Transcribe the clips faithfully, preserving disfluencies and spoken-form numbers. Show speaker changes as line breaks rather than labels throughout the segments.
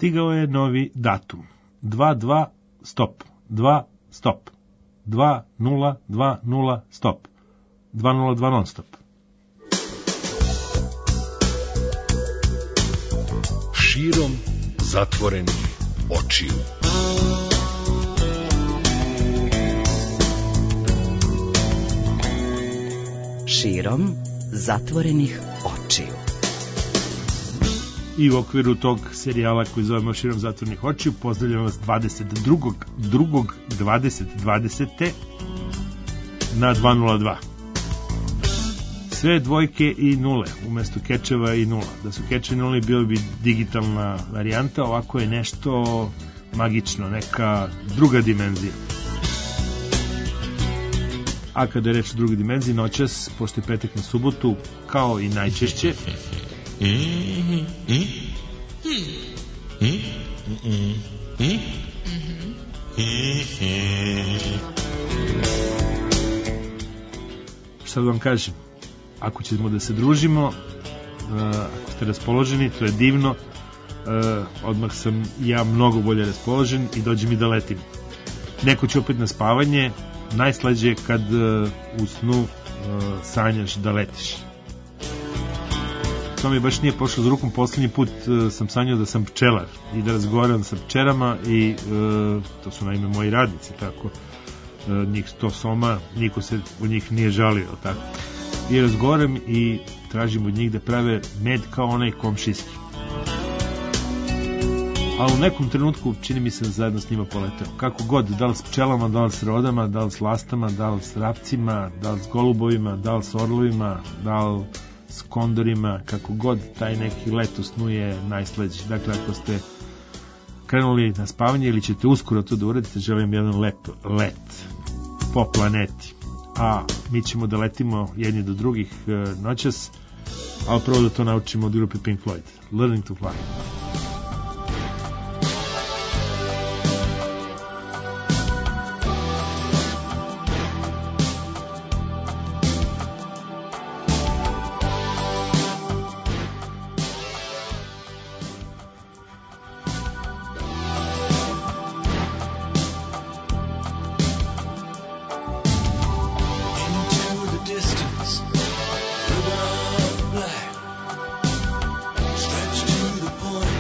stigao je novi datum. dva dva stop. dva stop. dva nula dva nula stop. dva nula dva non stop.
Širom zatvorenih očiju.
Širom zatvorenih očiju.
I u okviru tog serijala koji zovemo Širom zatvorenih očiju pozdravljam vas dvadeset drugog dvadeset dvadeset na dva nula dva. Sve dvojke i nule, umesto kečeva i nula. Da su keče i nule bilo bi digitalna varijanta, ovako je nešto magično, neka druga dimenzija. A kada je reč o drugoj dimenziji, noćas, pošto je petak na subotu, kao i najčešće, šta da vam kažem, ako ćemo da se družimo, ako ste raspoloženi, to je divno, odmah sam ja mnogo bolje raspoložen i dođe mi da letim. Neko će opet na spavanje, najslađe je kad u snu sanjaš da letiš. To mi baš nije pošlo za rukom. Poslednji put sam sanjao da sam pčelar i da razgovaram sa pčerama i to su naime moji radnici, tako njih sto soma, niko se od njih nije žalio, tako. I razgovaram i tražim od njih da prave med kao onaj komšijski. A u nekom trenutku čini mi se zajedno s njima poleteo. Kako god, da li s pčelama, da li s rodama, da li s lastama, da li s rapcima, da li s golubovima, da li s orlovima, da li s kondorima, kako god, taj neki let u snu je najslađi. Dakle, ako ste krenuli na spavanje ili ćete uskoro to da uradite, želim jedan lep let po planeti. A mi ćemo da letimo jedni do drugih noćas, ali prvo da to naučimo od grupe Pink Floyd. Learning to Fly.
Stretch to the point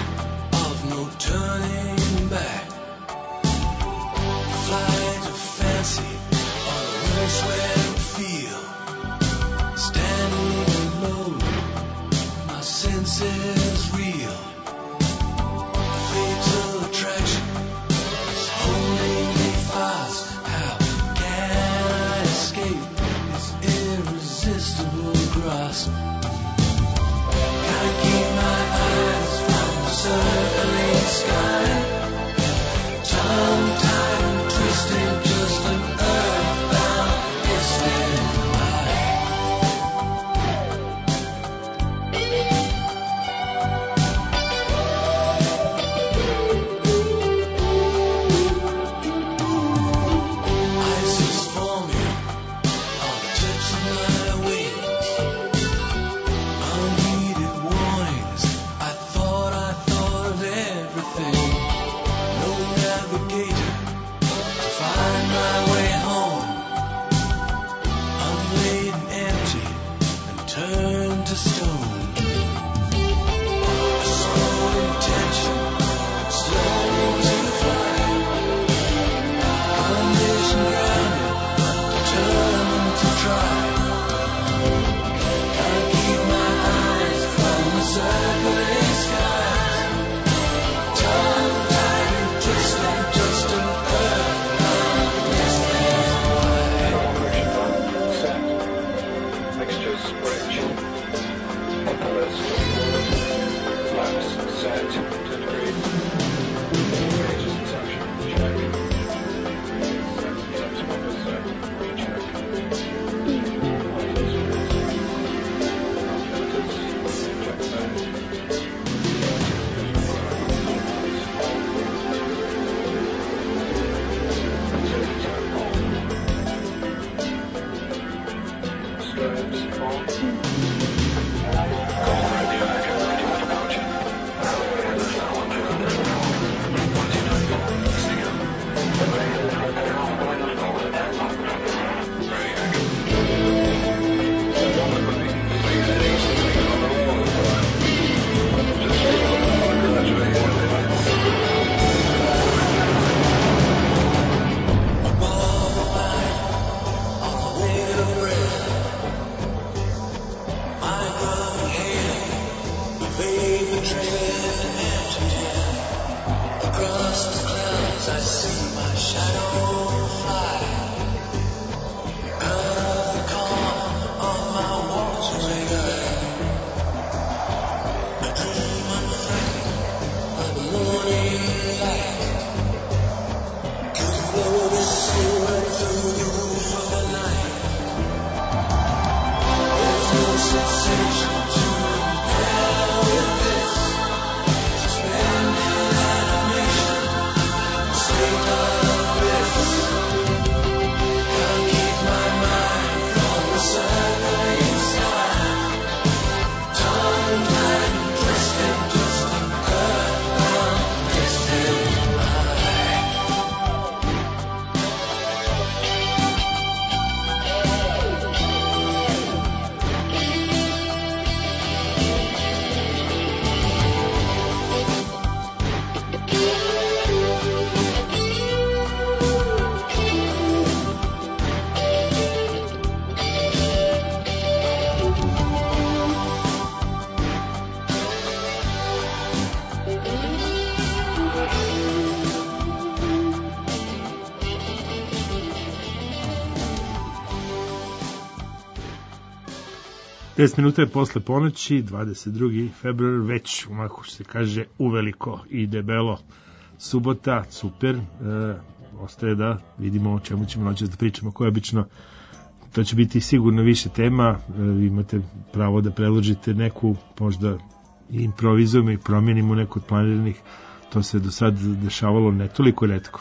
deset minuta je posle ponoći, dvadeset drugi februar, već, onako što se kaže, uveliko i debelo. Subota, super, e, ostaje da vidimo o čemu ćemo noćas da pričamo, koje obično, to će biti sigurno više tema, e, vi imate pravo da predložite neku, možda improvizujemo i promijenimo neku od planiranih, to se do sad dešavalo ne toliko retko.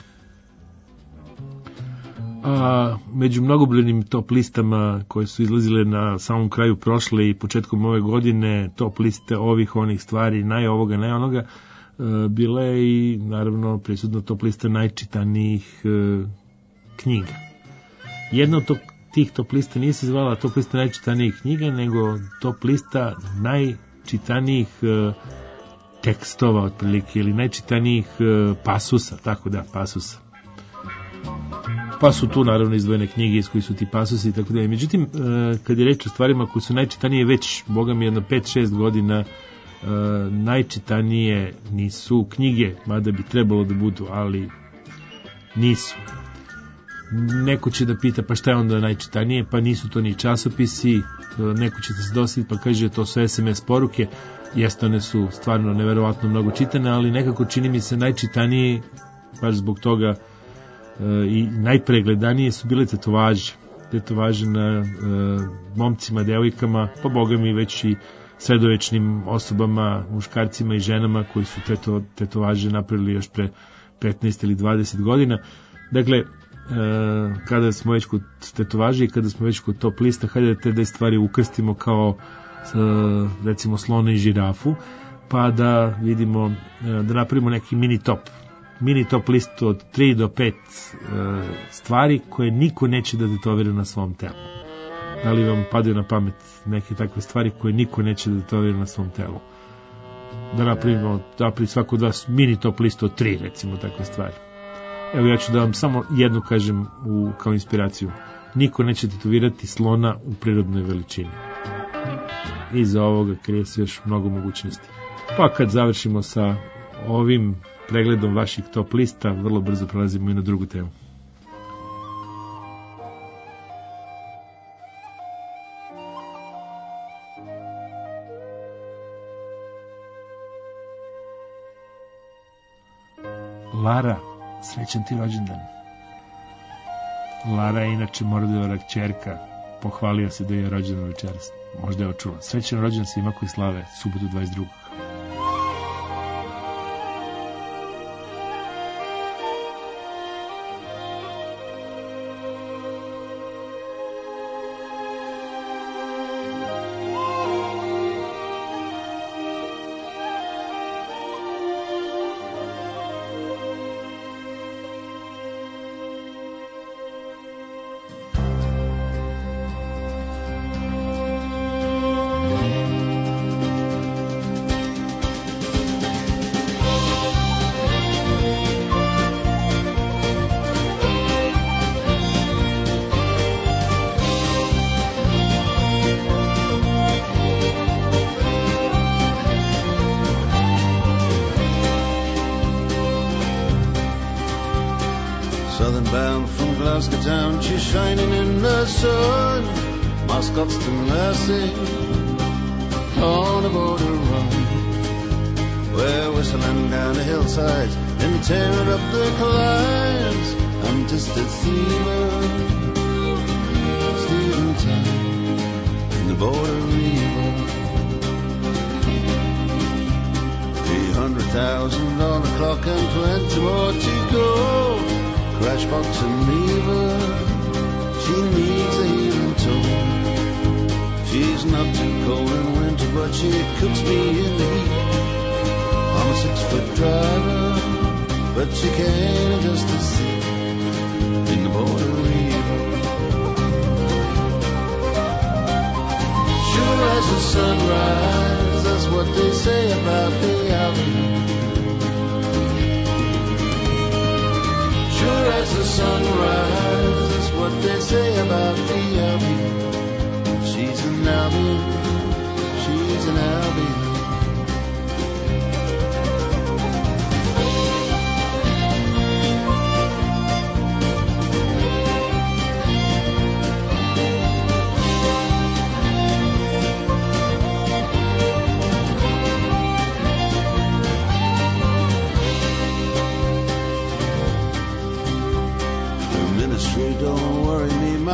A, među mnogobrojnim top listama koje su izlazile na samom kraju prošle i početkom ove godine, top liste ovih onih stvari, naj ovoga, naj onoga, e, bila je i naravno prisutna top lista najčitanijih e, knjiga. Jedna od to, tih top lista nije se zvala top lista najčitanijih knjiga, nego top lista najčitanijih e, tekstova otprilike, ili najčitanijih e, pasusa, tako da, pasusa. Pa su tu naravno izdvojene knjige iz koji su ti pasusi i tako da. Međutim, kad je reč o stvarima koje su najčitanije već, boga mi, jedno pet šest godina, najčitanije nisu knjige, mada bi trebalo da budu, ali nisu. Neko će da pita, pa šta je onda najčitanije? Pa nisu to ni časopisi, neko će da se dosaditi pa kaže to su es em es poruke, jeste, one su stvarno neverovatno mnogo čitane, ali nekako čini mi se najčitanije, baš zbog toga, i najpregledanije su bile tetovaže. Tetovaže na e, momcima, devojkama, pa boga mi već i sredovečnim osobama, muškarcima i ženama koji su teto, tetovaže napravili još pre petnaest ili dvadeset godina. Dakle, e, kada smo već kod tetovaže i kada smo već kod top lista, hajde da te dve stvari ukrstimo kao e, recimo slona i žirafu, pa da vidimo, e, da napravimo neki mini top. Mini top listu od tri do pet e, stvari koje niko neće da tetovira na svom telu. Da li vam padaju na pamet neke takve stvari koje niko neće da tetovira na svom telu? Da napravimo, da napravimo svako od vas mini top listu od tri, recimo, takve stvari. Evo, ja ću da vam samo jednu kažem u, kao inspiraciju. Niko neće tetovirati slona u prirodnoj veličini. Iza ovoga krije se još mnogo mogućnosti. Pa kad završimo sa ovim pregledom vaših top lista, vrlo brzo prelazimo i na drugu temu. Lara, srećan ti rođendan. Lara je inače Morodovara kćerka, pohvalio se da je rođendan večeras, možda je očula. Srećan rođendan svima koji slave subotu dvadeset drugog
Southern bound from Glasgow town, she's shining in the sun. Moscovston lassie on a border run. We're whistling down the hillsides and tearing up the climbs. I'm just a seaman, stealing time in the border river. Three hundred thousand on the clock and plenty more to go. Crash box and leave her, she needs a healing tone. She's not too cold in winter, but she cooks me in the heat. I'm a six-foot driver, but she can't adjust the seat in the border river. Sure as the sunrise, that's what they say about the avenue. Sure as the sunrise, that's what they say about the Albion. She's an Albion, she's an Albion.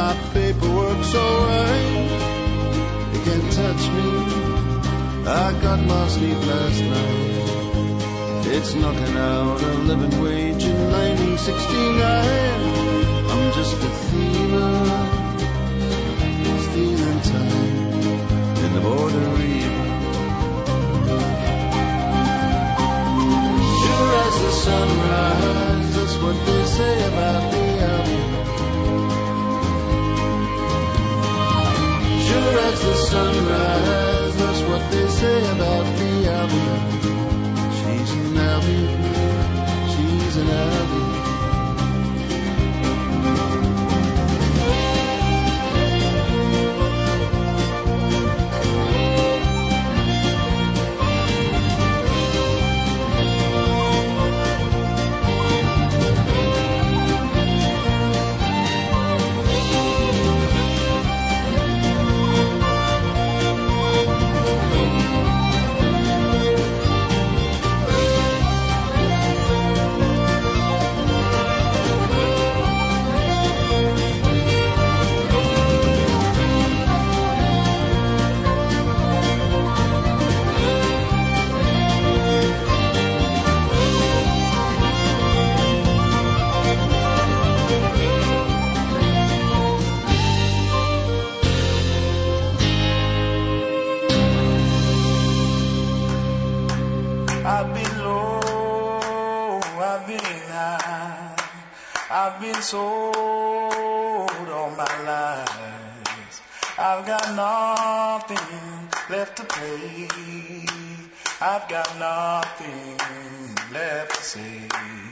my paperwork's alright. You can't touch me. I got my sleep last night. It's knocking out a living wage in nineteen sixty-nine. I'm just a thiever, stealing time in the border river. Sure as the sunrise, that's what they say about me. Sure as the sunrise, that's what they say about me. I'll be, she's an Albie, she's an Albie.
Sold all my lies. I've got nothing left to pay. I've got nothing left to say.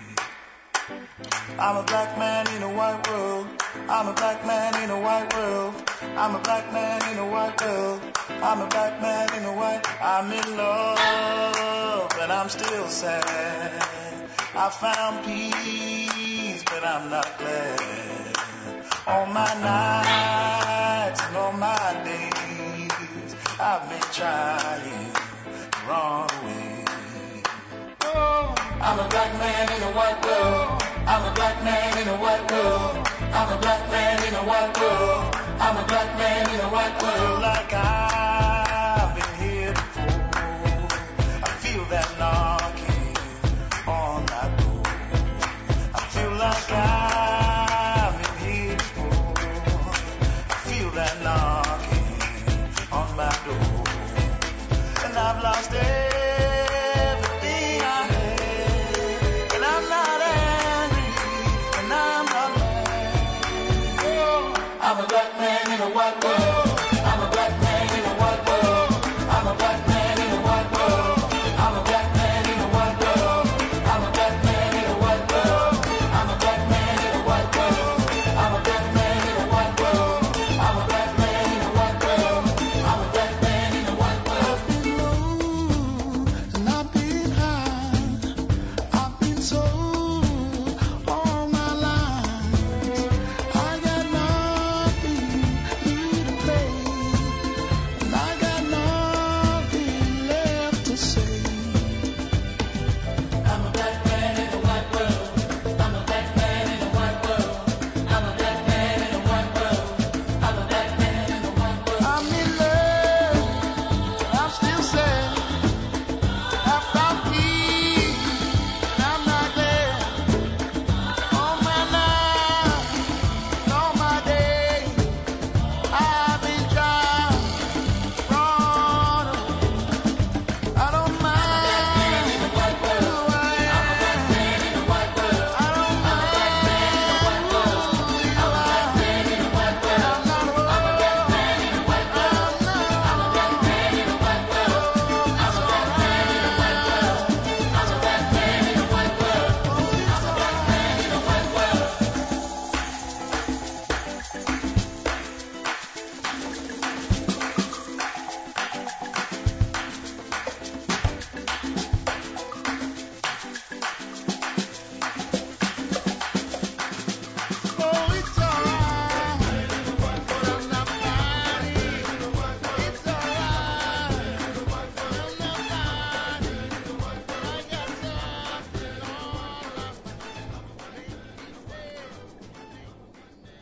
I'm a black man in a white world. I'm a black man in a white world. I'm a black man in a white world. I'm a black man in a white. I'm in love, but I'm still sad. I found peace, but I'm not glad. All my nights and all my days, I've been trying to run away. Oh, I'm a black man in a white world. I'm a black man in a white world. I'm a black man in a white world. I'm a black man in a white world. Like I've been here before. I feel that knocking on my door. I feel like I've been here before. I feel that knocking on my door. And I've lost everything I had. And I'm not angry, and I'm not mad. Oh, I'm a black man in a white world. I'm a black man in a white world. I'm a black man in a white world. I'm a black man in a white world. I'm a black man in a white world. I'm a black man in a white world. I'm a black man in a white world. I'm a black man in a white world. I'm a black man in a white world. I've been low and I've been high. I've been sold all my life. I got nothing new to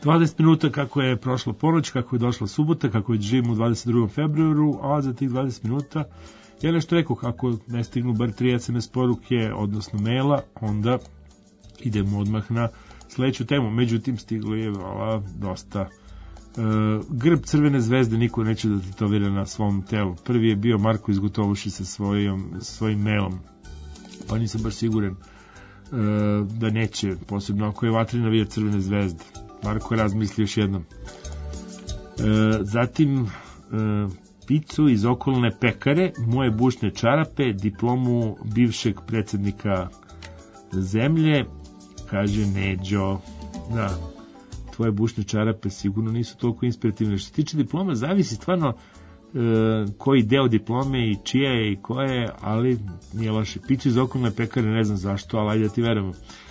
dvadeset minuta kako je prošla ponoć, kako je došla subota, kako je živimo u dvadeset drugom februaru, a za tih dvadeset minuta ja nešto rekao, kako ne stignu bar tri es em es poruke, odnosno maila, onda idemo odmah na sledeću temu. Međutim, stiglo je vala, dosta. E, grb Crvene zvezde niko neće da tetovira na svom telu. Prvi je bio Marko iz Gotovuši sa svojim, svojim mailom, pa nisam baš siguran e, da neće, posebno ako je vatri navijač Crvene zvezde. Marko razmisli još jednom. E, zatim e, picu iz okolne pekare, moje bušne čarape, diplomu bivšeg predsednika zemlje, kaže Neđo. Da, tvoje bušne čarape sigurno nisu toliko inspirativne. Što se tiče diploma, zavisi stvarno e, koji deo diplome i čija je i koja je, ali nije loše. Picu iz okolne pekare, ne znam zašto, ali ajde da ti verujemo.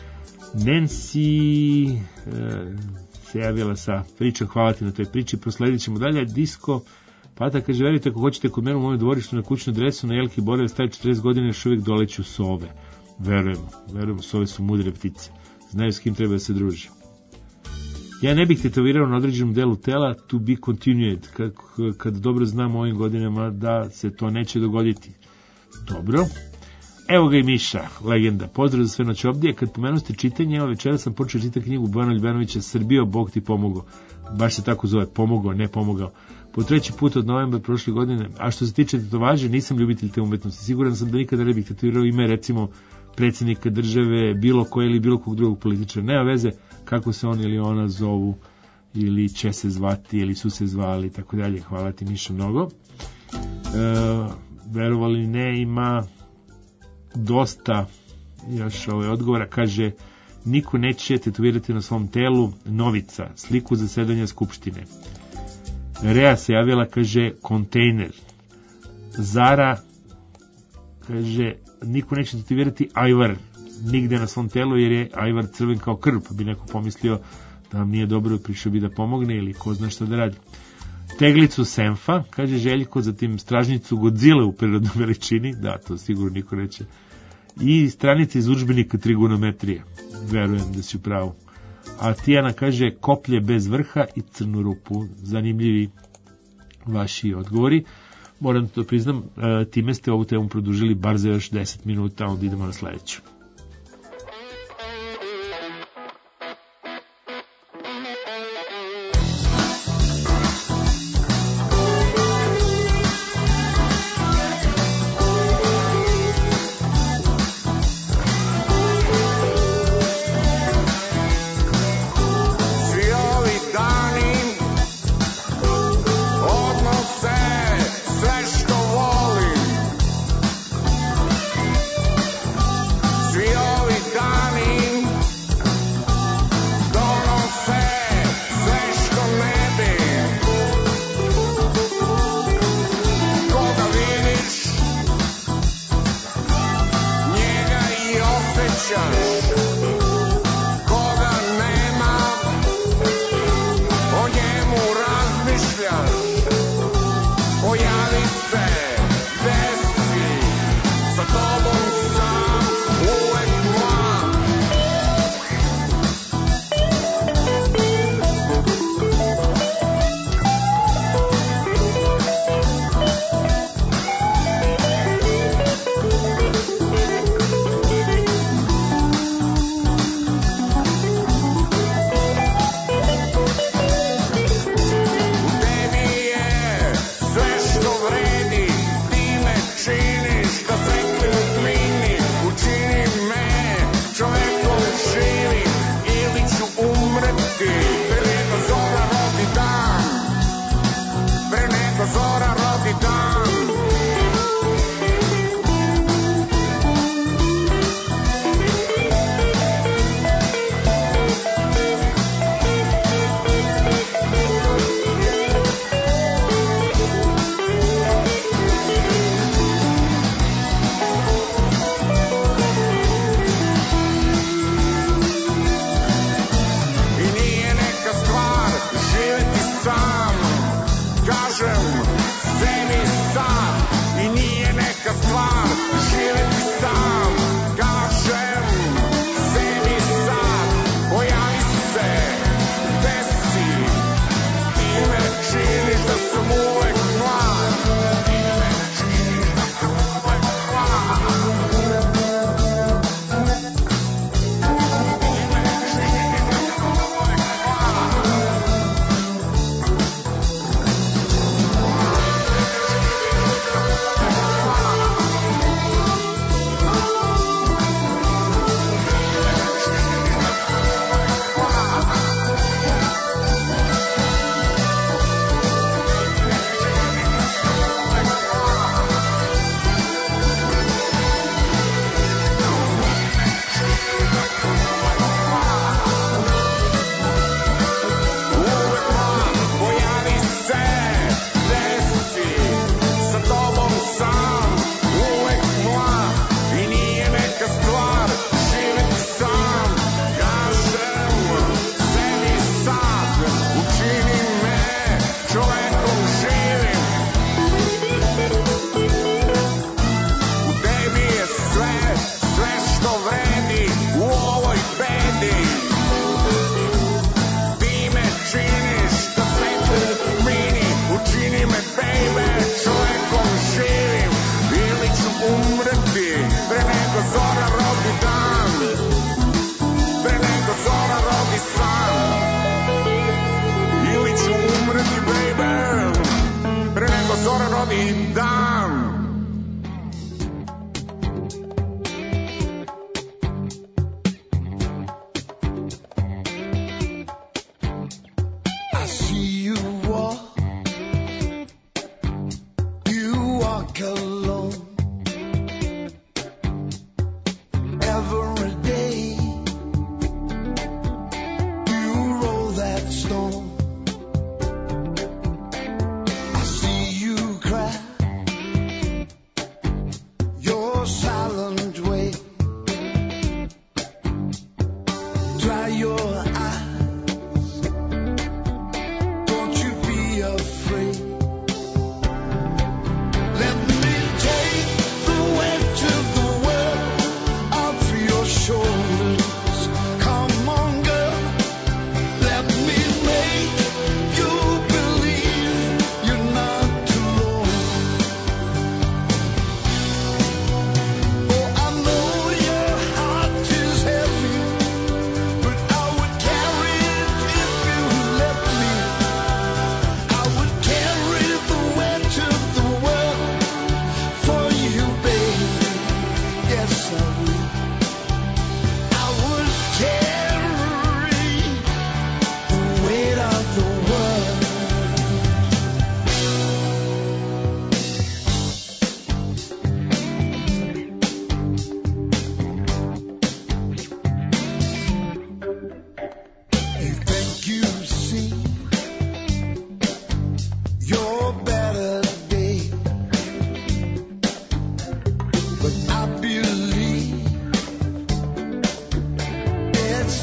Nancy e, se javila sa pričom, hvala ti na toj priči, prosledit ćemo dalje. Disko Pata kaže, verujte, ako hoćete kod mene u mojem dvorištu na kućnu adresu na Jelki Borove staje četrdeset godina, još uvijek doleću sove. Verujemo, verujemo, sove su mudre ptice, znaju s kim treba da se druži. Ja ne bih tetovirao na određenom delu tela, to be continued, kad, kad dobro znam u ovim godinama da se to neće dogoditi. Dobro. Evo ga i Miša, legenda. Pozdrav za sve noć ovdje. Kad pomenu ste čitanje, evo večera sam počeo čitati knjigu Bojana Ljubenovića Srbijo, Bog ti pomogao. Baš se tako zove, pomogao, ne pomogao. Po treći put od novembra prošle godine. A što se tiče tetovaže, nisam ljubitelj te umetnosti. Siguran sam da nikada ne bih tetovirao ime, recimo, predsjednika države, bilo koje ili bilo kog drugog političara. Nema veze kako se on ili ona zovu, ili će se zvati, ili su se zvali, tako dalje. Hvala ti, Miša, mnogo. E, verovali ne, ima dosta još ovaj odgovora. Kaže, niko neće tetovirati na svom telu Novica, sliku zasedanja Skupštine. Rea se javila, kaže, kontejner. Zara kaže, niko neće tetovirati Ajvar nigde na svom telu, jer je Ajvar crven kao krv, pa bi neko pomislio da nam nije dobro, prišao bi da pomogne ili ko zna šta da radi. Teglicu Senfa, kaže Željko, zatim stražnicu Godzilla u prirodnoj veličini, da, to sigurno niko neće. I stranice iz udžbenika trigonometrije, verujem da si u pravu. A Tijana kaže koplje bez vrha i crnu rupu. Zanimljivi vaši odgovori. Moram to priznam, time ste ovu temu produžili bar za još deset minuta, onda idemo na sledeću.
Sve što volim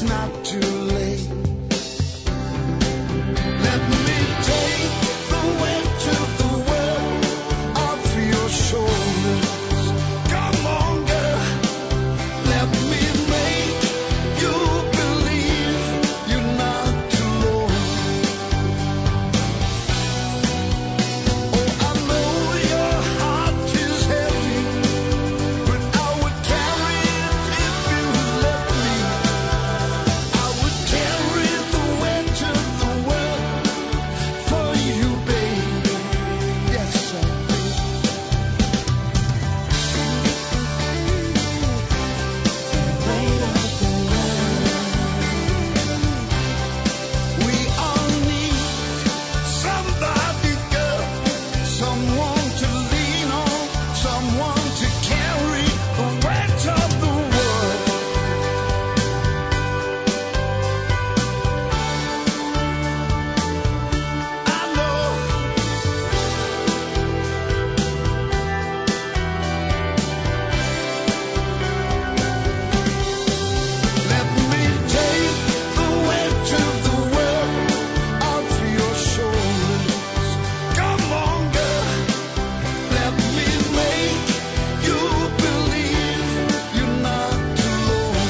not too late. Let me take the weight of the world off your shoulders. Come on, girl, let me make you believe you're not alone. Oh, I know your heart is heavy, but I would carry it if you let me. I would carry the weight of the world for you, baby. Yes, I would. Weight of the world. We all need somebody, girl, someone to lean on, someone to carry the weight of the world. I know. Let me take the weight of the world off your shoulders. Come on, girl, let me make you believe you're not alone.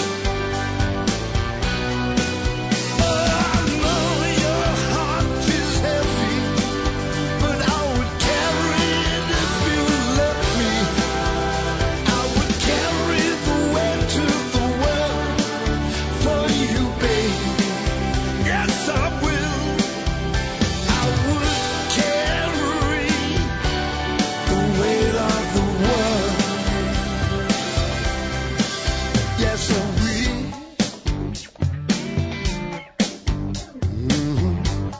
Oh, I know your heart is heavy, but I would carry it if you let me. I would carry the weight of the world for you, baby. Yes, I will. I would carry the weight of the world. Yes, I will. Mhm.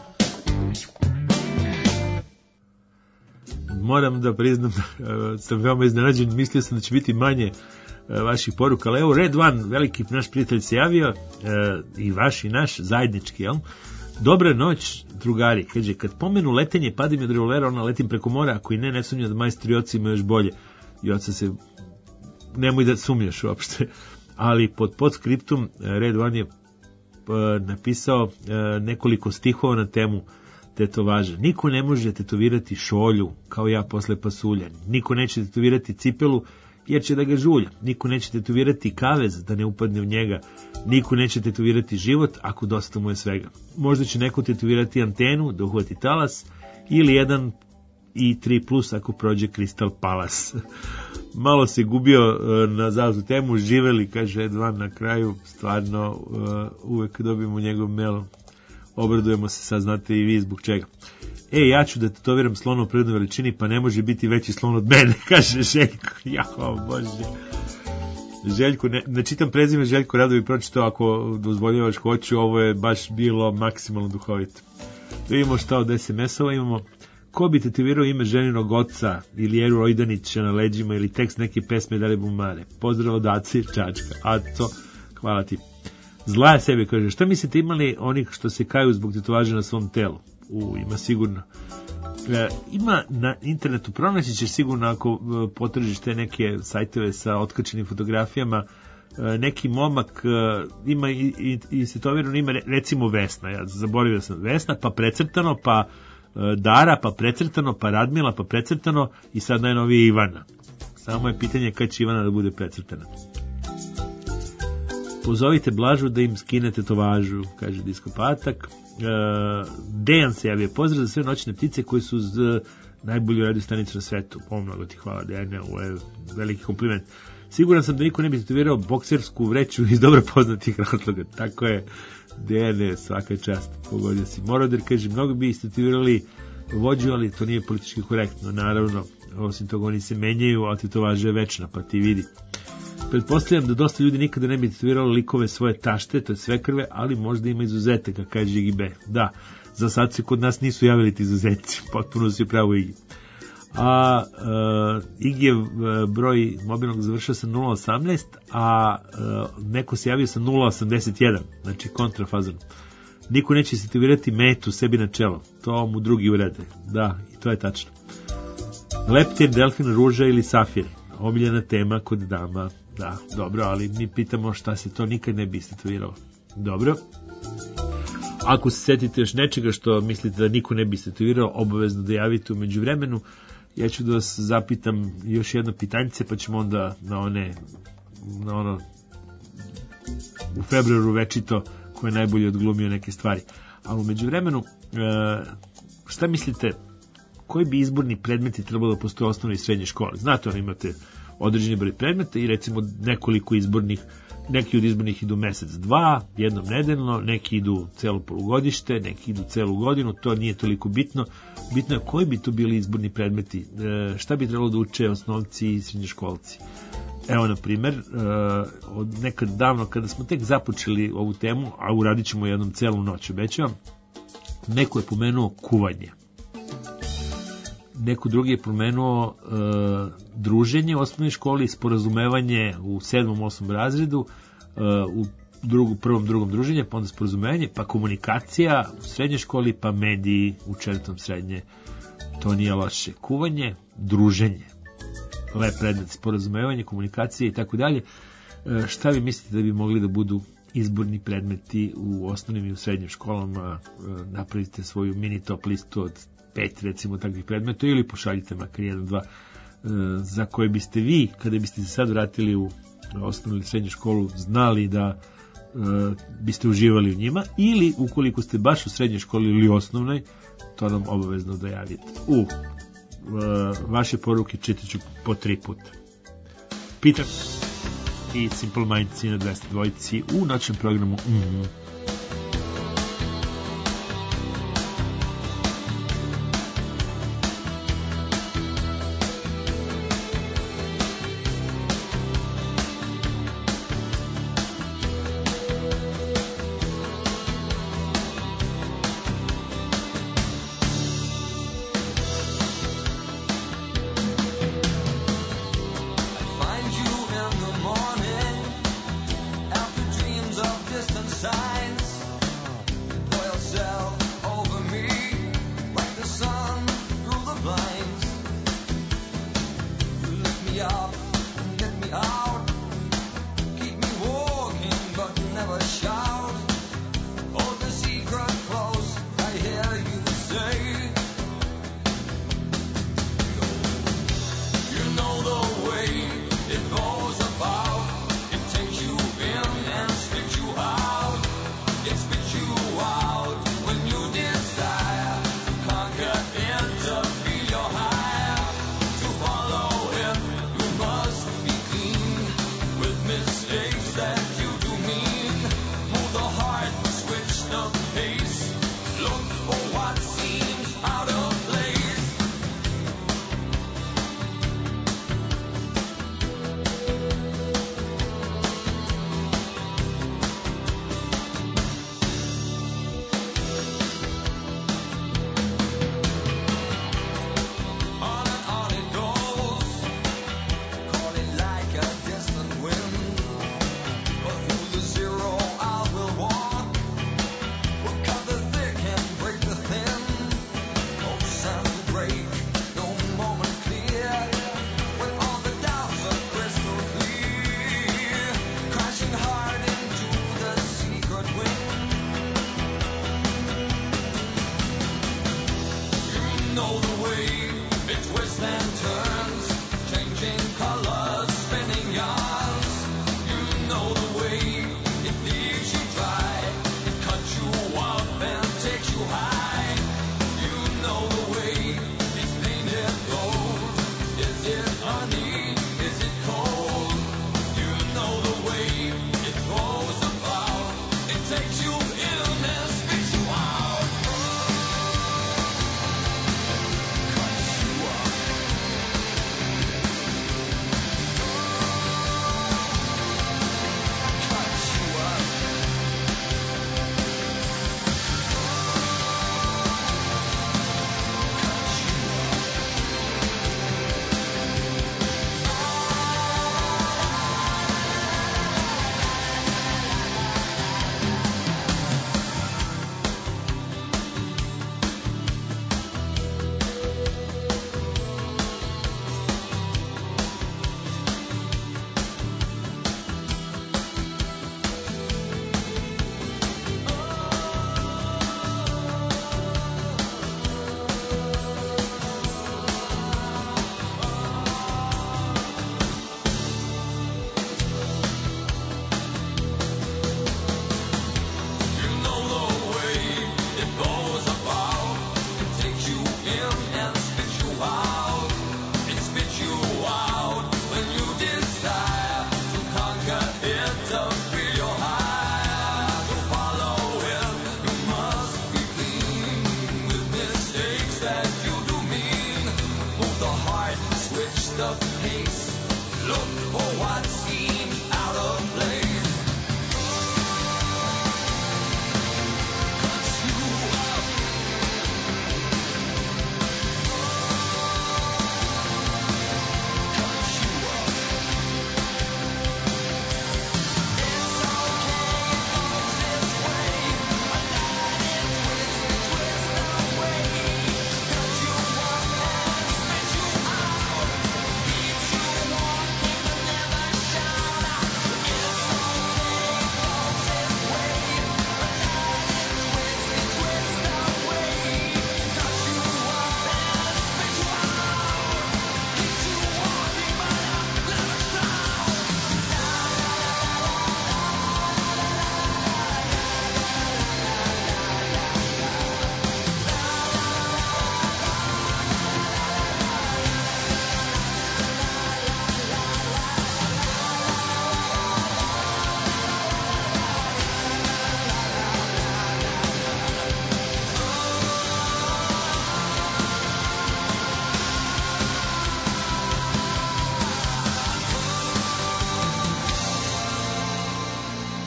Moram da priznam, uh, sam veoma iznenađen, mislio sam da će biti manje uh, vaših poruka, ali evo Red One, veliki naš prijatelj se javio, uh, i vaš i naš, zajednički, jel? Dobra noć, drugari, kaže, kad pomenu letenje, pada mi od revolvera, ona letim preko mora, ako i ne, ne sumnjam da majstori oci imaju još bolje. I oca se, nemoj da sumnjaš uopšte, ali pod podskriptum uh, Red One je uh, napisao uh, nekoliko stihova na temu tetovaža. Niko ne može tetovirati šolju kao ja posle pasulja. Niko neće tetovirati cipelu jer će da ga žulja. Niko neće tetovirati kavez da ne upadne u njega. Niko neće tetovirati život ako dosta mu je svega. Možda će neko tetovirati antenu da uhvati talas ili jedan i tri plus ako prođe Crystal Palace. Malo se gubio uh, na zalaznu temu, živeli, kaže Edvan na kraju, stvarno uh, uvek dobijemo njegov mail. Obradujemo se, sad znate i vi zbog čega. E, ja ću da tetoviram slona u prirodnoj veličini, pa ne može biti veći slon od mene, kaže Željko. Jao, Bože. Željko, ne, ne čitam prezime Željko, rado bi pročitao ako dozvoljavaš, hoću, ovo je baš bilo maksimalno duhovito. Da vidimo šta od es em es-ova imamo. Ko bi tetovirao ime ženinog oca ili Eru Rojdanića na leđima ili tekst neke pesme Dale Bumare? Pozdrav od Aca i Čačka. Aco, hvala ti. Zlaja sebe, kaže, šta mislite, imali onih što se kaju zbog tetovaže na svom telu? U, ima sigurno. E, ima na internetu, pronaći ćeš sigurno ako e, potražiš te neke sajtove sa otkačenim fotografijama, e, neki momak e, ima i, i, i tetovirano ime, recimo Vesna, ja zaboravio sam Vesna, pa precrtano, pa e, Dara, pa precrtano, pa Radmila, pa precrtano i sad najnovije Ivana. Samo je pitanje kad će Ivana da bude precrtana. Pozovite Blažu da im skine tetovažu, kaže Disko Patak. Uh, Dejan se javio, pozdrav za sve noćne ptice koji su uz uh, najbolju radio stanicu na svetu. Pomnogo ti hvala, Dejane, ovo je veliki kompliment. Siguran sam da niko ne bi tetovirao boksersku vreću iz dobro poznatih razloga. Tako je, Dejane, svaka čast, pogodio si. Moroder kaže, mnogo bi istetovirali vođu, ali to nije politički korektno. Naravno, osim toga oni se menjaju, a tetovaža je večna, pa ti vidi. Pretpostavljam da dosta ljudi nikada ne bi tetoviralo likove svoje tašte, to je sve krve, ali možda ima izuzetaka, kaže Igi B. Da, za sad se kod nas nisu javili ti izuzetci, potpuno si pravo Igi. A uh, Igijev uh, broj mobilnog završao sa nula osamnaest, a uh, neko se javio sa nula osamdeset jedan, znači kontrafazon. Niko neće se tetovirati metu sebi na čelo, to mu drugi urede. Da, i to je tačno. Leptir, delfin, ruža ili safir. omiljena tema kod dama. Da, dobro, ali mi pitamo šta se to nikad ne bi istetoviralo. Dobro. Ako se setite još nečega što mislite da niko ne bi istetovirao, obavezno da javite umeđu vremenu. Ja ću da vas zapitam još jedno pitanjice, pa ćemo onda na one, na ono, u februaru večito ko je najbolje odglumio neke stvari. Ali umeđu vremenu, šta mislite, koji bi izborni predmeti trebalo da postoje u osnovnoj i srednjoj školi? Znate, ono, imate određeni broj predmeta i recimo nekoliko izbornih, neki od izbornih idu mesec, dva, jednom nedeljno, neki idu celo polugodište, neki idu celu godinu, to nije toliko bitno. Bitno je koji bi to bili izborni predmeti, e, šta bi trebalo da uče osnovci i srednjoškolci. Evo, na primer, e, od nekad davno, kada smo tek započeli ovu temu, a uradit ćemo jednom celu noć, obećavam, neko je pomenuo kuvanje. Neko drugi je pomenuo e, druženje u osnovnoj školi, sporazumevanje u sedmom, osmom razredu, e, u drugu, prvom, drugom druženje, pa onda sporazumevanje, pa komunikacija u srednjoj školi, pa mediji u četvrtom srednje. To nije loše. Kuvanje, druženje, lep predmet, sporazumevanje, komunikacija i tako dalje. E, šta vi mislite da bi mogli da budu izborni predmeti u osnovnim i u srednjim školama? E, napravite svoju mini top listu od pet, recimo, takvih predmeta, ili pošaljite makar jedan, dva, za koje biste vi, kada biste se sad vratili u osnovnu ili srednju školu, znali da biste uživali u njima, ili ukoliko ste baš u srednjoj školi ili osnovnoj, to nam obavezno da javite. U vaše poruke čitat ću po tri puta. Pitak i Simple Minds na dvesta dvojici u noćnom programu mm-hmm.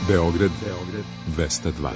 Beograd, Beograd dvesta dva.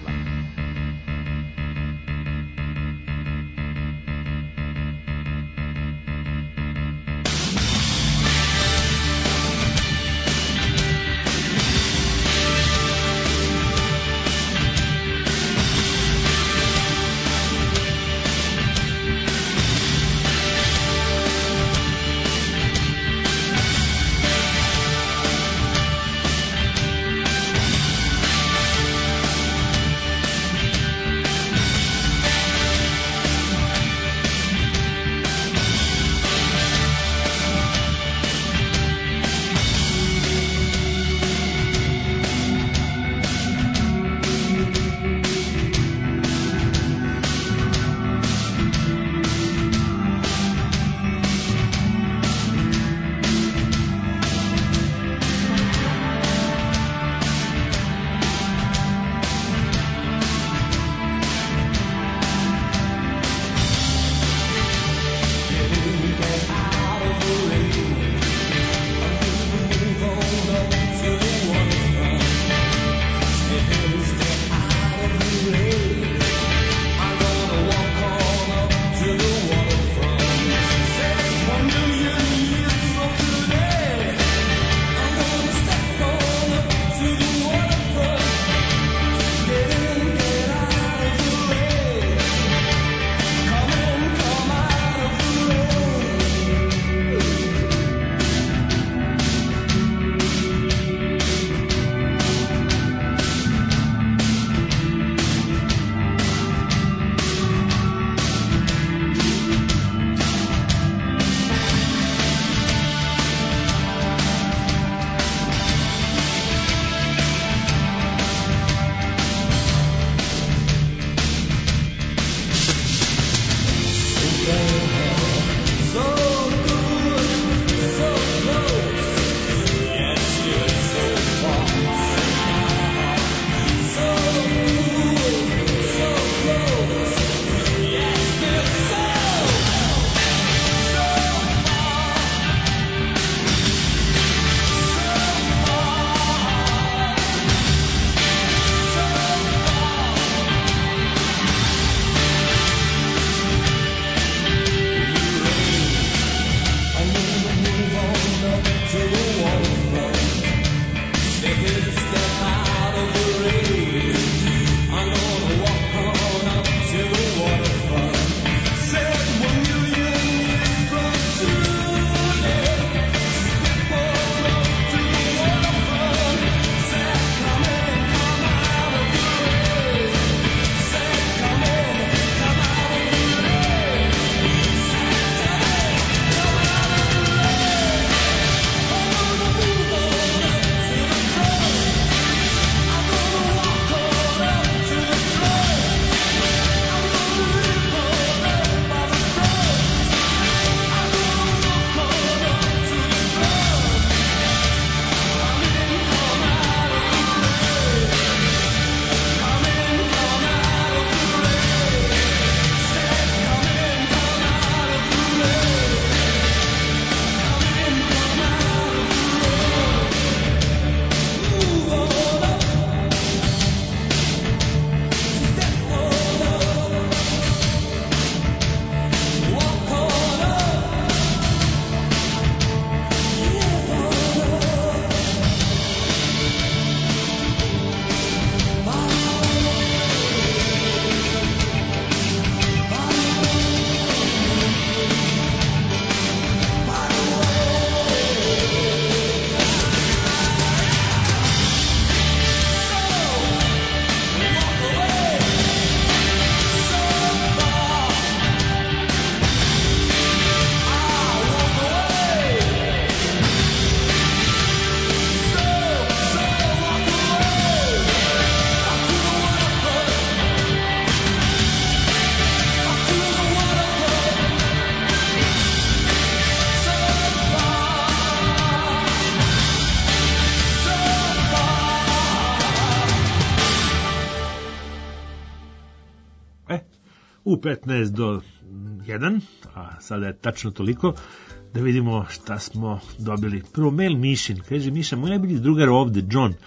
u petnaest do jedan, a sada je tačno toliko, da vidimo šta smo dobili. Prvo, mail Mišin, kaže Miša, moj najbolji drugar ovde, John,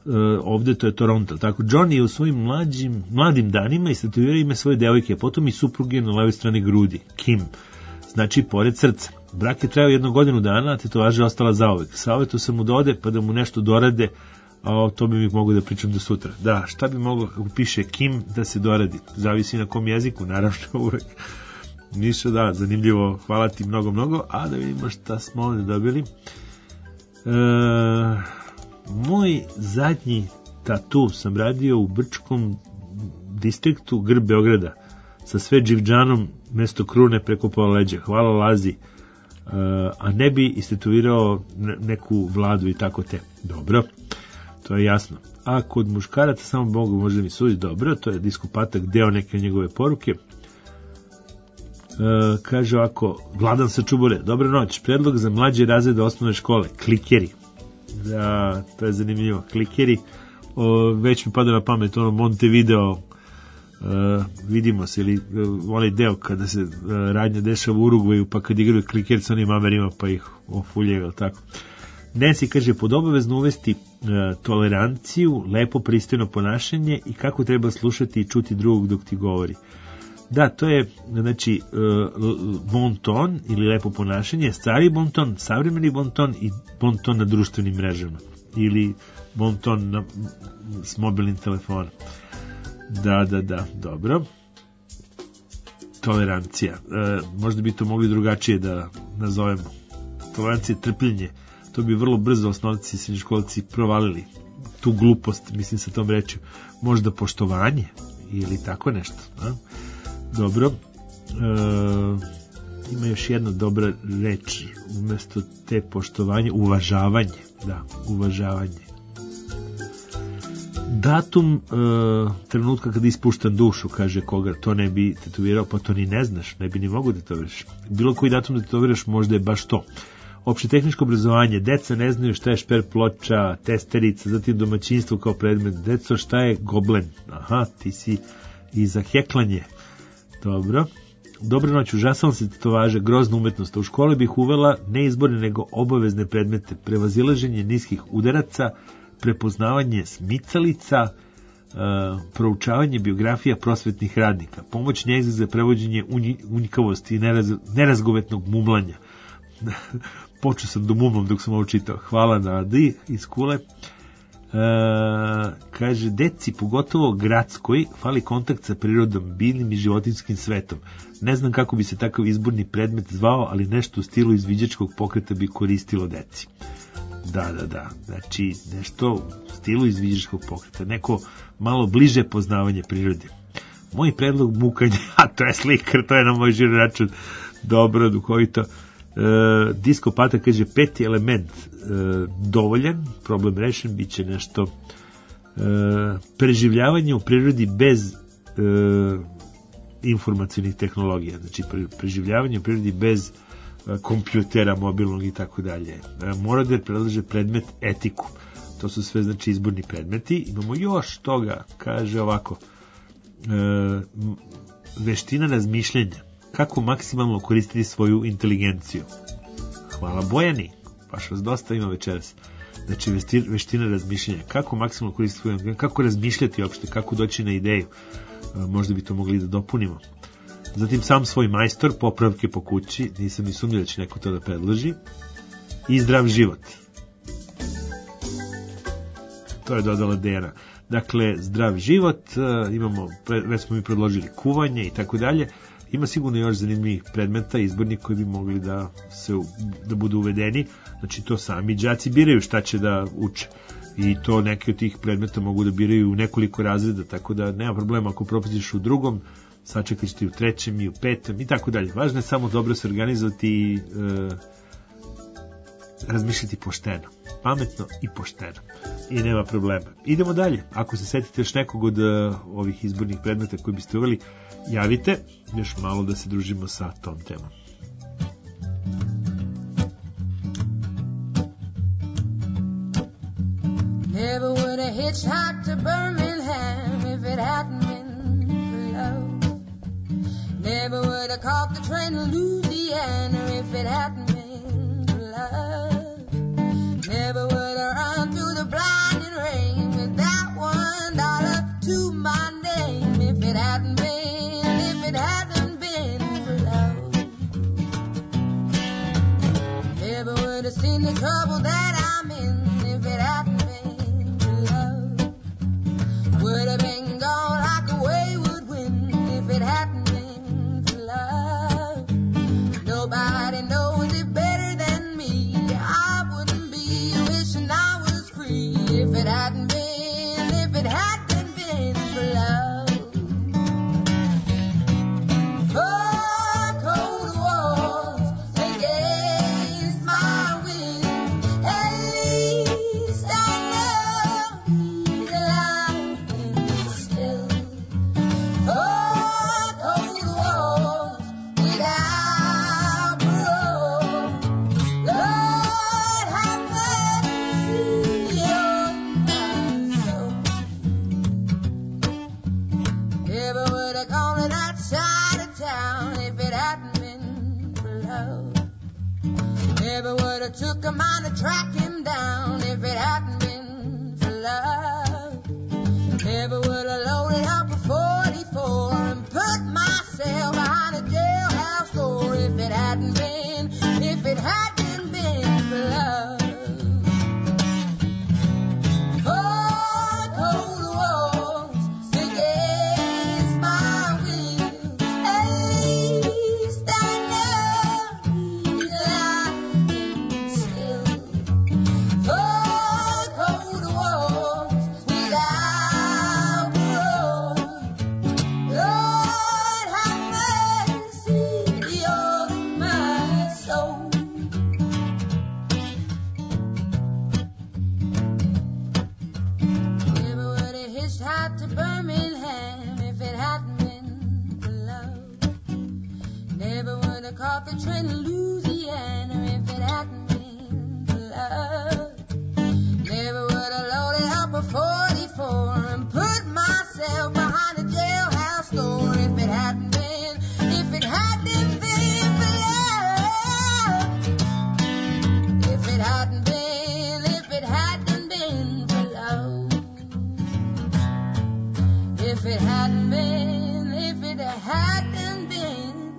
ovde to je Toronto, tako. Johnny je u svojim mlađim, mladim danima istatuirao ime svoje devojke, potom i supruge na levoj strani grudi, Kim, znači pored srca. Brak je trajao jednu godinu dana, a tetovaža je ostala zauvek. Savjetu sam mu da ode pa da mu nešto dorade, a o to bi mi mogu da pričam do sutra. Da, šta bi moglo, kako piše Kim, da se doradi? Zavisi na kom jeziku, naravno uvek. Ništa, da, zanimljivo, hvala ti mnogo, mnogo, a da vidimo šta smo ovdje dobili. E, moj zadnji tatu sam radio u Brčkom distriktu, grb Beograda, sa sve dživđanom mesto krune preko pola leđa. Hvala Lazi. Uh, a ne bi istatuirao neku vladu i tako te. Dobro, to je jasno. A kod muškaraca samo Bogu može da mi sudi. Dobro, to je Diskopatak deo neke njegove poruke. Uh, kaže ovako, Vladan sa Čubore, dobra noć, predlog za mlađe razrede osnovne škole, klikeri. Da, to je zanimljivo, klikeri. O, već mi pada na pamet ono Montevideo, Uh, vidimo se, ili uh, onaj deo kada se uh, radnja dešava u Urugvaju, pa kad igraju kliker sa onim Amerima, pa ih ofuljaju, tako. Nancy kaže, pod obavezno uvesti uh, toleranciju, lepo pristojno ponašanje i kako treba slušati i čuti drugog dok ti govori. Da, to je, znači, uh, bon ton ili lepo ponašanje, stari bon ton, savremeni bon ton i bon ton na društvenim mrežama ili bon ton na, s mobilnim telefonom. Da, da, da, dobro. Tolerancija. E, možda bi to mogli drugačije da nazovemo. Tolerancija je trpljenje. To bi vrlo brzo osnovci i srednjoškolci provalili. Tu glupost, mislim sa tom rečju. Možda poštovanje ili tako nešto. A? Dobro. E, ima još jedna dobra reč umjesto te poštovanje. Uvažavanje. Da, uvažavanje. Datum e, trenutka kada ispuštam dušu, kaže Kogar, to ne bi tetovirao, pa to ni ne znaš, ne bi ni mogu da tetoviraš. Bilo koji datum da tetoviraš, možda je baš to. Opšte tehničko obrazovanje, deca ne znaju šta je šper ploča, testerica, zatim domaćinstvo kao predmet. Deco, šta je goblen? Aha, ti si i za heklanje. Dobro. Dobro noć, užasala se tetovaže, grozna umetnost. U škole bih uvela ne izborne nego obavezne predmete, prevazilaženje niskih udaraca, prepoznavanje smicalica, uh, proučavanje biografija prosvetnih radnika, pomoć njega za prevođenje unjikavosti i neraz, nerazgovetnog mumlanja. Počeo sam da mumlam dok sam ovo čitao. Hvala na Adi iz Kule. Uh, kaže, deci, pogotovo gradskoj, fali kontakt sa prirodom, biljnim i životinskim svetom. Ne znam kako bi se takav izborni predmet zvao, ali nešto u stilu izviđačkog pokreta bi koristilo deci. Da, da, da. Znači, nešto u stilu izviđačkog pokreta. Neko malo bliže poznavanje prirode. Moj predlog mukanja, a to je slikar, to je na moj žiro račun. Dobro, duhovito. E, Diskopata kaže, peti element e, dovoljan, problem rešen, bit će nešto e, preživljavanje u prirodi bez e, informacijnih tehnologija. Znači, pre, preživljavanje u prirodi bez kompjutera, mobilnog i tako dalje. Moroder predlaže predmet etiku. To su sve, znači, izborni predmeti. Imamo još toga, kaže ovako, e, veština razmišljenja. Kako maksimalno koristiti svoju inteligenciju. Hvala Bojani, baš vas dosta ima večeras. Znači, veština razmišljenja. Kako maksimalno koristiti svoju inteligenciju, kako razmišljati uopšte, kako doći na ideju. E, možda bi to mogli da dopunimo. Zatim sam svoj majstor, popravke po kući, nisam ni sumnjao da će neko to da predloži, i zdrav život. To je dodala Dejana. Dakle, zdrav život, imamo, već smo mi predložili kuvanje i tako dalje. Ima sigurno još zanimljivih predmeta, izbornih koji bi mogli da, se, da budu uvedeni. Znači, to sami đaci biraju šta će da uče. I to neki od tih predmeta mogu da biraju u nekoliko razreda, tako da nema problema ako propustiš u drugom, sačekat ćete i u trećem i u petem i tako dalje. Važno je samo dobro se organizovati i e, razmišljati pošteno. Pametno i pošteno. I nema problema. Idemo dalje. Ako se setite još nekog od uh, ovih izbornih predmeta koji biste uveli, javite. Još malo da se družimo sa tom temom.
Never would have hitchhiked to Birmingham if it hadn't been for love. Never would have caught the train to Louisiana if it hadn't been for love. Never would have run through the blinding rain with hadn't been for love. For cold walls against my will, at least I know that I can still. For cold walls without parole, Lord have mercy on my soul. Never would have gone to that side of town if it hadn't been for love. Never would have took a mind to track him down if it hadn't been for love. Never would have loaded up a forty-four and put myself behind a jailhouse door if it hadn't been, if it hadn't been for love. For cold walls against my will, at least I know that I can still. For cold walls without parole, Lord have mercy on my soul. Never would have hitchhiked to Birmingham if it hadn't been for love. Never would have caught the train to Louisiana if it hadn't been for love. Never would have loaded up a forty-four and put myself behind a jailhouse door if it hadn't been, if it hadn't been for love. If it hadn't been, if it hadn't been for love. If it hadn't been, if it hadn't been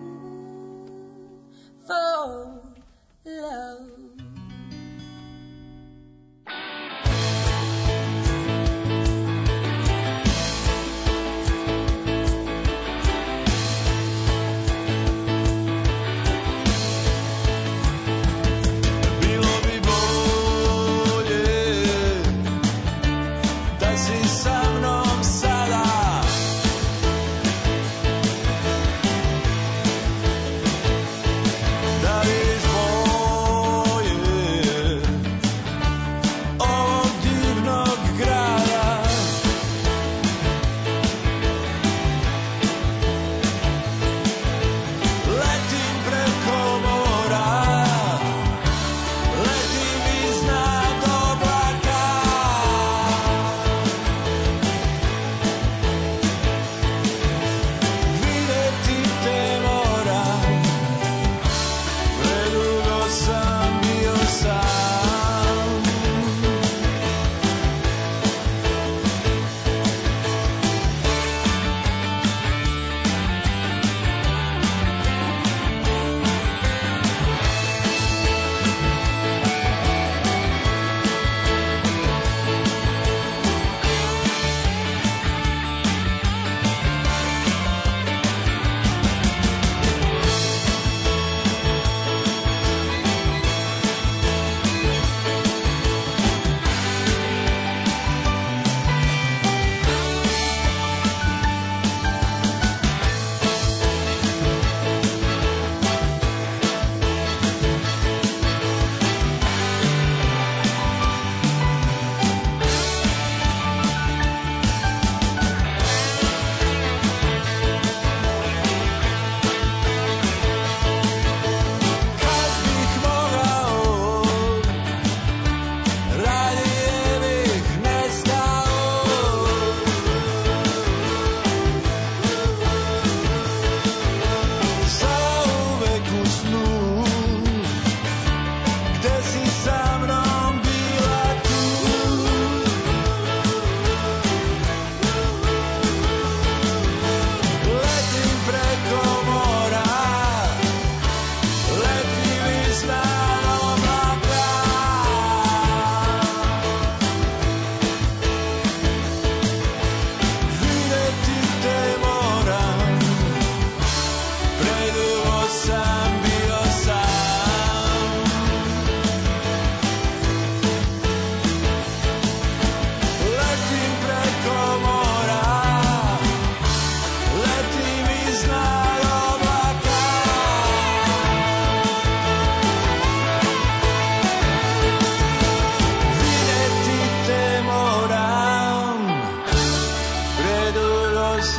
for love.
Bilo bi bolje da si sa mnom sada.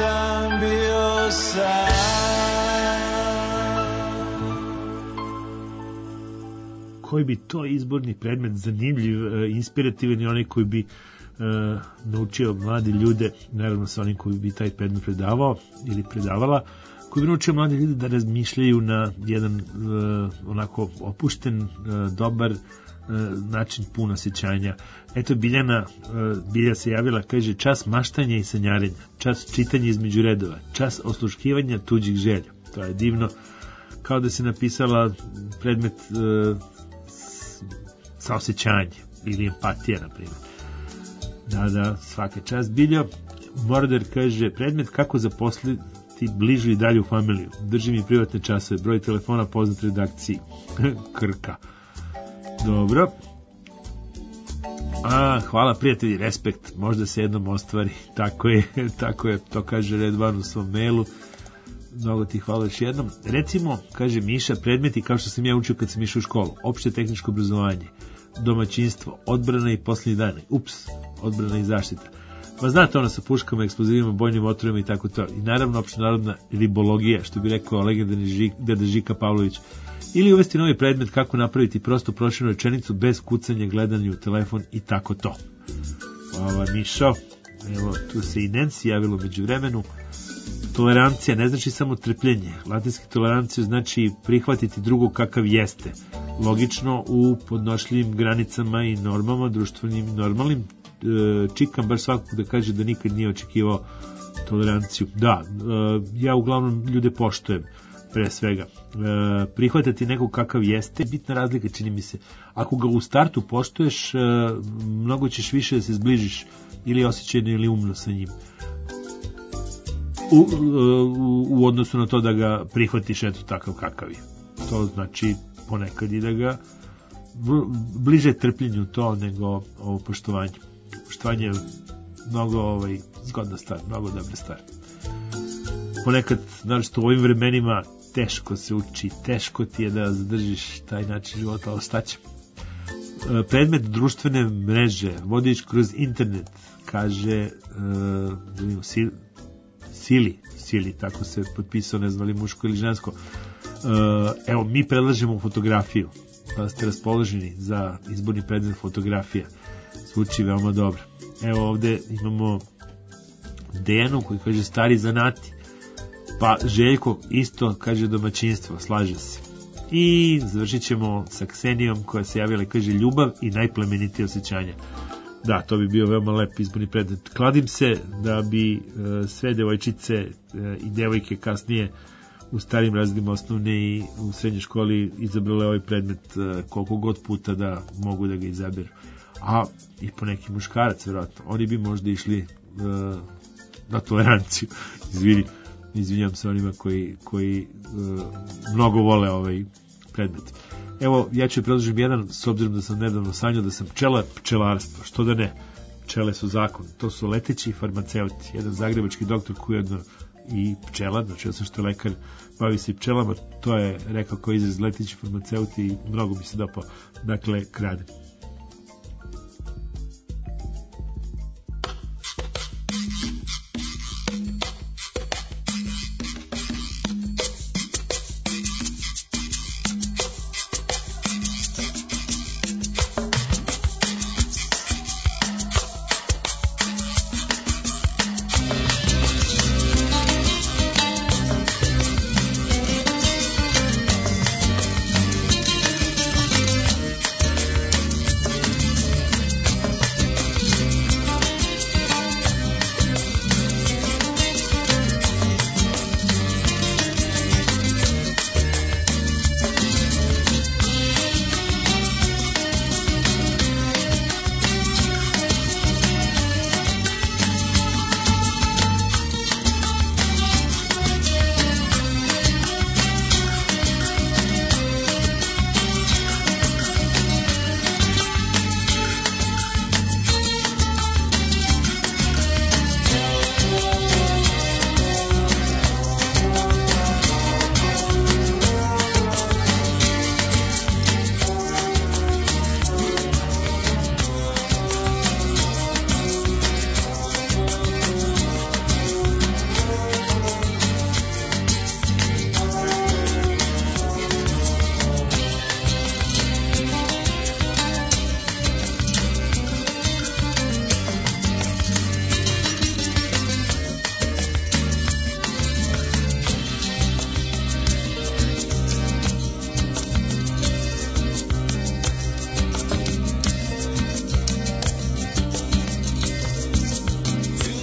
sam bio sam.
Koji bi to izborni predmet zanimljiv, inspirativan i onaj koji bi uh, naučio mlade ljude, naravno sa onim koji bi taj predmet predavao ili predavala, koji bi naučio mlade ljude da razmišljaju na jedan uh, onako opušten, uh, dobar uh, način pun osjećanja. Eto, Biljana, uh, Bilja se javila, kaže, čas maštanja i sanjarenja, čas čitanja između redova, čas osluškivanja tuđih želja. To je divno, kao da se napisala predmet uh, saosećanje ili empatija, na primjer. Da, da, svaka čast. Biljo, Morder kaže, predmet kako zaposliti bližu i dalju familiju. Drži mi privatne časove, broj telefona poznat redakciji. Krka. Dobro. A, hvala prijatelji, respekt, možda se jednom ostvari. Tako je, tako je, to kaže Redvan u svom mailu. Mnogo ti hvala još jednom. Recimo, kaže Miša, predmeti kao što sam ja učio kad sam išao u školu. Opšte tehničko obrazovanje, domaćinstvo, odbrana i posljednji dani. Ups, odbrana i zaštita. Pa znate ono sa puškama, eksplozivima, bojnim otrovima i tako to. I naravno opštenarodna ribologija, što bi rekao legendarni Žik, deda Žika Pavlović. Ili uvesti novi predmet kako napraviti prostu proširenu rečenicu bez kucanja, gledanja u telefon i tako to. Hvala Mišo. Evo, tu se i Nancy javilo među vremenu. Tolerancija ne znači samo trpljenje. Latinski toleranciju znači prihvatiti drugog kakav jeste. Logično u podnošljivim granicama i normama, društvenim i normalnim. Čikam baš svakog da kaže da nikad nije očekivao toleranciju. Da, ja uglavnom ljude poštujem pre svega. Prihvatati nekog kakav jeste, bitna razlika čini mi se. Ako ga u startu poštuješ, mnogo ćeš više da se zbližiš ili osjećajno ili umno sa njim. U, u, u odnosu na to da ga prihvatiš eto takav kakav je. To znači ponekad i da ga bliže trpljenju to nego ovo poštovanje. Poštovanje je mnogo ovaj, zgodna stvar, mnogo dobra stvar. Ponekad, znači u ovim vremenima teško se uči, teško ti je da zadržiš taj način života, ali staće. Predmet društvene mreže, vodiš kroz internet, kaže uh, sil, Sili, Sili, tako se potpisao, ne znam li muško ili žensko. Uh, evo, mi predlažemo fotografiju, pa ste raspoloženi za izborni predmet fotografija. Zvuči veoma dobro. Evo ovde imamo Dejanu koji kaže stari zanati, pa Željko isto kaže domaćinstvo, slaže se. I završit ćemo sa Ksenijom koja se javila i kaže ljubav i najplemenitije osjećanja. Da, to bi bio veoma lep izborni predmet. Kladim se da bi e, sve devojčice e, i devojke kasnije u starim razredima osnovne i u srednjoj školi izabrale ovaj predmet e, koliko god puta da mogu da ga izaberu. A i po neki muškarac, vjerojatno. Oni bi možda išli e, na toleranciju. Izvini, izvinjam se onima koji, koji e, mnogo vole ovaj predmet. Evo, ja ću predložiti jedan, s obzirom da sam nedavno sanjao da sam pčela, pčelarstvo, što da ne, pčele su zakon, to su leteći farmaceuti, jedan zagrebački doktor koji je jedno i pčela, znači ja sam što je lekar, bavi se i pčelama, to je rekao kao izraz leteći farmaceuti i mnogo bi se dopao, dakle, krade.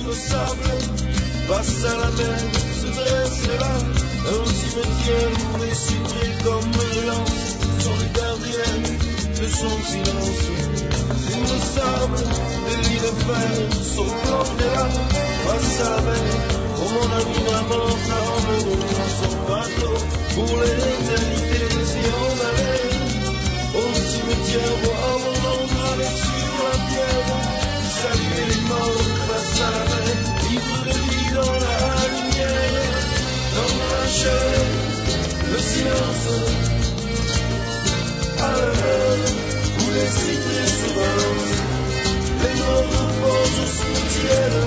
le sable, face à la mer, se dresse là, un cimetière où les cyprès comme des lances sont les gardiennes de son silence. Sur le sable, les lits de fer sont plantés là, face à la mer, où mon ami la mort l'a emmené dans son bateau, pour l'éternité si on allait au cimetière voir mon nom gravé sur la pierre, saluer les morts face à la mer, vivre de vie dans la lumière, dans la chair, le silence, à l'heure où les cités se balancent, les morts reposent au cimetière,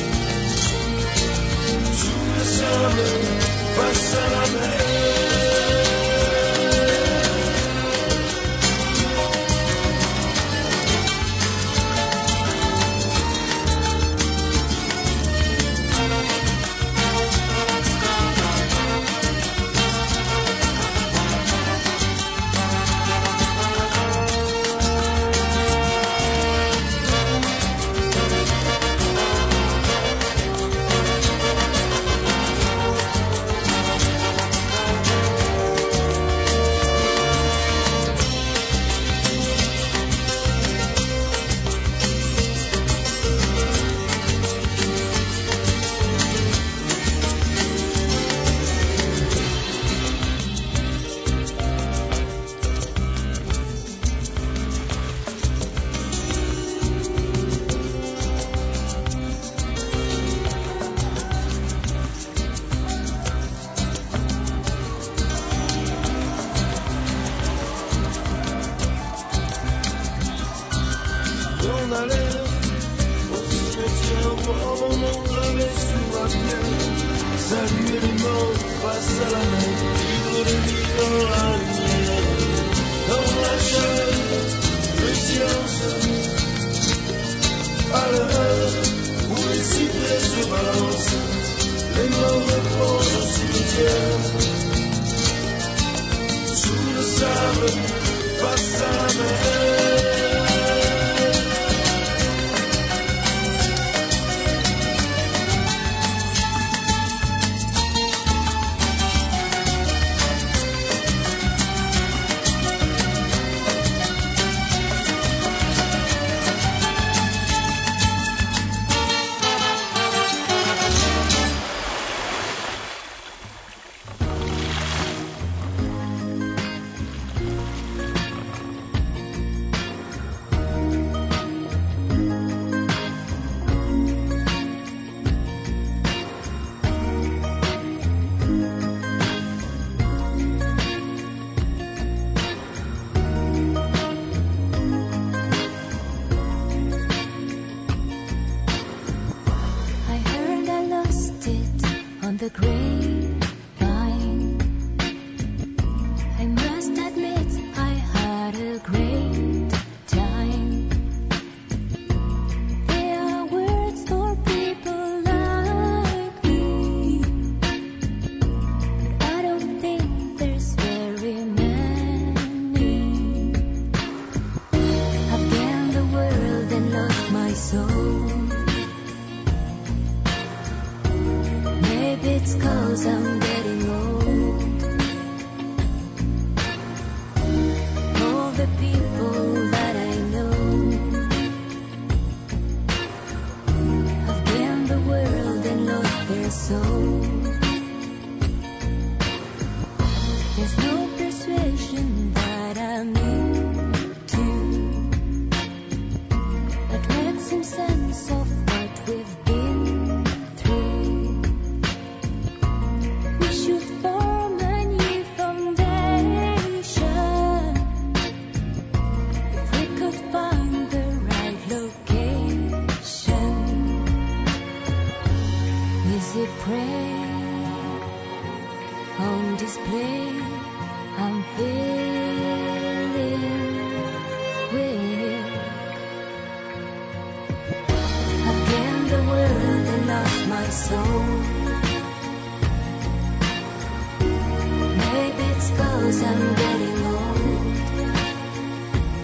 sous le sable, face à la mer.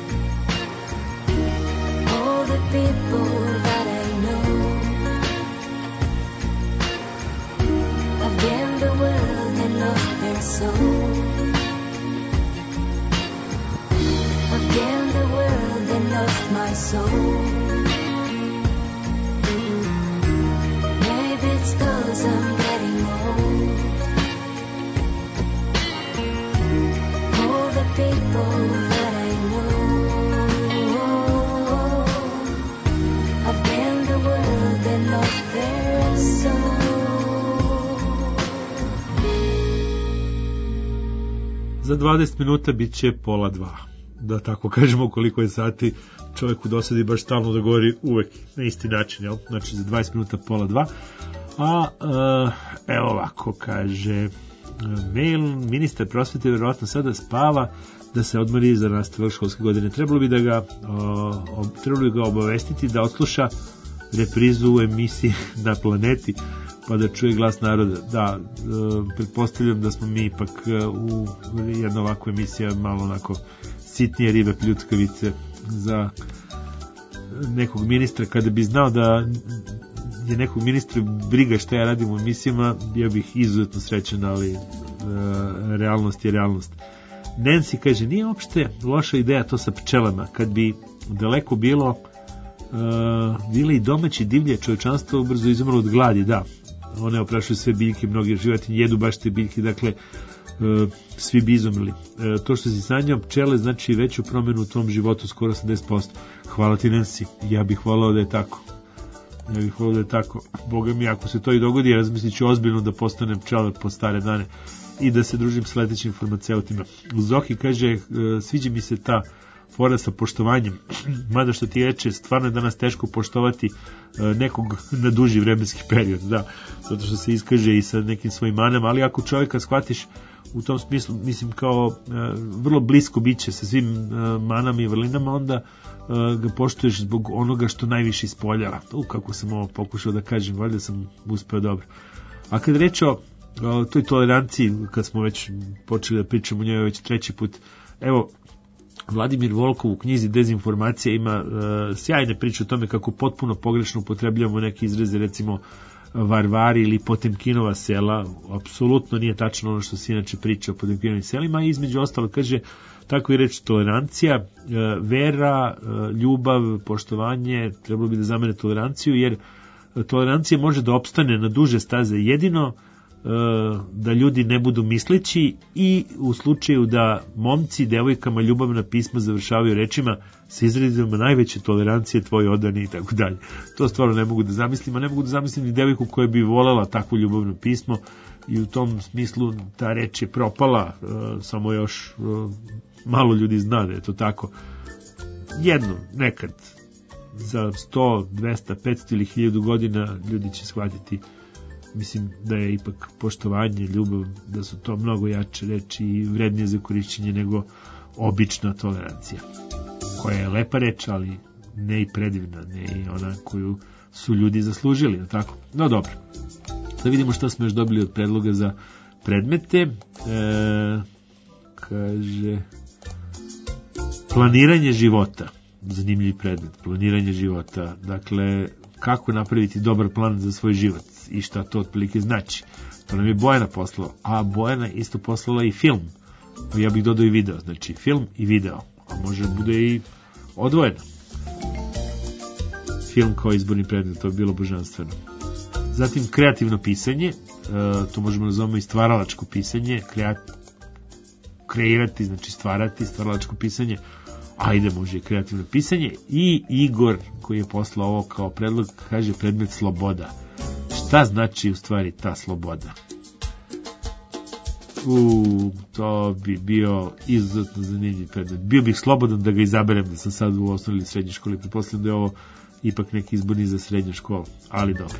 People that I know soul. I've gained the world and lost my soul. Maybe it's 'cause I'm getting old. All the people that I know, I've gained the world and lost their soul.
Za dvadeset minuta bit će pola dva. Da tako kažemo, koliko je sati, čovjeku dosadi baš stalno da govori uvek na isti način, jel? Znači za dvadeset minuta pola dva. A uh, evo ovako kaže mail, ministar prosvete vjerovatno sada spava da se odmori za nastavak školske godine. Trebalo bi da ga uh, ob, trebalo bi ga obavestiti da odsluša reprizu u emisiji Na planeti pa da čuje glas naroda. Da, uh, pretpostavljam da smo mi ipak uh, u jedna ovakva emisija malo onako sitnije ribe pljuckavice za nekog ministra. Kada bi znao da je nekog ministra briga šta ja radim u emisijama, bio bih izuzetno srećan, ali e, realnost je realnost. Nancy kaže, nije uopšte loša ideja to sa pčelama, kad bi daleko bilo e, bile i domaći divlje čovječanstvo brzo izumrlo od gladi, da, one oprašuju sve biljke, mnoge životinje jedu baš te biljke, dakle e, svi bi izumrli. E, to što si sanjao pčele znači veću promjenu u tom životu, skoro osamdeset posto. Hvala ti, Nancy, ja bih volao da je tako. Ja bih volao da je tako. Boga mi, ako se to i dogodi, ja razmislit ću ozbiljno da postanem pčelar po stare dane i da se družim s letećim farmaceutima. Zoki kaže, sviđa mi se ta fora sa poštovanjem, mada što ti reče, stvarno je danas teško poštovati nekog na duži vremenski period, da, zato što se iskaže i sa nekim svojim manama, ali ako čovjeka shvatiš u tom smislu, mislim kao vrlo blisko biće sa svim manama i vrlinama, onda ga poštuješ zbog onoga što najviše ispoljava. U, kako sam ovo pokušao da kažem, valjda sam uspeo dobro. A kad reč o toj toleranciji, kad smo već počeli da pričamo o njoj već treći put, evo, Vladimir Volkov u knjizi Dezinformacija ima uh, sjajne priče o tome kako potpuno pogrešno upotrebljavamo neke izraze, recimo Varvari ili Potemkinova sela. Apsolutno nije tačno ono što se inače priča o Potemkinovim selima, i između ostalo kaže tako i reč tolerancija, uh, vera, uh, ljubav, poštovanje, trebalo bi da zamene toleranciju, jer tolerancija može da opstane na duže staze jedino da ljudi ne budu misleći i u slučaju da momci devojkama ljubavna pisma završavaju rečima sa izrazima najveće tolerancije tvoje odani i tako dalje. To stvarno ne mogu da zamislim, a ne mogu da zamislim ni devojku koja bi volela takvo ljubavno pismo, i u tom smislu ta reč je propala, samo još malo ljudi zna da je to tako. Jedno, nekad za sto, dvesta, petsto ili hiljadu godina ljudi će shvatiti, mislim da je ipak poštovanje, ljubav, da su to mnogo jače reči i vrednije za korišćenje nego obična tolerancija, koja je lepa reč, ali ne i predivna, ne i ona koju su ljudi zaslužili, tako? No dobro, da vidimo što smo još dobili od predloga za predmete. E, kaže planiranje života, zanimljiv predmet, planiranje života, dakle kako napraviti dobar plan za svoj život i šta to otprilike znači. To nam je Bojana poslala, a Bojana isto poslala i film, pa ja bih dodao i video, znači film i video, a može bude i odvojeno. Film kao izborni predmet, to je bilo božanstveno. Zatim kreativno pisanje, to možemo nazvati i stvaralačko pisanje, kreat... kreirati, znači stvarati, stvaralačko pisanje, ajde može i kreativno pisanje, i Igor koji je poslao ovo kao predlog, kaže predmet sloboda. Šta znači u stvari ta sloboda? U, to bi bio izuzetno zanimljiv predmet. Bio bih slobodan da ga izaberem, da sam sad u osnovnoj ili srednjoj školi. Pretpostavljam da je ovo ipak neki izborni za srednju školu, ali dobro.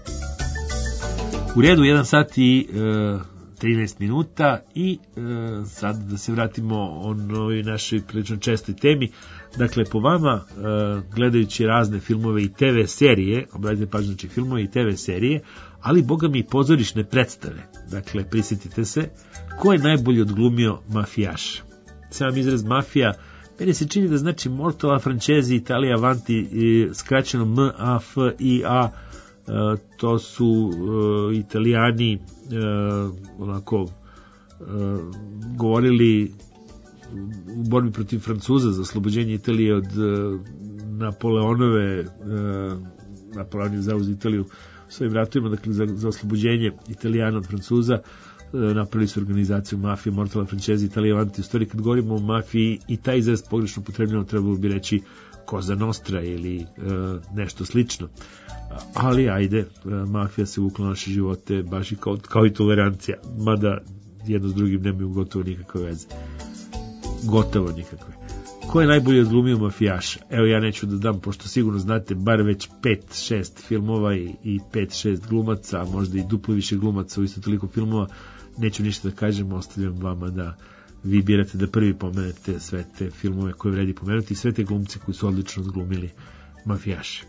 U redu, jedan sat i e, trinaest minuta i e, sad da se vratimo onoj našoj prilično čestoj temi. Dakle, po vama, e, gledajući razne filmove i te ve serije, obratite pažnju, znači filmove i te ve serije, ali boga mi i pozorišne predstave, dakle, prisjetite se, ko je najbolje odglumio mafijaša? Sam izraz mafija, meni se čini da znači Mortola Francesi Italija Avanti, i skraćeno M A F I A, e, to su e, Italijani, e, onako govorili u borbi protiv Francuza za oslobođenje Italije od uh, Napoleonove uh, Napoleon je zauzeo Italiju svojim ratovima, dakle za, za oslobođenje Italijana od Francuza. Uh, napravili su organizaciju mafije Mortala Francese Italije Avanti. U stvari kad govorimo o mafiji i taj izraz pogrešno upotrebljeno trebalo bi reći Cosa Nostra ili uh, nešto slično, ali ajde, uh, mafija se uvukla naše živote baš i kao, kao i tolerancija, mada jedno s drugim nemaju gotovo nikakve veze. Gotovo nikakve. Ko je najbolje odglumio mafijaša? Evo, ja neću da dam, pošto sigurno znate bar već pet šest filmova i, i pet šest glumaca, a možda i duplo više glumaca u isto toliko filmova, neću ništa da kažem, ostavljam vama da vi birate da prvi pomenete sve te filmove koje vredi pomenuti i sve te glumce koji su odlično odglumili mafijaše.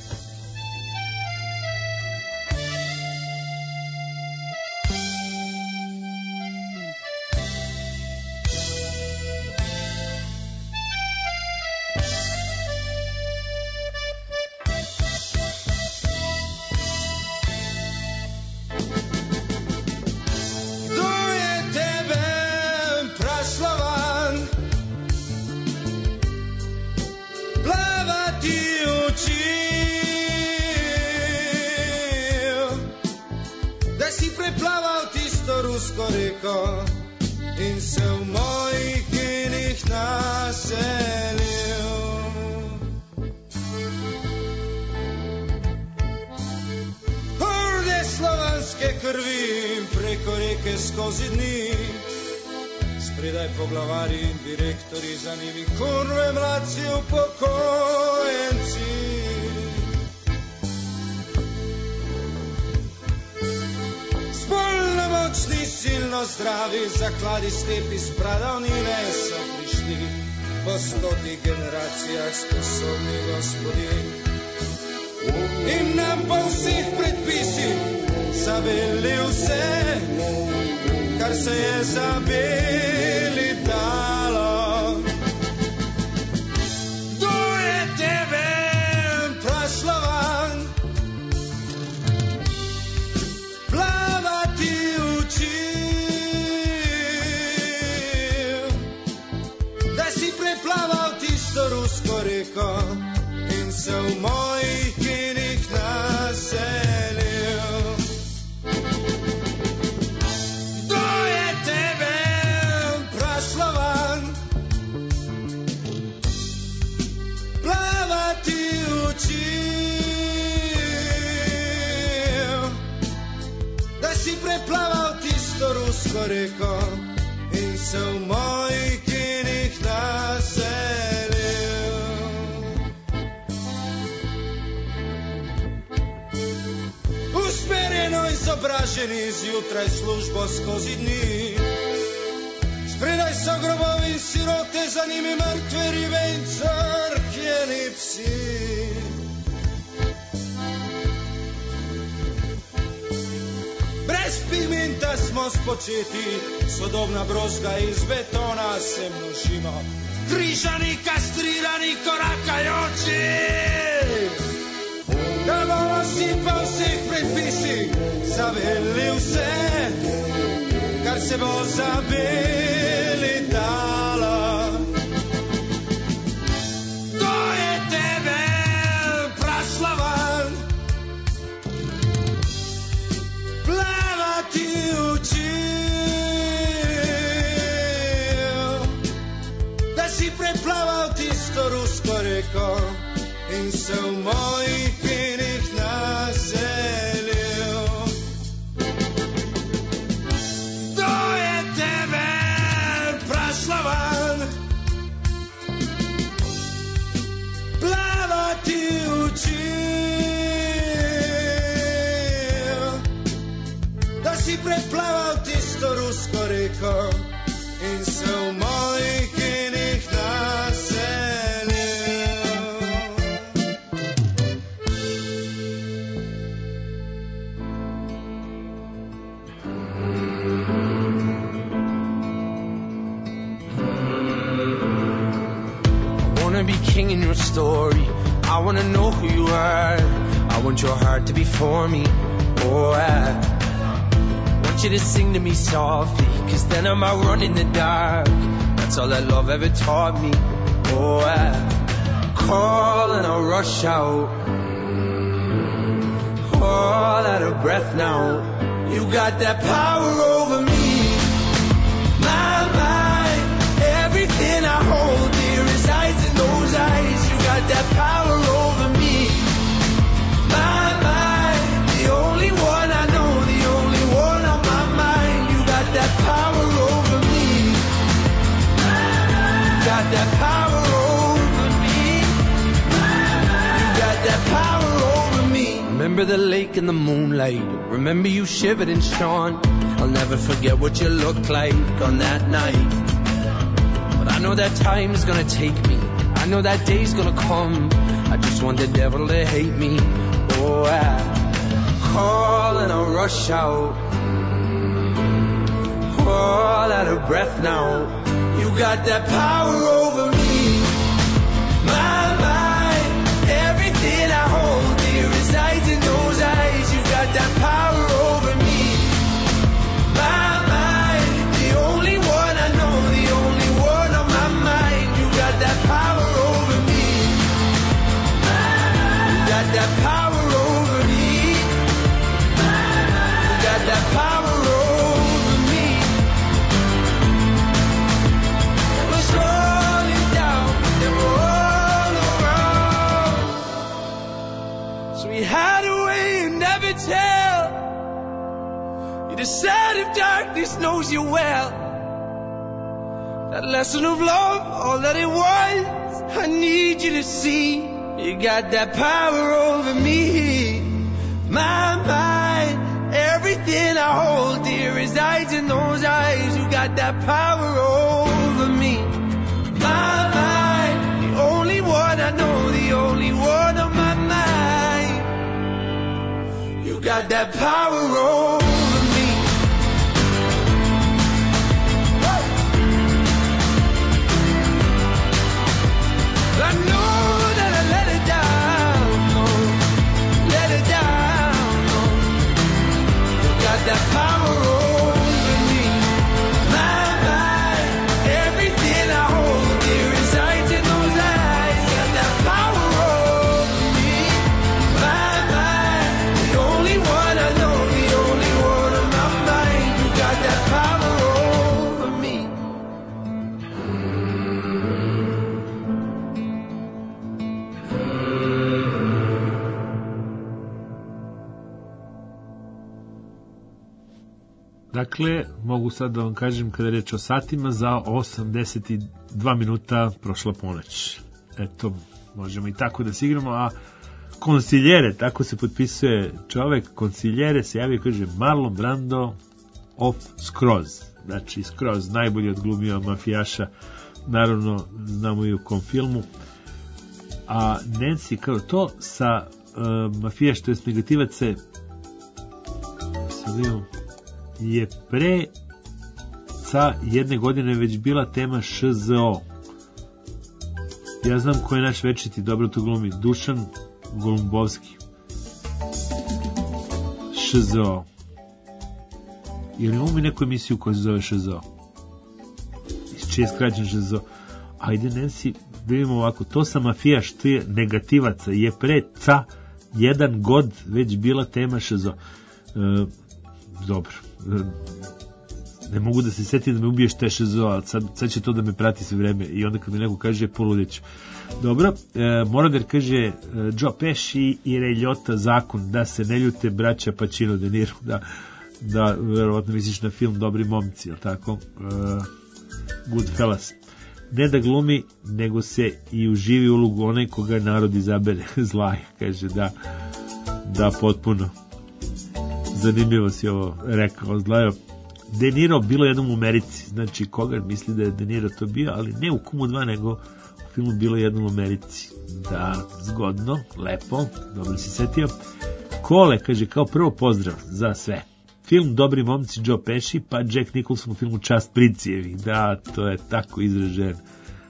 Zakladi step iz pradavnine su prišli po stoti generacijah sposobni gospodi. In nam po vseh predpisih zabelil se, kar se je zabeli dalo. Kdo je tebe prašlovan, plavati uči, rusko reko in se v mojih kinih naselil. Kdo je tebe prašlovan, plavati učil, da si preplaval tisto rusko reko in se v mojih kinih naselil. Izobraženi zjutraj službo skozi dni, spredaj so grobovi in sirote, za njimi mrtve ribe in crkljeni psi. Brez pigmenta smo spočeti, sodobna broška iz betona se množimo, križani, kastrirani, korakajoči. Da bomo si pa vseh predpisih zabelil vse, kar se bo zabeli dalo. Kdo je tebe prašlovan, plavati učil, da si preplaval tisto rusko reko in se v mojih kinih naselil. Kdo je tebe prašlovan, plavati učil, da si preplaval tisto rusko reko in se v mojih kinih naselil.
King in your story, I wanna know who you are. I want your heart to be for me. Oh, I want want you to sing to me softly, cause then I'm out running the dark. That's all that love ever taught me. Oh, I call and I rush out, all out of breath now. You got that power over me. My mind, everything I hold dear resides in those eyes. You got that power over me. My mind, the only one I know, the only one on my mind. You got that power over me. You got that power over me. You got that power over me. Remember the lake in the moonlight. Remember you shivered and shone. I'll never forget what you looked like on that night. But I know that time is gonna take me. I know that day's gonna come. I just want the devil to hate me. Oh, I call and I rush out, all out of breath now. You got that power over me. My mind, everything I hold dear resides in those eyes. You got that power over me. My mind, the only one I know, the only one on my mind. You got that power over me. You got that power over me. You got that power over me. And we're slowing down, and we're all around. So we hide away and never tell. You decide if darkness knows you well. That lesson of love, all that it was, I need you to see. You got that power over me. My mind, everything I hold dear resides in those eyes. You got that power over me. My mind, the only one I know, the only one on my mind. You got that power over me. I know that I let it down, no, let it down, no. You got that power over me. My mind, everything I hold dear resides in those eyes. Got that power over me. My mind, the only one I know, the only one on my mind. You got that power over me.
Dakle, mogu sad da vam kažem kada je reč o satima, za osamdeset dva minuta prošla ponoć. Eto, možemo i tako da se igramo, a konsiljere, tako se potpisuje čovek, konsiljere se javio i kaže Marlon Brando of Skroz. Znači, Skroz, najbolji odglumio mafijaša, naravno znamo i u kom filmu. A Nancy, kao to sa uh, mafijaš, to je negativac, sad imam, je pre ca jedne godine već bila tema Š Z O. Ja znam ko je naš večiti, dobro to glumi, Dušan Golumbovski. Š Z O. Jer imamo mi neku emisiju koja se zove Š Z O. Iz čije je skraćen Š Z O. Ajde, Nancy, da vidimo ovako, to sa mafijaš, to je negativaca, je pre ca jedan god već bila tema Š Z O. E, dobro. Ne mogu da se setim da me ubiješ te Š Z O, ali sad, sad će to da me prati sve vreme i onda kad mi neko kaže poludeću. Dobro, e, Moroder kaže e, Joe Pesci i Ray Liotta zakon da se ne ljute braća Pacino De Niro, da, da verovatno misliš na film Dobri momci, jel tako? E, Goodfellas. Ne da glumi, nego se i uživi ulogu onaj koga narod izabere. Zlaj, kaže, da, da, potpuno. Zanimljivo si ovo rekao, Zlajo. De Niro bilo jednom u Americi, znači koga misli da je De Niro to bio, ali ne u Kumu dva, nego u filmu bilo jednom u Americi. Da, zgodno, lepo, dobro si setio. Kole, kaže, kao prvo pozdrav za sve. Film Dobri momci, Joe Pesci, pa Jack Nicholson u filmu Čast princijevi. Da, to je tako izražen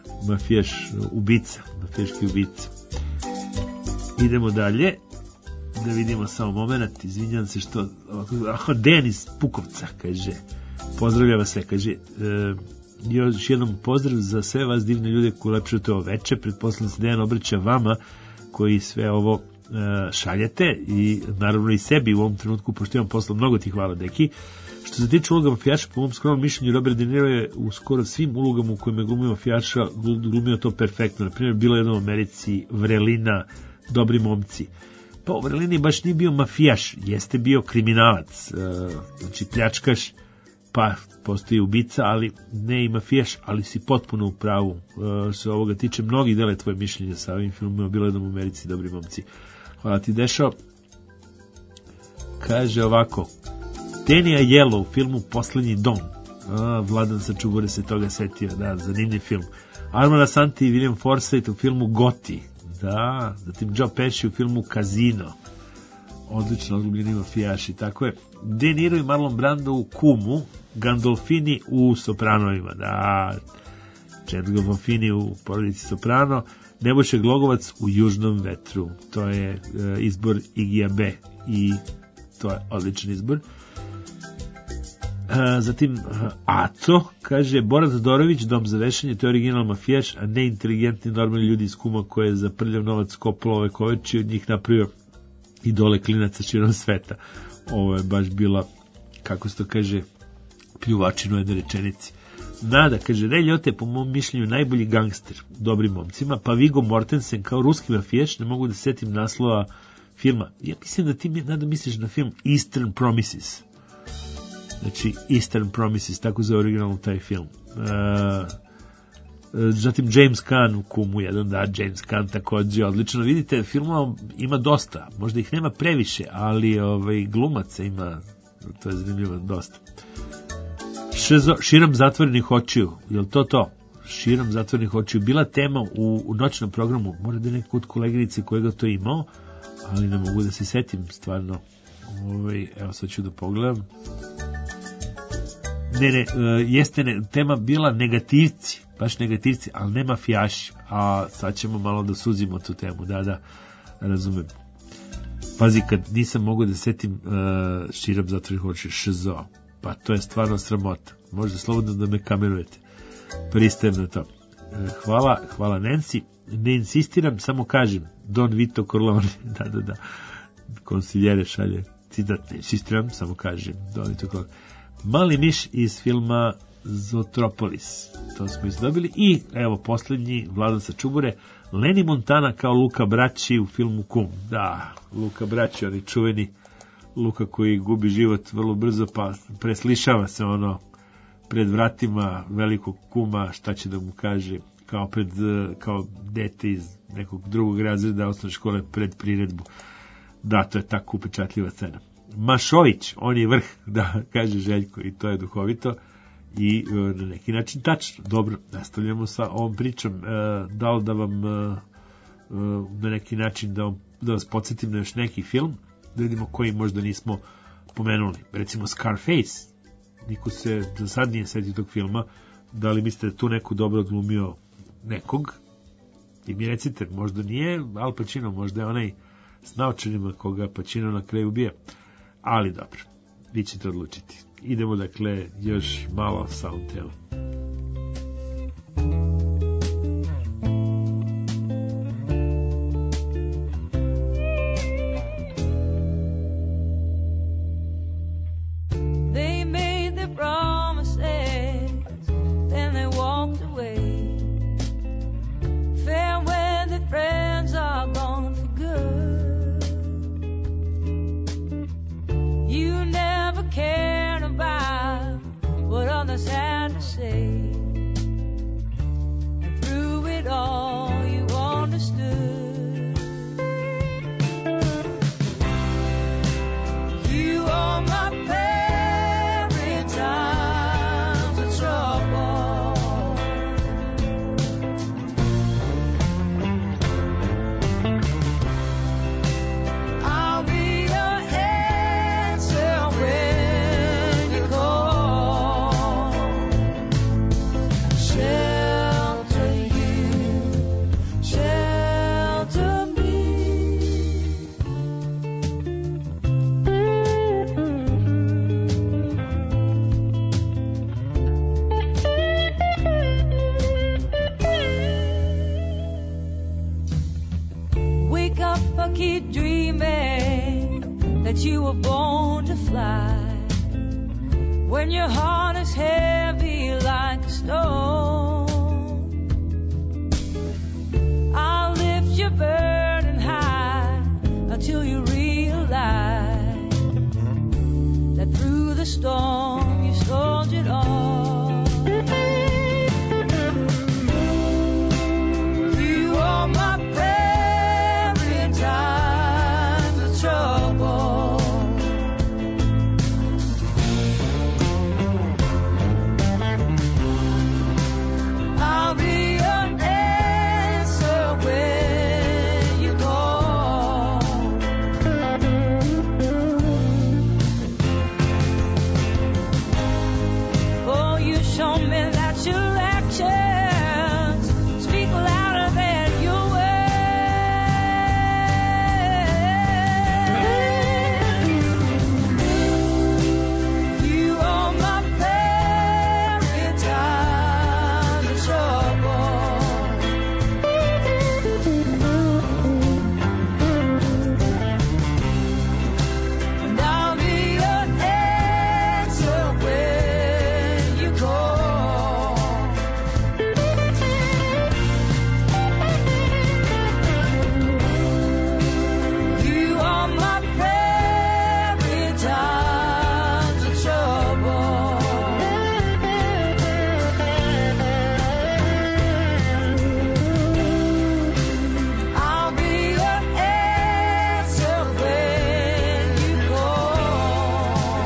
mafijaš ubica, mafijaški ubica. Idemo dalje. da vidimo samo moment, izvinjam se što aha, Denis Pukovca kaže, pozdravljava se, kaže, e, još jednom pozdrav za sve vas divne ljude koji ulepšate ovo veče, pretpostavljam se Dejan obraća vama koji sve ovo e, šaljete i naravno i sebi u ovom trenutku, pošto imam posla, mnogo ti hvala, deki. Što se tiče uloga mafijaša, po mom skromnom mišljenju, Robert De Niro je u skoro svim ulogama u kojima je glumio mafijaša glumio to perfektno. Na primjer, bilo je jedno u Americi, Vrelina, Dobri momci. Pa u Vrelini baš nije bio mafijaš, jeste bio kriminalac, znači pljačkaš, pa postoji ubica, ali ne i mafijaš, ali si potpuno u pravu. Što se ovoga tiče, mnogi dele tvoje mišljenje sa ovim filmima, bilo je jedno u Americi, Dobri momci. Hvala ti, Dešo. Kaže ovako, Tenija Jelo u filmu Poslednji dom. A, Vladan Sačubore se toga setio, da, zanimljiv film. Armand Asante i William Forsythe u filmu Goti. Da, zatim Joe Pesci u filmu Casino. Odlično, odgubljeni mafijaši, tako je. De Niro i Marlon Brando u Kumu, Gandolfini u Sopranovima. Da, Chad Gandolfini u Porodici Soprano, Nebojša Glogovac u Južnom vetru. To je e, izbor Igija B. I to je odličan izbor. A, zatim Aco kaže Boran Todorović, Dom za vešanje, to je original mafijaš, a ne inteligentni normalni ljudi iz Kuma koje je za prljav novac kopalo ove koveči, od njih napravio idole klinaca širom sveta. Ovo je baš bila, kako se to kaže, pljuvačina u jednoj rečenici. Nada kaže, Ray Liotta je po mom mišljenju najbolji gangster Dobrim momcima, pa Viggo Mortensen kao ruski mafijaš, ne mogu da setim naslova filma. Ja mislim da ti Nada misliš na film Eastern Promises. Znači Eastern Promises, tako za originalno taj film. Uh, zatim James Caan u Kumu, jedan da, James Caan takođe, odlično. Vidite, filmova ima dosta, možda ih nema previše, ali ovaj, glumaca ima, to je zanimljivo, dosta. Šezo, širom zatvorenih očiju, je li to to? Širom zatvorenih očiju, bila tema u, u noćnom programu, mora da je neko od koleginici kojega to imao, ali ne mogu da se setim stvarno. Ovaj, evo sad ću da pogledam. Ne, ne, jeste ne, tema bila negativci, baš negativci, ali ne mafijaši, a sad ćemo malo da suzimo tu temu, da, da, razumem. Pazi, kad nisam mogu da setim uh, širom zatvorenih očiju, šezo, pa to je stvarno sramota, možda slobodno da me kamerujete, pristajem na to. Hvala, hvala Nancy, ne insistiram, samo kažem, Don Vito Corleone, da, da, da, konsiljere šalje citat, ne insistiram, samo kažem, Don Vito Corleone. Mali miš iz filma Zootropolis, to smo izdobili. I evo poslednji, Vladan Sačubore, Lenny Montana kao Luka Braći u filmu Kum. Da, Luka Braći, oni čuveni Luka koji gubi život vrlo brzo, pa preslišava se ono pred vratima velikog kuma, šta će da mu kaže, kao, pred, kao dete iz nekog drugog razreda osnovne škole pred priredbu. Da, to je tako upečatljiva scena. Mašović, on je vrh, da, kaže Željko, i to je duhovito i na neki način tačno. Dobro, nastavljamo sa ovom pričom. E, da li da vam e, na neki način da, vam, da vas podsjetim na još neki film, da vidimo koji možda nismo pomenuli. Recimo Scarface, niko se za sad nije setio tog filma, da li mislite da tu neko dobro odglumio nekog? I mi recite, možda nije Al Pacino, možda je onaj s naočarima koga Pacino na kraju ubija. Ali dobro, vi ćete odlučiti. Idemo dakle još malo Soundtale.
They made their promises, then they walked away. Fair when the friends are gone for good. You never cared about what others had to say. And through it all, you understood. You are my times of trouble. I'll be your answer when you call. when your heart is heavy like a stone. I'll lift your burden high until you realize that through the storm you soldiered on. You are my prayer in times of trouble. I'll be your answer when you call. Oh, you show me that your actions speak louder than your words. You are my prayer in times of trouble. And I'll be your answer when you call. You are my prayer in times of trouble. I'll be your answer when you call.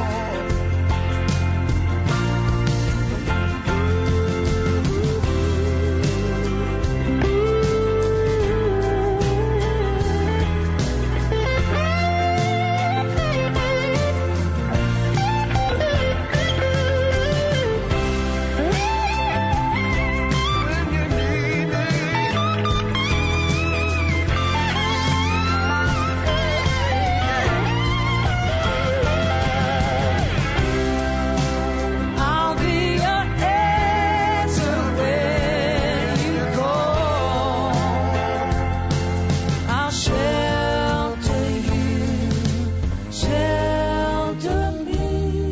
I'll be your answer when you call. I'll shelter you, shelter me.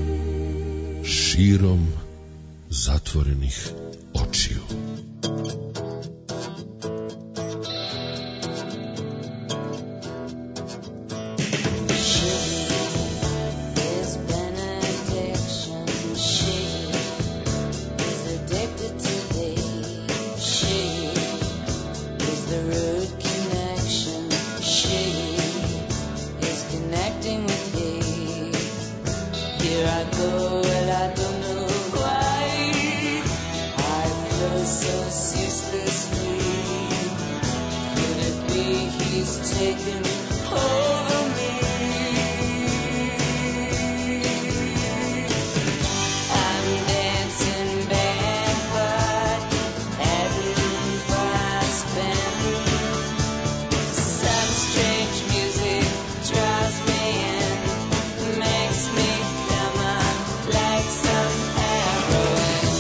Širom zatvorenih očiju.
Is benediction. She is addicted to thee. She is the root connection. She is connecting with thee. Here I go and I don't know why. I feel so ceaselessly. Could it be he's taken over me? I'm dancing barefoot, every I spend. Some strange music draws me in, makes me come up like some heroin.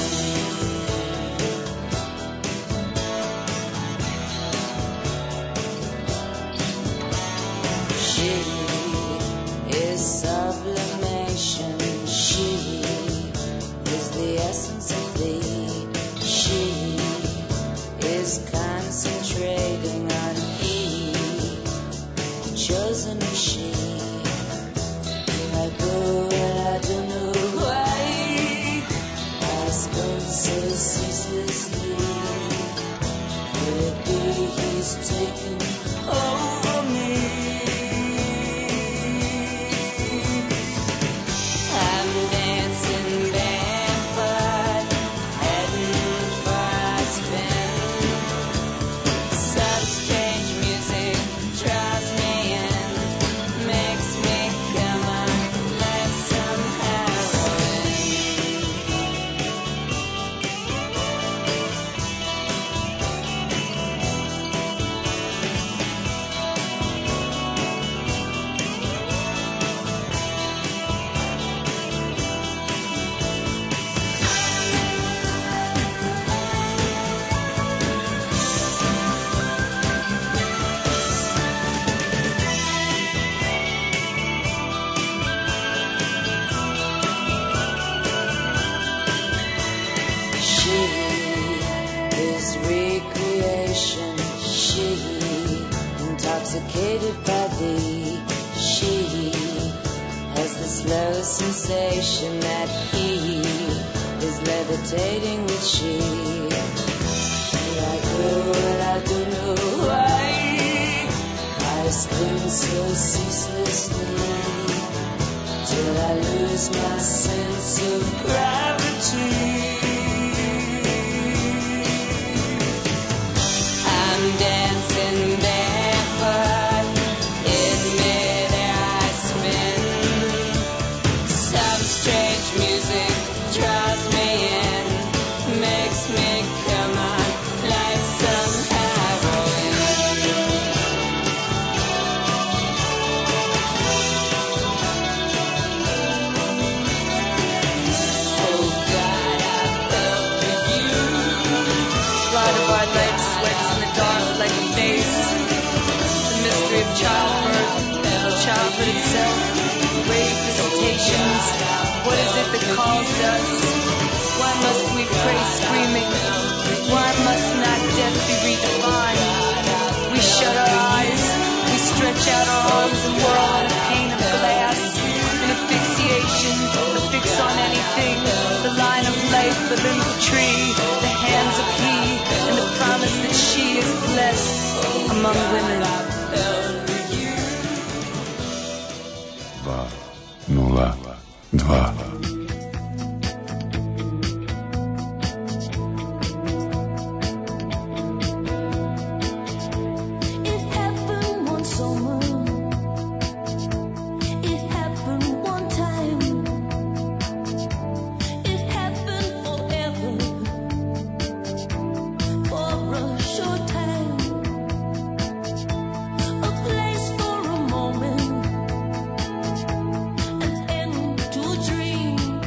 She intoxicated by thee. She has the slow sensation that he is levitating with she. Like, well, I don't know why I spin so ceaselessly till I lose my sense of gravity. I'm dancing barefoot in midair, I spin. Some strange music draws me in, makes me come on like some heroin. Oh God, I fell for you. Light of our life sweats in the dark like a vase. The mystery of childbirth, of childhood itself, grave visitations. What is it that calls us? Why must we pray screaming? Why must not death be redefined? We shut our eyes, we stretch out our arms and whirl on a pane of glass. An asphyxiation, a fix on anything. The line of life, the limb of tree, the hands of he, and the promise that she is blessed among women.
dva nula dva.
It happened one summer. It happened one time. It happened forever. For a short time. A place for a moment. An end to a dream.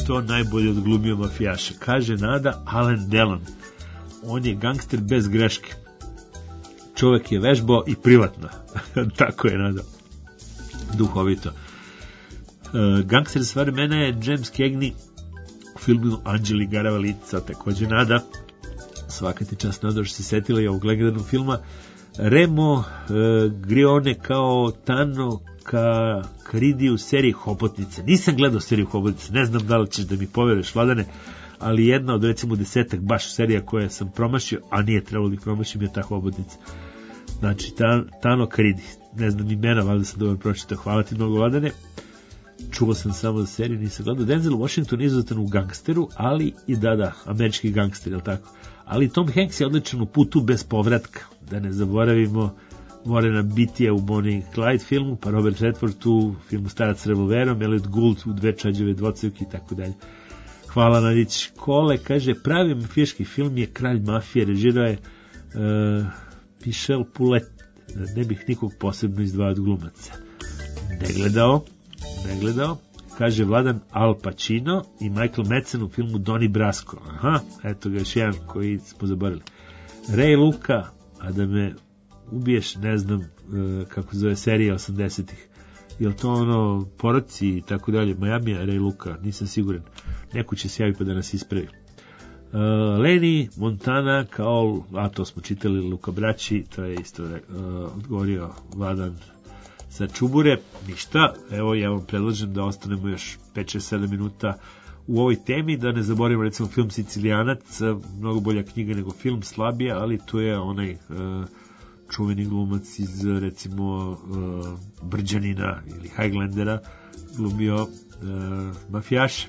to najbolje odglumio mafijaša? Kaže Nada, Alain Delon. On je gangster bez greške. Čovek je vežbao i privatno. Tako je Nada. Duhovito. Uh, gangster s vremena je James Cagney u filmu Anđeli Garava lica, takođe Nada. Svaka ti čast, Nada, što se setila i ovog legendarnog filma. Remo uh, Grione kao Tano ka Kridi u seriji Hobotnice. Nisam gledao seriju Hobotnice, ne znam da li ćeš da mi poveruješ, Vladane, ali jedna od recimo desetak baš serija koje sam promašio, a nije trebalo da ih promašim, je ta Hobotnica. Znači, ta, Tano Kridi, ne znam imena, valjda sam dobro pročitao, hvala ti mnogo, Vladane. Čuo sam samo za seriju, nisam gledao. Denzel Washington je izuzetan u gangsteru, ali i da, da, američki gangster, je li tako? Ali Tom Hanks je odličan u Putu bez povratka, da ne zaboravimo Morena Bitija u Bonnie i Clyde filmu, pa Robert Redford u filmu Starac s revolverom, Elliot Gould u Dve čađave dvocevke i tako dalje. Hvala Nadić. Kole kaže, pravi mafijaški film je Kralj mafije, režirao je uh, Michel Poulet. Ne bih nikog posebno izdvao od glumaca. Ne gledao, ne gledao. Kaže Vladan, Al Pacino i Michael Madsen u filmu Donnie Brasco. Aha, eto ga još jedan koji smo zaboravili. Ray Luka, a da me ubiješ, ne znam uh, kako zove serija osamdesetih. Je li to ono Poroci i tako dalje? Miami, Ray Luka, nisam siguran. Neko će se javiti pa da nas ispravi. Uh, Leni Montana kao, a to smo čitali, Luka Braći, to je isto uh, odgovorio Vladan sa Čubure. Ništa, evo ja vam predlažem da ostanemo još pet šest sedam minuta u ovoj temi, da ne zaboravimo recimo film Sicilijanac, mnogo bolja knjiga nego film, slabija, ali tu je onaj uh, čuveni glumac iz recimo uh, Brđanina ili Highlandera glumio uh, mafijaša.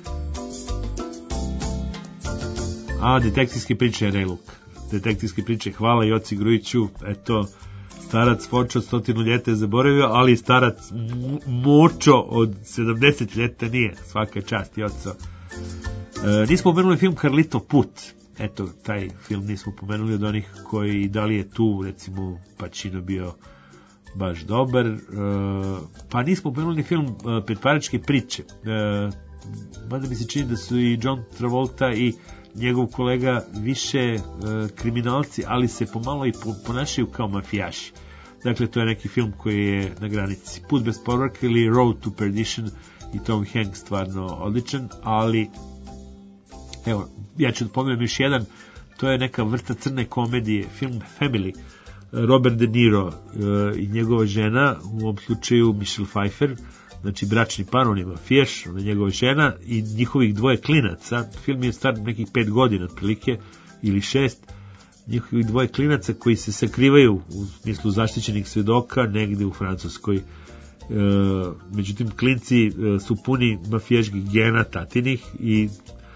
A detektivske priče je Rejluk. Detektivske priče, hvala Joci Grujiću, eto, starac Fočo od stotinu ljeta je zaboravio, ali starac Močo od sedamdeset ljeta nije, svaka čast Joco. E, nismo pomenuli film Carlito Put, eto, taj film nismo pomenuli od onih koji, da li je tu, recimo, Pacino bio baš dobar, e, pa nismo pomenuli film e, Pretvaračke priče, e, mada mi se čini da su i John Travolta i njegov kolega više e, kriminalci, ali se pomalo i ponašaju kao mafijaši. Dakle, to je neki film koji je na granici. Put bez povratka ili Road to Perdition i Tom Hanks stvarno odličan, ali evo, ja ću da pomenem još jedan, to je neka vrsta crne komedije, film Family, Robert De Niro e, i njegova žena, u ovom slučaju Michelle Pfeiffer, znači bračni par, on je mafijaš, ona je njegova žena i njihovih dvoje klinaca. Film je star nekih pet godina otprilike, ili šest, njihovih dvoje klinaca koji se sakrivaju u smislu zaštićenih svedoka negde u Francuskoj. E, međutim, klinci e, su puni mafijaških gena tatinih i e,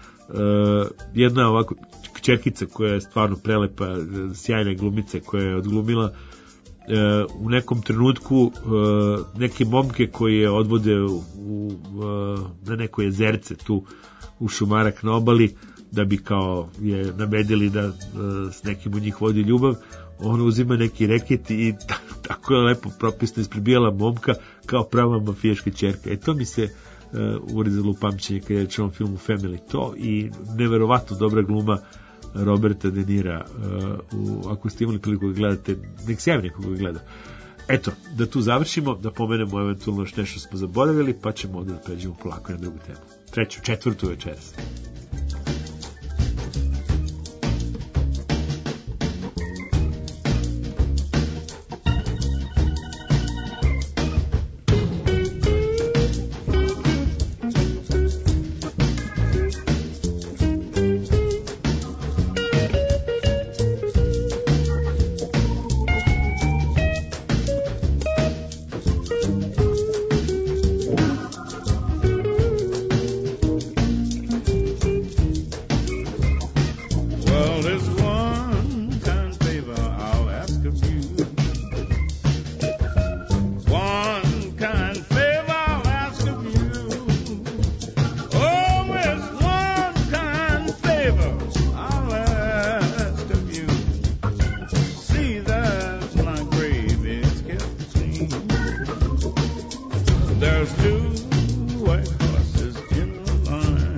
jedna ovako kćerkica koja je stvarno prelepa, sjajna glumica koja je odglumila u nekom trenutku neke momke koje odvode u, u, na neko jezerce tu u Šumarak na obali, da bi kao je nabedili da s nekim od njih vodi ljubav, on uzima neki reket i tako je lepo propisno ispribijala momka kao prava mafijaška ćerka. E to mi se urezalo u pamćenje kada je čuo filmu Family, to i neverovatno dobra gluma Roberta De Nira, uh, ako ste imali priliku da gledate, nek se javi nekog ga gleda. Eto, da tu završimo, da pomenemo eventualno što nešto smo zaboravili, pa ćemo ovdje da pređemo polako na drugu temu. Treću, četvrtu večeras.
There's two white horses in the line.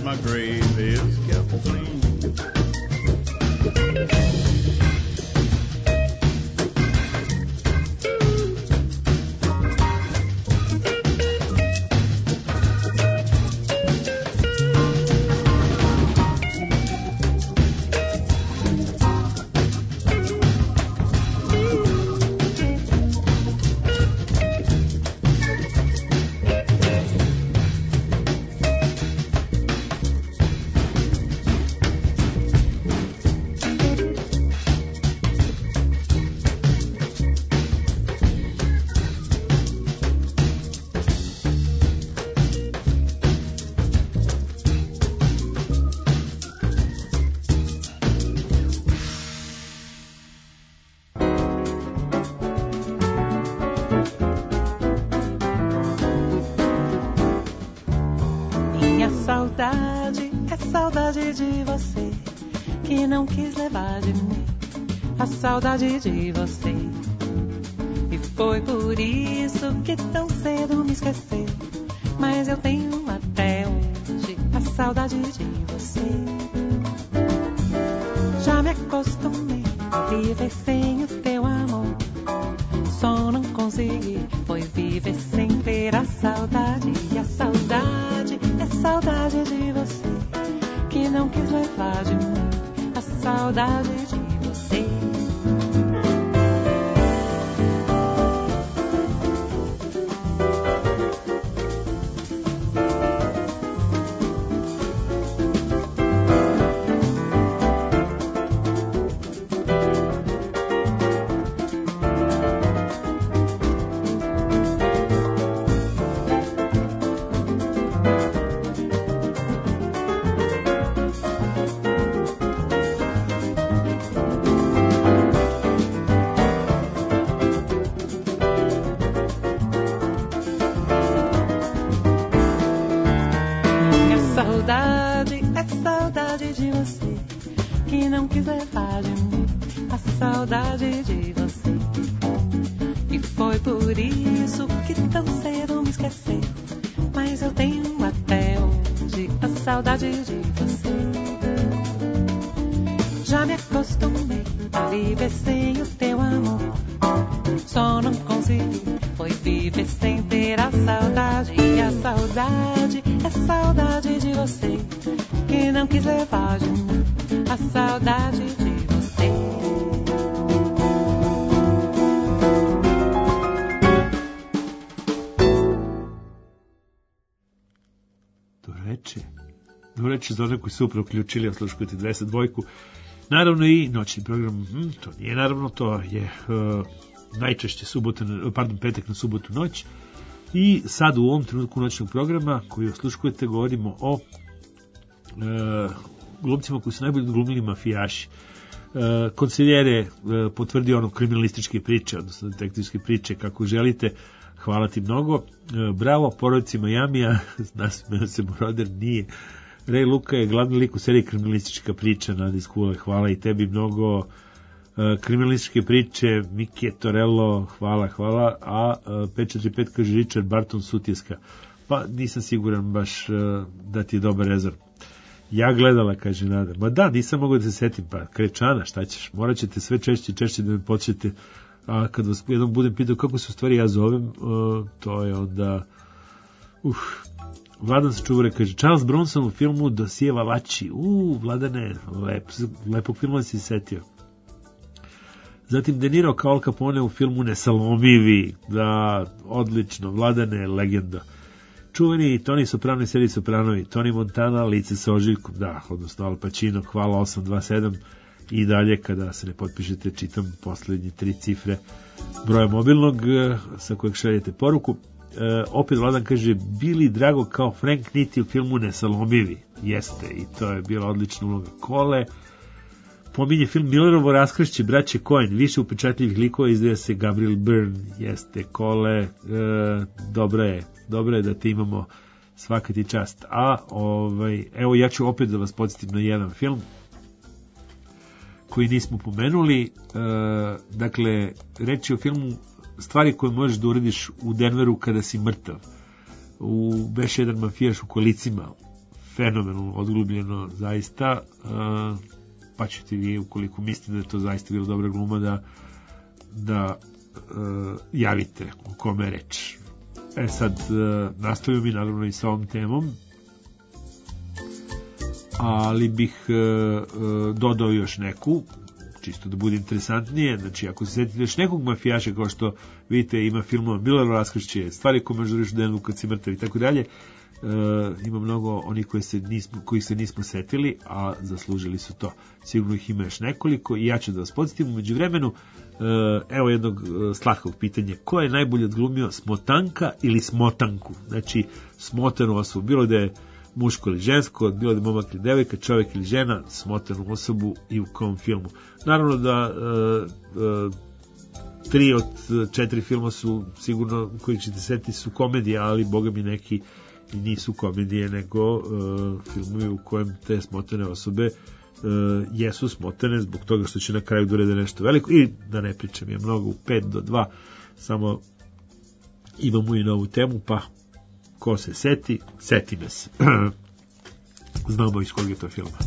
my grave is kept clean.
Saudade é saudade de você, que não quis levar de mim a saudade de você. E foi por isso que tão cedo me esqueceu, mas eu tenho até hoje a saudade de você. Já me acostumei a viver sem o teu amor, só não consegui foi viver sem ter a saudade. E a saudade é saudade de você, que não quis levar de mim a saudade de você. Saudade é saudade de você, que não quis levar de mim a saudade de você. E foi por isso que tão cedo me esqueceu, mas eu tenho até hoje a saudade de você. Já me acostumei a viver sem o teu amor, só não consegui foi viver sem ter a saudade. E a saudade é saudade de você, que não quis levar de mim a saudade de você.
Dobreče. Dobreče za one koji su upravo uključili, a slušajte dvadeset dva. Naravno i noćni program, hm, to nije naravno, to je uh, najčešće subota, pardon, petak na subotu noć. I sad u ovom trenutku noćnog programa koji osluškujete govorimo o e, glumcima koji su najbolji glumili mafijaši. E, Konsiljere e, potvrdio ono kriminalističke priče, odnosno detektivske priče, kako želite. Hvala ti mnogo. E, bravo porodici Majamija, nasmeo se Moroder, nije. Ray Luka je glavni lik u seriji kriminalistička priča, Nadi Skule, hvala i tebi mnogo. Uh, kriminalističke priče, Miki Torello, hvala, hvala, a uh, pet četiri pet kaže Richard Barton Sutjeska, pa nisam siguran baš uh, da ti je dobar rezor. Ja gledala, kaže Nada, ma da, nisam mogao da se setim, pa Krečana, šta ćeš, morat ćete sve češće i češće da me počnete, a kad vas jednom budem pitao kako se u stvari ja zovem, uh, to je onda, uh, Vladan Sačuvare kaže, Charles Bronson u filmu Dosije Valači, uh, Vladane, lep, lepog filma si setio. Zatim De Niro kao Al Capone u filmu Nesalomivi, da, odlično, Vladane, legenda. Čuveni Toni Soprano i seriji Sopranovi, Toni Montana, lice sa ožiljkom, da, odnosno Al Pacino, hvala osam dva sedam i dalje, kada se ne potpišete, čitam poslednje tri cifre broja mobilnog sa kojeg šaljete poruku. E, opet Vladan kaže, Billy Drago kao Frank Nitti u filmu Nesalomivi, jeste, i to je bila odlična uloga. Kole pominje film Millerovo raskršće braće Coen, više upečatljivih likova, izdaje se Gabriel Byrne, jeste, Kole, e, dobro je, dobro je da te imamo, svaka ti čast. A, ovaj, evo ja ću opet da vas podsjetim na jedan film koji nismo pomenuli, e, dakle, reći o filmu Stvari koje možeš da uradiš u Denveru kada si mrtav, u Beš jedan mafijaš u kolicima, fenomenalno odglubljeno zaista, uh, pa ćete vi, ukoliko mislite da je to zaista bilo dobra gluma, da, da uh, javite o kome je reč. E sad, uh, nastavimo mi naravno i sa ovom temom, ali bih uh, uh, dodao još neku, čisto da bude interesantnije. Znači, ako se setite još nekog mafijaša, kao što vidite, ima filmova Milorad Raskršće, Stvari ko me žuriš denu kad si mrtav i tako dalje, ima mnogo onih koji se nismo, kojih se nismo setili, a zaslužili su to. Sigurno ih ima još nekoliko i ja ću da vas podsjetim. Umeđu vremenu, evo jednog slatkog pitanja: ko je najbolje odglumio Smotanka ili Smotanku? Znači, smotanu osobu, bilo da je muško ili žensko, bilo da je momak ili devojka, čovjek ili žena, smotanu osobu i u kom filmu. Naravno da uh, uh, tri od četiri filma su sigurno, koji ćete setiti, su komedije, ali boga mi neki i nisu komedije, nego uh, filmovi u kojem te smotane osobe uh, jesu smotane zbog toga što će na kraju da urede nešto veliko. I da ne pričam je mnogo, u pet do dva samo imamo i novu temu, pa ko se seti, seti me se. Znamo iz kog je to filma.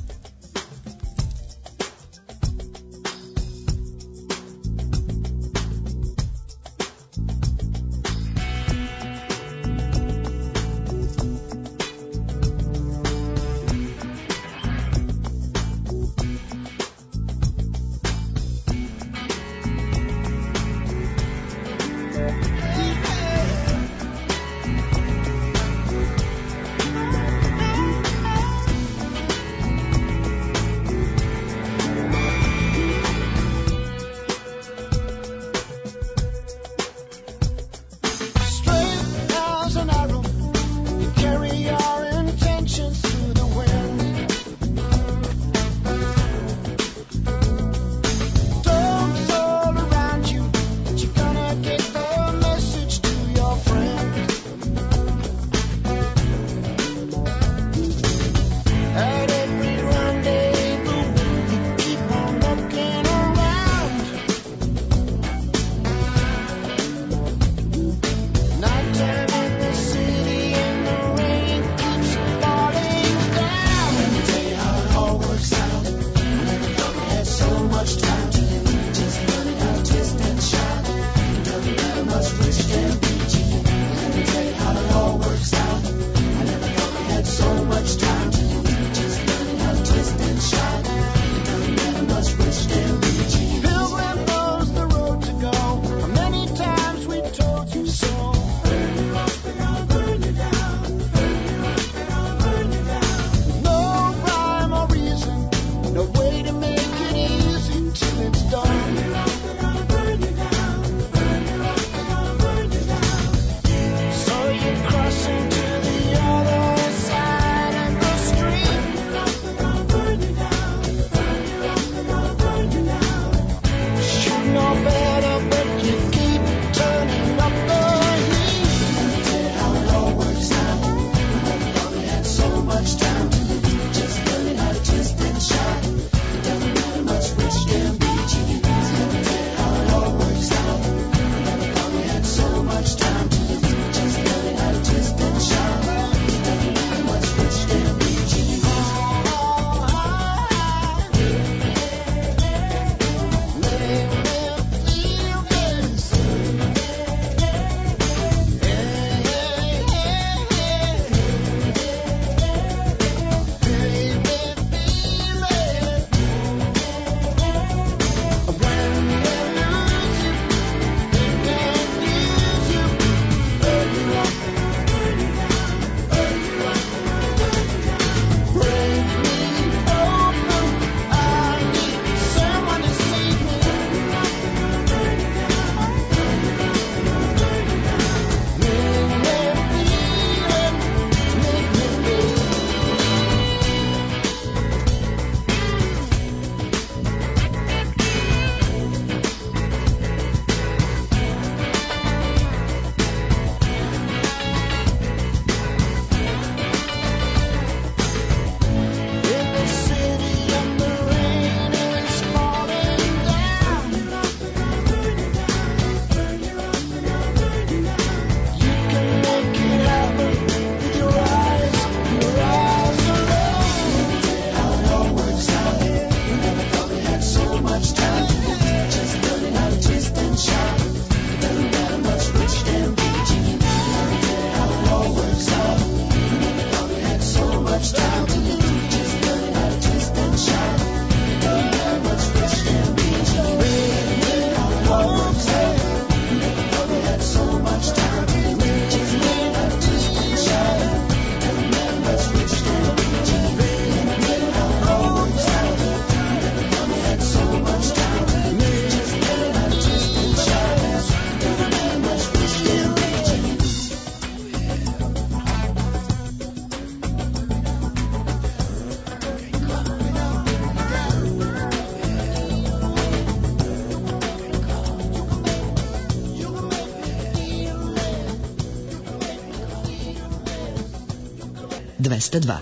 dvesta dva.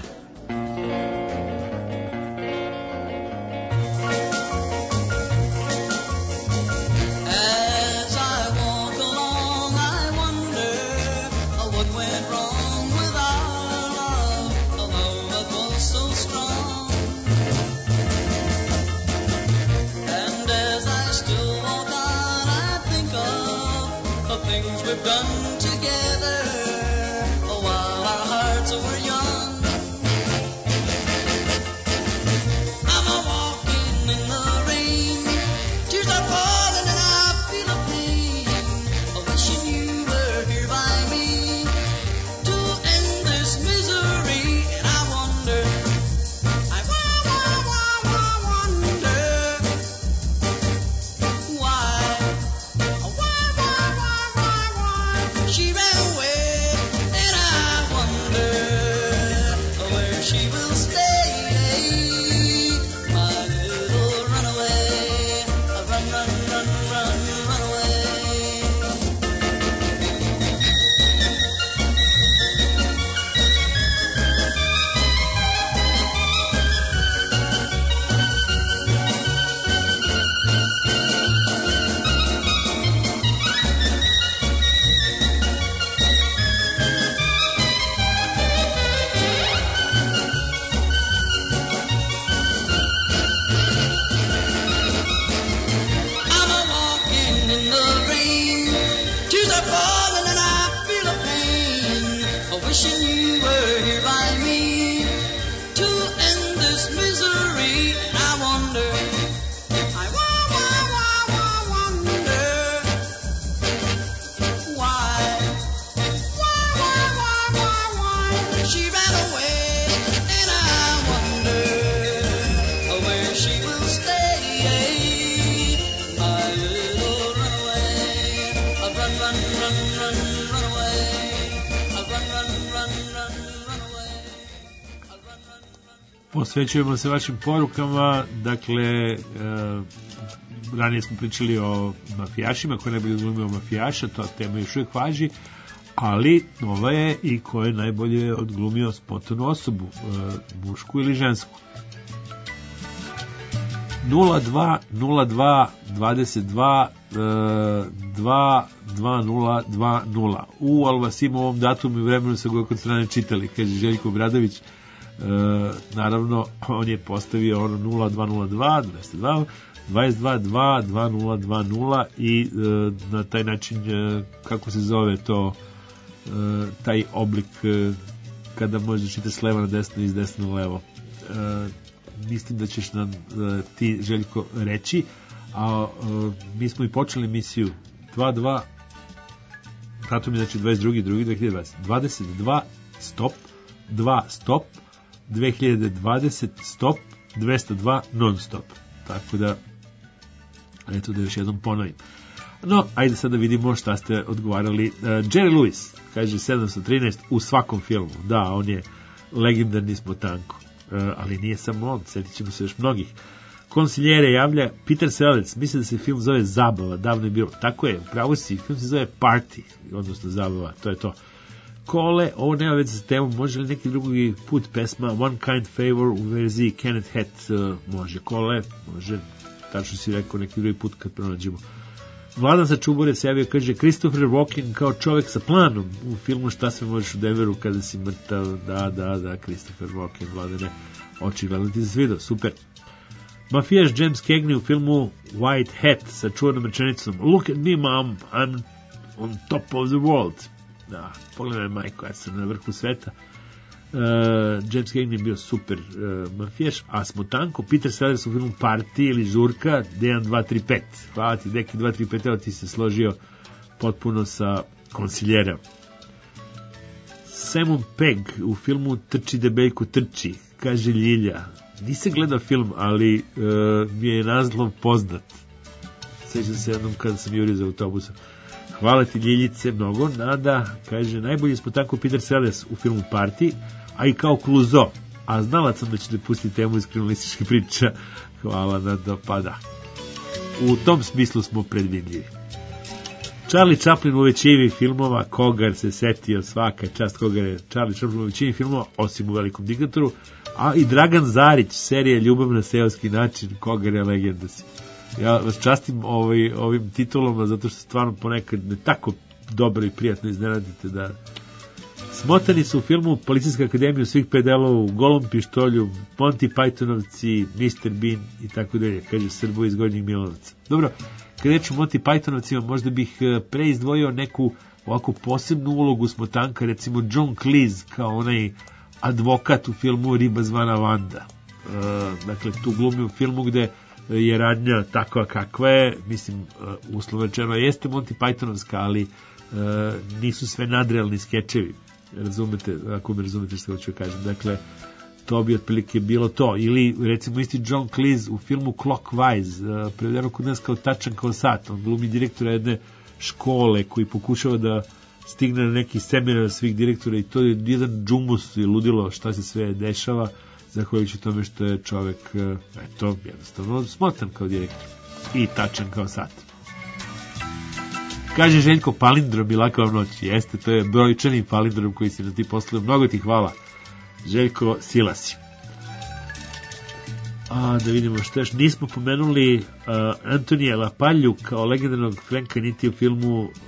Posvećujemo se vašim porukama. Dakle, e, ranije smo pričali o mafijašima, ko najbolje odglumio mafijaša, to tema još uvijek važi, ali ova je i ko je najbolje odglumio spontanu osobu, e, mušku ili žensku. nula dva nula dva dvadeset dva dva dva nula dva nula. U, ali vas ima u ovom datumu i vremenu sa kod strane čitali, kaže Željko Bradović. E, naravno, on je postavio ono nula dva nula dva dvesta dva dvadeset dva dva dva nula dva nula i e, na taj način, e, kako se zove to, e, taj oblik e, kada možeš čitati s leva na desno i s desno na levo. E, mislim da ćeš nam e, ti, Željko, reći, a e, mi smo i počeli emisiju dvadeset dva, datum je znači dvadeset drugi drugi dve hiljade dvadeset, dvadeset dva stop, dva stop, dve hiljade dvadeset stop, dvesta dva non stop. Tako da, eto da još jednom ponovim. No, ajde sad da vidimo šta ste odgovarali. Uh, Jerry Lewis, kaže sedamsto trinaest u svakom filmu. Da, on je legendarni Smotanko. Uh, ali nije samo on, sjetit ćemo se još mnogih. Konsiljere javlja Peter Sellers, misli da se film zove Zabava, davno je bilo. Tako je, pravo si, film se zove Party, odnosno Zabava, to je to. Kole, ovo nema već sa temom, može li neki drugi put pesma One Kind Favor u verziji Kenneth Head? Uh, može. Kole, može, tačno si rekao neki drugi put kad pronađemo. Vladan sa Čubore se javio, kaže Christopher Walken kao čovek sa planom u filmu Šta sve možeš u Denveru kada si mrtav. Da, da, da, Christopher Walken, Vladane, očigledno ti se svidio, super. Mafijaš James Cagney u filmu White Hat sa čuvanom rečenicom Look at me mom, I'm on top of the world. Da, pogledaj majko, ja sam na vrhu sveta. Uh, James Cagney je bio super uh, mafijaš, a Smotanko, Peter Sellers u filmu Party ili Žurka, Dejan dva tri pet. Hvala ti, Deki dva tri pet, evo ti se složio potpuno sa konsiljerom. Simon Pegg u filmu Trči debejku trči, kaže Ljilja. Nisam gledao film, ali uh, mi je naslov poznat. Sjećam se jednom kada sam jurio za autobusom. Hvala ti Ljiljice mnogo. Nada kaže najbolji smo tako Peter Sellers u filmu Party, a i kao Kluzo. A znala sam da ćete pustiti temu iz kriminalističkih priča. Hvala Nada, pa da. U tom smislu smo predvidljivi. Charlie Chaplin u većini filmova, koga se setio, svaka čast koga je Charlie Chaplin u većini filmova, osim u Velikom diktatoru, a i Dragan Zarić, serija Ljubav na seoski način, koga je legenda si. Ja vas častim ovaj, ovim titulama, zato što stvarno ponekad ne tako dobro i prijatno iznenadite da smotani su u filmu Policijska akademija svih pet delova, u Golom pištolju, Monty Pythonovci, mister Bean i tako dalje, kaže Srbo iz Gornjeg Milanovca. Dobro, kada reču Monty Pythonovcima, možda bih pre izdvojio neku ovako posebnu ulogu smotanka, recimo John Cleese kao onaj advokat u filmu Riba zvana Vanda. E, dakle, tu glumi u filmu gde je radnja takva kakva je, mislim, uslovno rečeno jeste Monty Pythonovska, ali e, nisu sve nadrealni skečevi. Razumete, ako me razumete što hoću kažem. Dakle, to bi otprilike bilo to. Ili, recimo, isti John Cleese u filmu Clockwise, prevedeno kod nas kao Tačan kao sat. On glumi direktora jedne škole koji pokušava da stigne na neki seminar svih direktora i to je jedan džumus i ludilo šta se sve dešava, zahvaljujući tome što je čovek, eto, jednostavno smotan kao direktor i tačan kao sat. Kaže Željko palindrom i laka vam noć. Jeste, to je brojčani palindrom koji si na ti poslao. Mnogo ti hvala, Željko Silasi. A, da vidimo što još. Nismo pomenuli uh, Antonija Lapalju kao legendarnog Franka niti u filmu uh,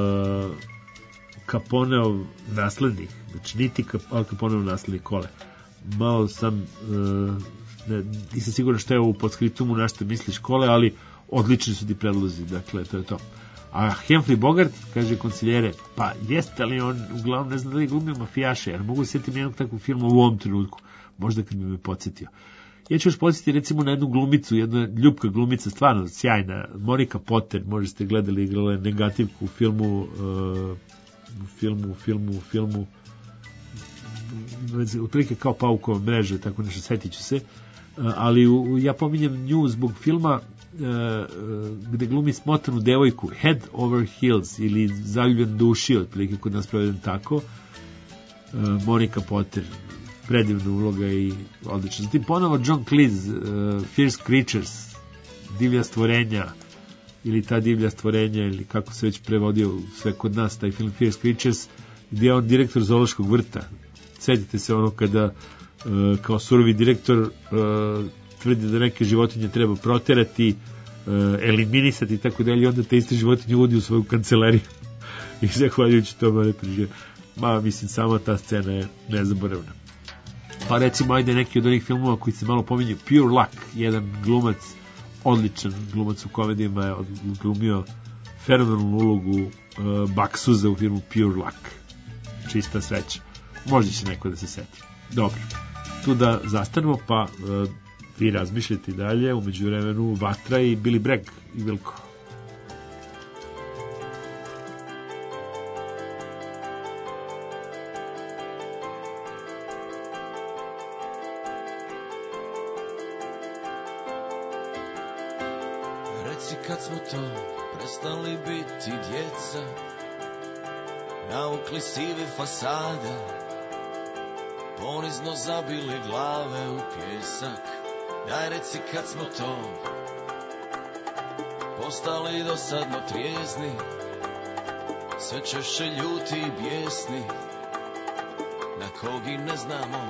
Caponeov naslednik. Znači, niti Al Caponeov naslednik Kole. Malo sam uh, ne, nisam siguran što je u podskriptumu na što misliš Kole, ali odlični su ti predlozi. Dakle, to je to. A Humphrey Bogart, kaže konsiljere, pa jeste, ali on uglavnom ne zna da li glumio mafijaše, jer mogu sjetiti jednog takvog filma u ovom trenutku, možda kad bi me podsjetio. Ja ću još podsjetiti recimo na jednu glumicu, jedna ljubka glumica, stvarno sjajna, Monica Potter, možda ste gledali, igrala je negativku u filmu, uh, u filmu, u filmu, u filmu, otprilike kao Paukova mreža, tako nešto, setit ću se, uh, ali u, ja pominjem nju zbog filma Uh, gde glumi smotanu devojku Head Over Heels ili Zaljubljen duši, otprilike kod nas preveden tako. uh, Monica Potter, predivna uloga i odlično. Zatim ponovo John Cleese, uh, Fierce Creatures, divlja stvorenja ili ta divlja stvorenja ili kako se već prevodio sve kod nas taj film Fierce Creatures, gdje je on direktor zoološkog vrta. Sjetite se ono kada uh, kao surovi direktor uh, tvrdi da neke životinje treba proterati, eliminisati i tako dalje, onda te iste životinje uvodi u svoju kancelariju i zahvaljujući tome ne prižije. Ma, mislim, sama ta scena je nezaboravna. Pa recimo, ajde neki od onih filmova koji se malo pominju, Pure Luck, jedan glumac, odličan glumac u komedijama, je glumio fenomenalnu ulogu uh, Baksuza u filmu Pure Luck. Čista sreća. Možda će neko da se seti. Dobro. Tu da zastanemo, pa uh, vi razmišljate dalje, umeđu vremenu Vatra i Billy Bragg i Vilko.
Reci kad smo to prestali biti djeca, naukli sive fasade, ponizno zabili glave u pjesak. Daj reci kad smo to postali dosadno trijezni, sve češće ljuti i bijesni, na kog i ne znamo.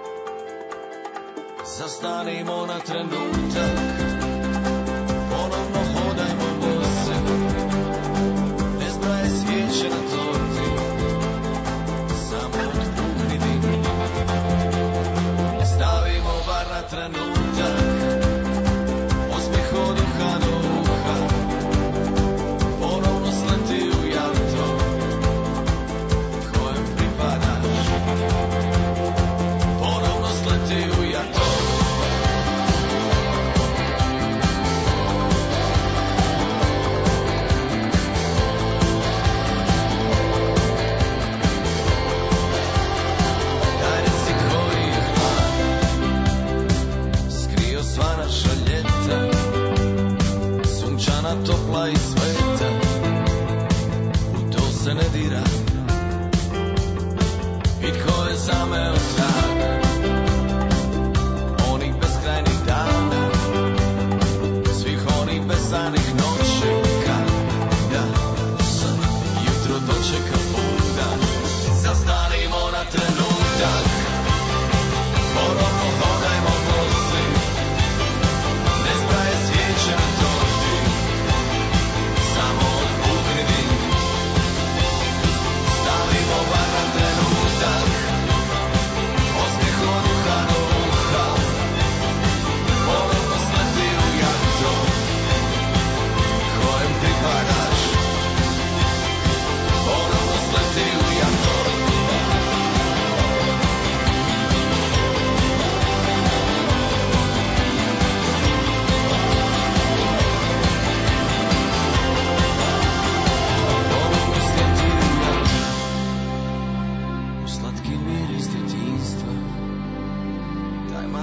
Zastanimo na trenutak, ponovno hodajmo bose, ne zbraje svijeće na torti, samo otpuhni dim. Stavimo bar na trenutak,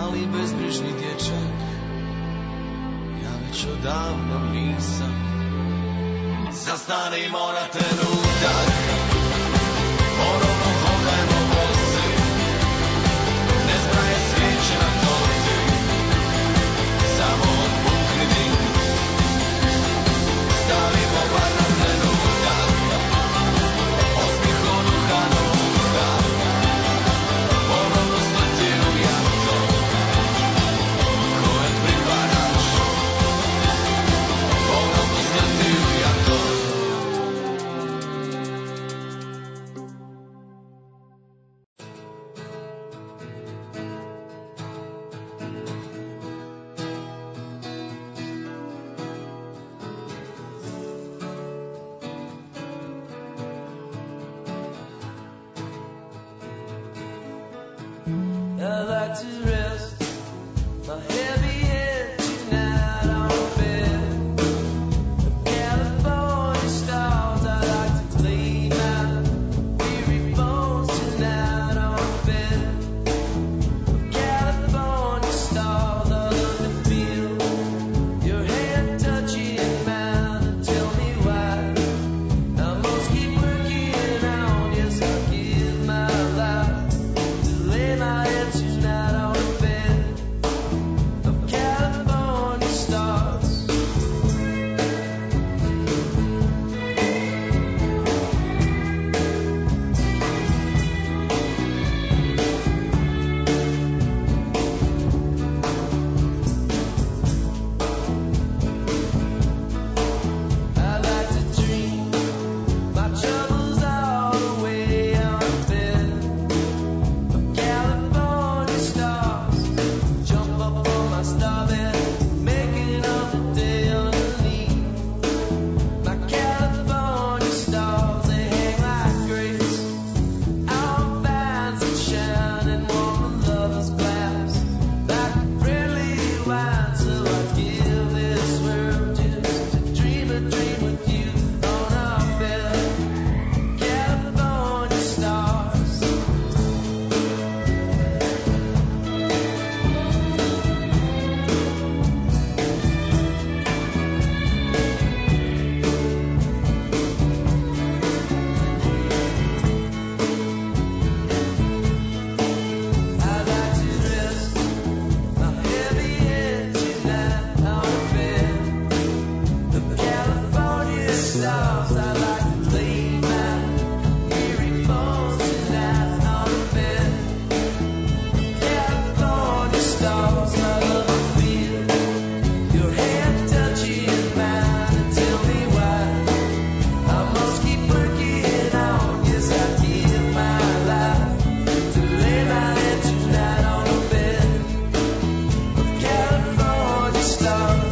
mali bezbrižný dječak, ja već odavno nisam. Zastanimo na trenutak, ponovno hodajmo bosi, ne zbraje svijeće na torti, samo odpukni dim. Stavimo bar na trenutak, osmih oduhano usta, ponovno sleti u jato, koje pripadaš, ponovno sleti u jato.
I like to rest my heavy head tonight on a bed of California stars. I like to lay my weary bones tonight on a bed of California stars. I love to feel your hand touching mine and tell me why I must keep working on. Yes, I'll give my life to lay my head tonight on a bed of California stars. I like to dream my troubles all away on a bed of California stars. Jump up on my starbed, making up the day underneath. My California stars, they hang like grapes out vines that shine and warm the lovers' glass like friendly wine. So I give this world just to dream a dream with you on our bed, California stars. I like to rest my heavy head tonight on a bed of California stars. I like to lay my weary bones tonight on a bed of California stars. I love to feel your hand touching mine and tell me why I must keep working on. Yes, I give my life to lay my head tonight on a bed of California stars.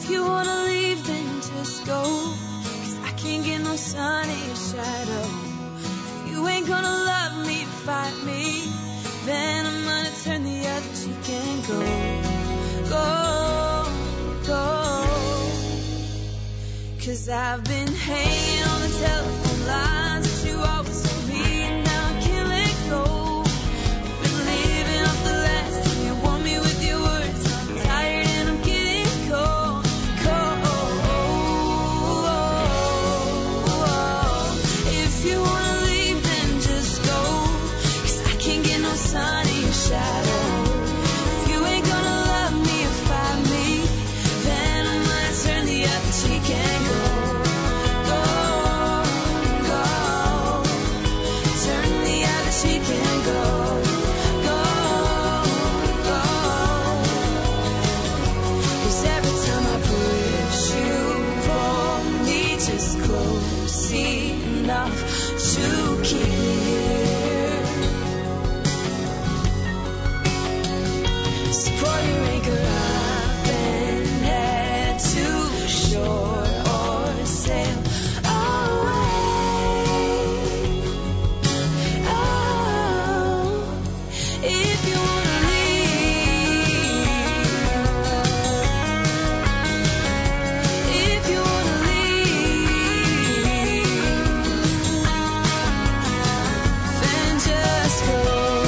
If you wanna leave, then just go. 'Cause I can't get no sun in your shadow. If you ain't gonna love me, fight me, then I'm gonna turn the other cheek and go, go, go. 'Cause I've been hanging on the telephone lines that you always told me, and now I can't let go. Been living off the last time you want me with your words. I'm tired and I'm getting cold, cold. If you wanna leave, then just go. 'Cause I can't get no sun in your shadow. If you ain't gonna love me or fight me, then I'm gonna turn the other cheek and go, go, go. Turn the other cheek and go, go, go. 'Cause every time I push you pull me just close enough to keep me here. So pull your anchor up and head to shore or sail away. Oh, if you wanna leave, if you wanna leave, then just go.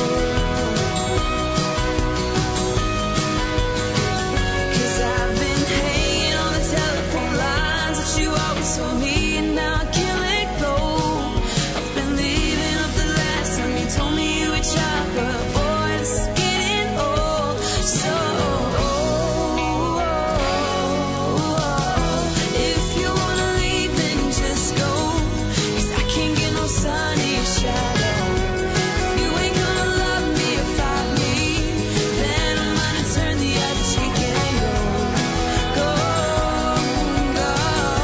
'Cause I've been hanging on the telephone lines that you always told me, and now I can't let go. I've been living up the last time you told me you were child, but boy, it's getting old, so old. If you wanna leave, then just go. 'Cause I can't get no sun in your shadow. If you ain't gonna love me or fight me, then I'm gonna turn the other cheek and go, go, go.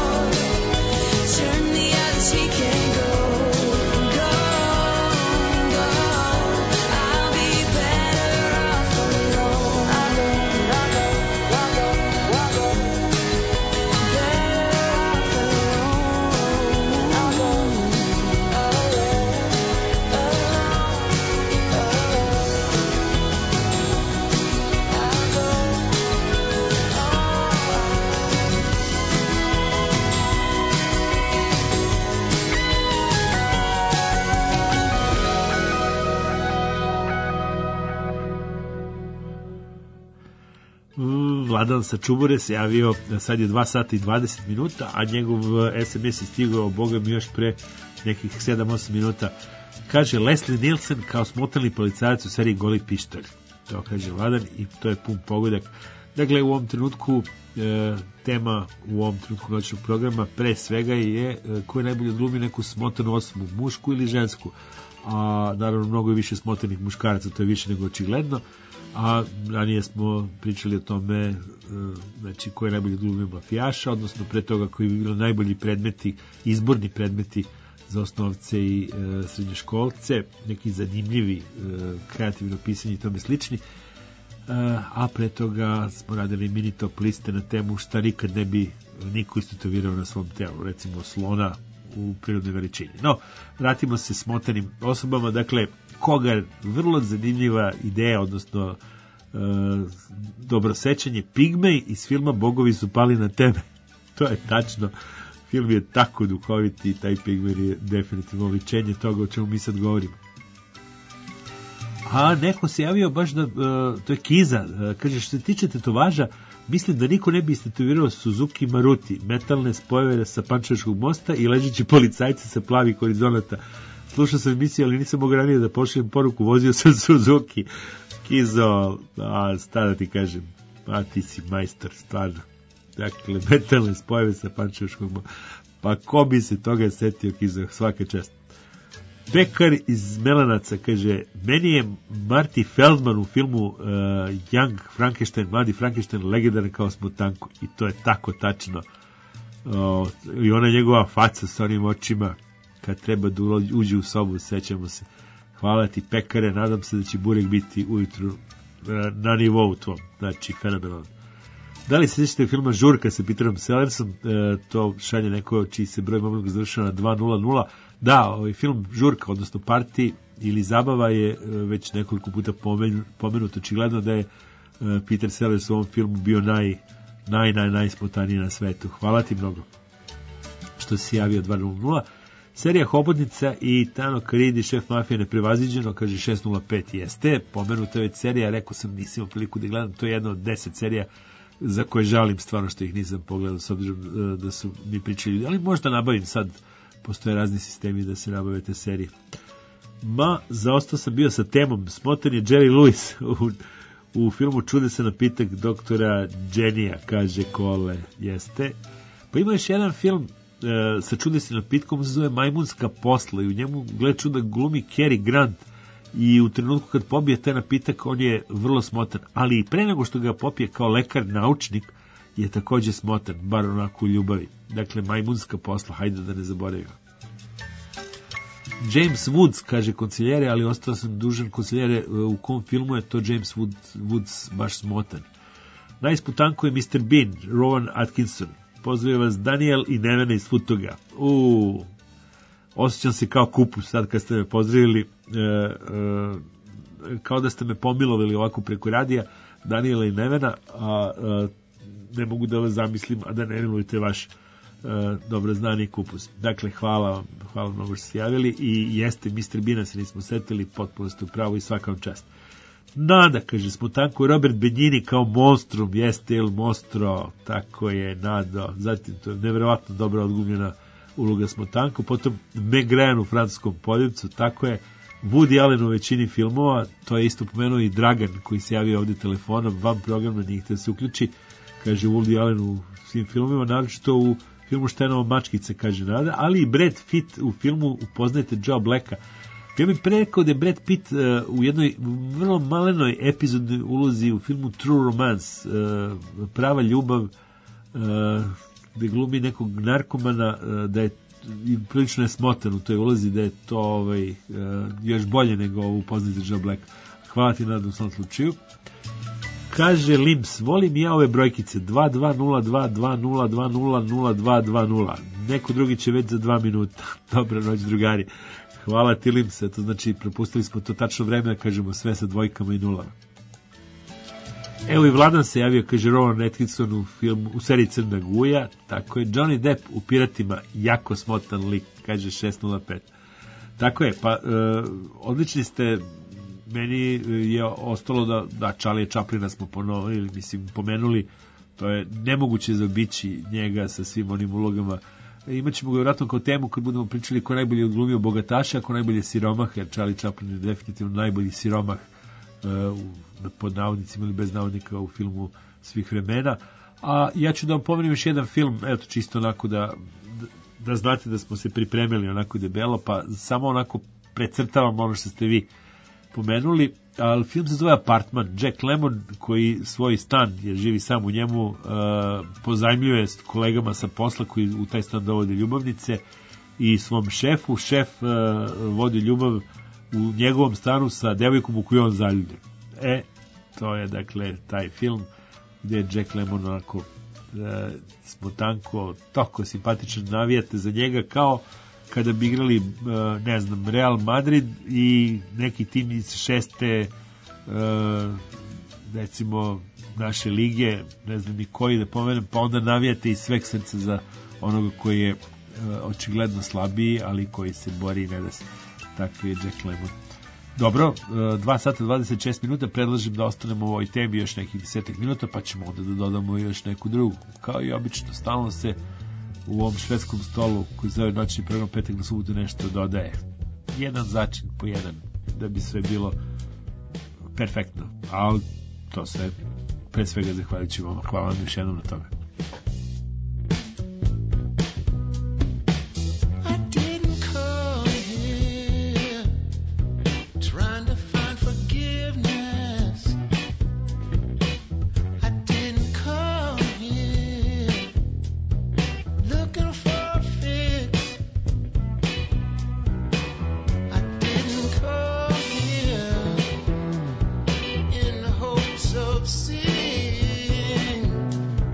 Turn the other cheek and go, go, go. I'll be better off alone. I'll go, I'll go, I'll go, I'll go. Better off alone. I'll go,
Vladan sa Čubure se javio, sad je dva sata i dvadeset minuta, a njegov es em es je stigao, boga mi, još pre nekih sedam osam minuta. Kaže Leslie Nielsen kao smotalni policajac u seriji Goli pištolj. To kaže Vladan i to je pun pogodak. Dakle, u ovom trenutku e, tema u ovom trenutku noćnog programa pre svega je e, ko je najbolje glumi neku smotanu osobu, mušku ili žensku. A naravno mnogo je više smotanih muškaraca, to je više nego očigledno. A ranije smo pričali o tome e, znači ko je najbolje glumio mafijaša, odnosno pre toga koji bi bili najbolji predmeti, izborni predmeti za osnovce i e, srednjoškolce, neki zanimljivi, e, kreativno pisanje i tome slični. E, a pre toga smo radili mini top liste na temu šta nikad ne bi niko istetovirao na svom telu, recimo slona u prirodnoj veličini. No, vratimo se smotanim osobama, dakle, Kogar, vrlo zanimljiva ideja, odnosno e, dobro sećanje, Pigmej iz filma Bogovi su pali na tebe. To je tačno, film je tako duhovit i taj Pigmej je definitivno oličenje toga o čemu mi sad govorimo. A neko se javio baš da, e, to je Kiza, e, kaže što se tiče tetovaža, mislim da niko ne bi istetovirao Suzuki Maruti, metalne spojeve sa Pančevačkog mosta i ležeći policajci sa plavih horizonata. Slušao sam emisiju, ali nisam mogao ranije da pošaljem poruku, vozio sam Suzuki. Kizo, a šta da ti kažem, pa ti si majstor, stvarno. Dakle, metalne spojeve sa Pančevačkog mosta. Pa ko bi se toga setio, Kizo, svaka čast. Bekar iz Melanaca kaže, meni je Marty Feldman u filmu uh, Young Frankenstein, mladi Frankenstein, legendaran kao smutanko, i to je tako tačno. Uh, I ona njegova faca sa onim očima kad treba da uđe u sobu, sećamo se. Hvala ti, Pekare, nadam se da će burek biti ujutru uh, na nivou tvom, znači fenomenalno. Da li se sjećate filma Žurka sa Peterom Sellersom, e, to šalje neko čiji se broj mobilnog završava na dva nula nula. Da, ovaj film Žurka, odnosno Parti ili Zabava je e, već nekoliko puta pomen, pomenut, očigledno da je e, Peter Sellers u ovom filmu bio naj, naj, naj, najspotaniji na svetu. Hvala ti mnogo što si javio dva nula nula. Serija Hobotnica i Tano Karidi, šef mafije neprevaziđeno, kaže šest nula pet, jeste, pomenuta već serija, rekao sam nisam imao priliku da gledam, to je jedna od deset serija za koje žalim stvarno što ih nisam pogledao, s obzirom da su mi pričali ljudi, ali možda nabavim sad, postoje razni sistemi da se nabave te serije. Ma, zaostao sam bio sa temom, smotan je Jerry Lewis u, u filmu Čudesan napitak doktora Jenija, kaže Kole, jeste. Pa ima još jedan film e, sa čudesnim napitkom, se zove Majmunska posla i u njemu, gle čuda, glumi Cary Grant i u trenutku kad pobije taj napitak on je vrlo smotan, ali i pre nego što ga popije kao lekar naučnik je takođe smotan, bar onako u ljubavi. Dakle, Majmunska posla, hajde da ne zaboravimo. James Woods, kaže konciljere, ali ostao sam dužan konciljere, u kom filmu je to James Woods, Woods baš smotan. Najisputanko je mister Bean, Rowan Atkinson. Pozdravio vas Daniel i Nevena iz Futoga. Uuu, osjećam se kao kupus sad kad ste me pozdravili, e, e, kao da ste me pomilovali ovako preko radija, Daniela i Nevena, a e, ne mogu da vas zamislim, a da ne milujete vaš e, dobro znani kupus. Dakle, hvala vam, hvala mnogo što ste javili i jeste, mister Bina se nismo setili, potpuno ste u pravu i svaka vam čast. Nada, kaže, smo tako Robert Benigni kao monstrum, jeste El Mostro, tako je, Nado, zatim to je nevjerovatno dobra odgumljena uloga Smotanko, potom Meg Ryan u francuskom poljubcu, tako je, Woody Allen u većini filmova, to je isto pomenuo i Dragan koji se javio ovdje telefonom, van programa, nije htio se uključi, kaže Woody Allen u svim filmovima, naročito u filmu Štenova mačkica, kaže Nada, ali i Brad Pitt u filmu Upoznajte Joe Blacka. Ja bih pre rekao da je Brad Pitt uh, u jednoj vrlo malenoj epizodnoj ulozi u filmu True Romance, uh, prava ljubav, uh, gde glumi nekog narkomana, uh, da je prilično je smotan u toj ulozi, da je to ovaj, uh, još bolje nego u Upoznajte Joe Black. Hvala ti Nada u svom slučaju. Kaže Lims, volim ja ove brojkice dva dva nula dva dva nula dva nula nula dva dva nula. Neko drugi će već za dva minuta. Dobra noć, drugari. Hvala ti Limse, to znači propustili smo to tačno vreme, da kažemo sve sa dvojkama i nulama. Evo i Vladan se javio, kaže Rowan Atkinson u, film, u seriji Crna Guja, tako je, Johnny Depp u Piratima, jako smotan lik, kaže šest nula pet. Tako je, pa e, odlični ste, meni je ostalo da, da Charlie Chaplina smo ponovili, mislim, pomenuli, to je nemoguće zaobići njega sa svim onim ulogama. Imaćemo ga vjerojatno kao temu kad budemo pričali ko najbolje odglumio bogataša, ko najbolje siromah, jer Charlie Chaplin je definitivno najbolji siromah uh, pod navodnicima ili bez navodnika u filmu svih vremena. A ja ću da vam pomenem još jedan film, eto čisto onako da, da znate da smo se pripremili onako debelo, pa samo onako precrtavam ono što ste vi pomenuli, ali film se zove Apartman. Jack Lemmon koji svoj stan, jer živi sam u njemu, uh, pozajmljuje s kolegama sa posla koji u taj stan dovode ljubavnice i svom šefu. Šef uh, vodi ljubav u njegovom stanu sa devojkom u koju on zaljubljen. E, to je dakle taj film gdje je Jack Lemmon onako uh, smotanko, toko simpatičan, navijate za njega kao kada bi igrali, ne znam, Real Madrid i neki tim iz šeste, recimo, naše lige, ne znam ni koji da pomenem, pa onda navijate iz sveg srca za onoga koji je očigledno slabiji, ali koji se bori i ne da se. Takvi je Jack Lemmon. Dobro, dva sata dvadeset šest minuta, predlažem da ostanemo u ovoj temi još nekih desetak minuta, pa ćemo onda da dodamo još neku drugu. Kao i obično, stalno se u ovom švedskom stolu koji zove noćni program petak do subotu nešto dodaje. Jedan začin po jedan, da bi sve bilo perfektno. Ali to sve pre svega zahvaljujući vam. Hvala vam još jednom na tome.
Seeing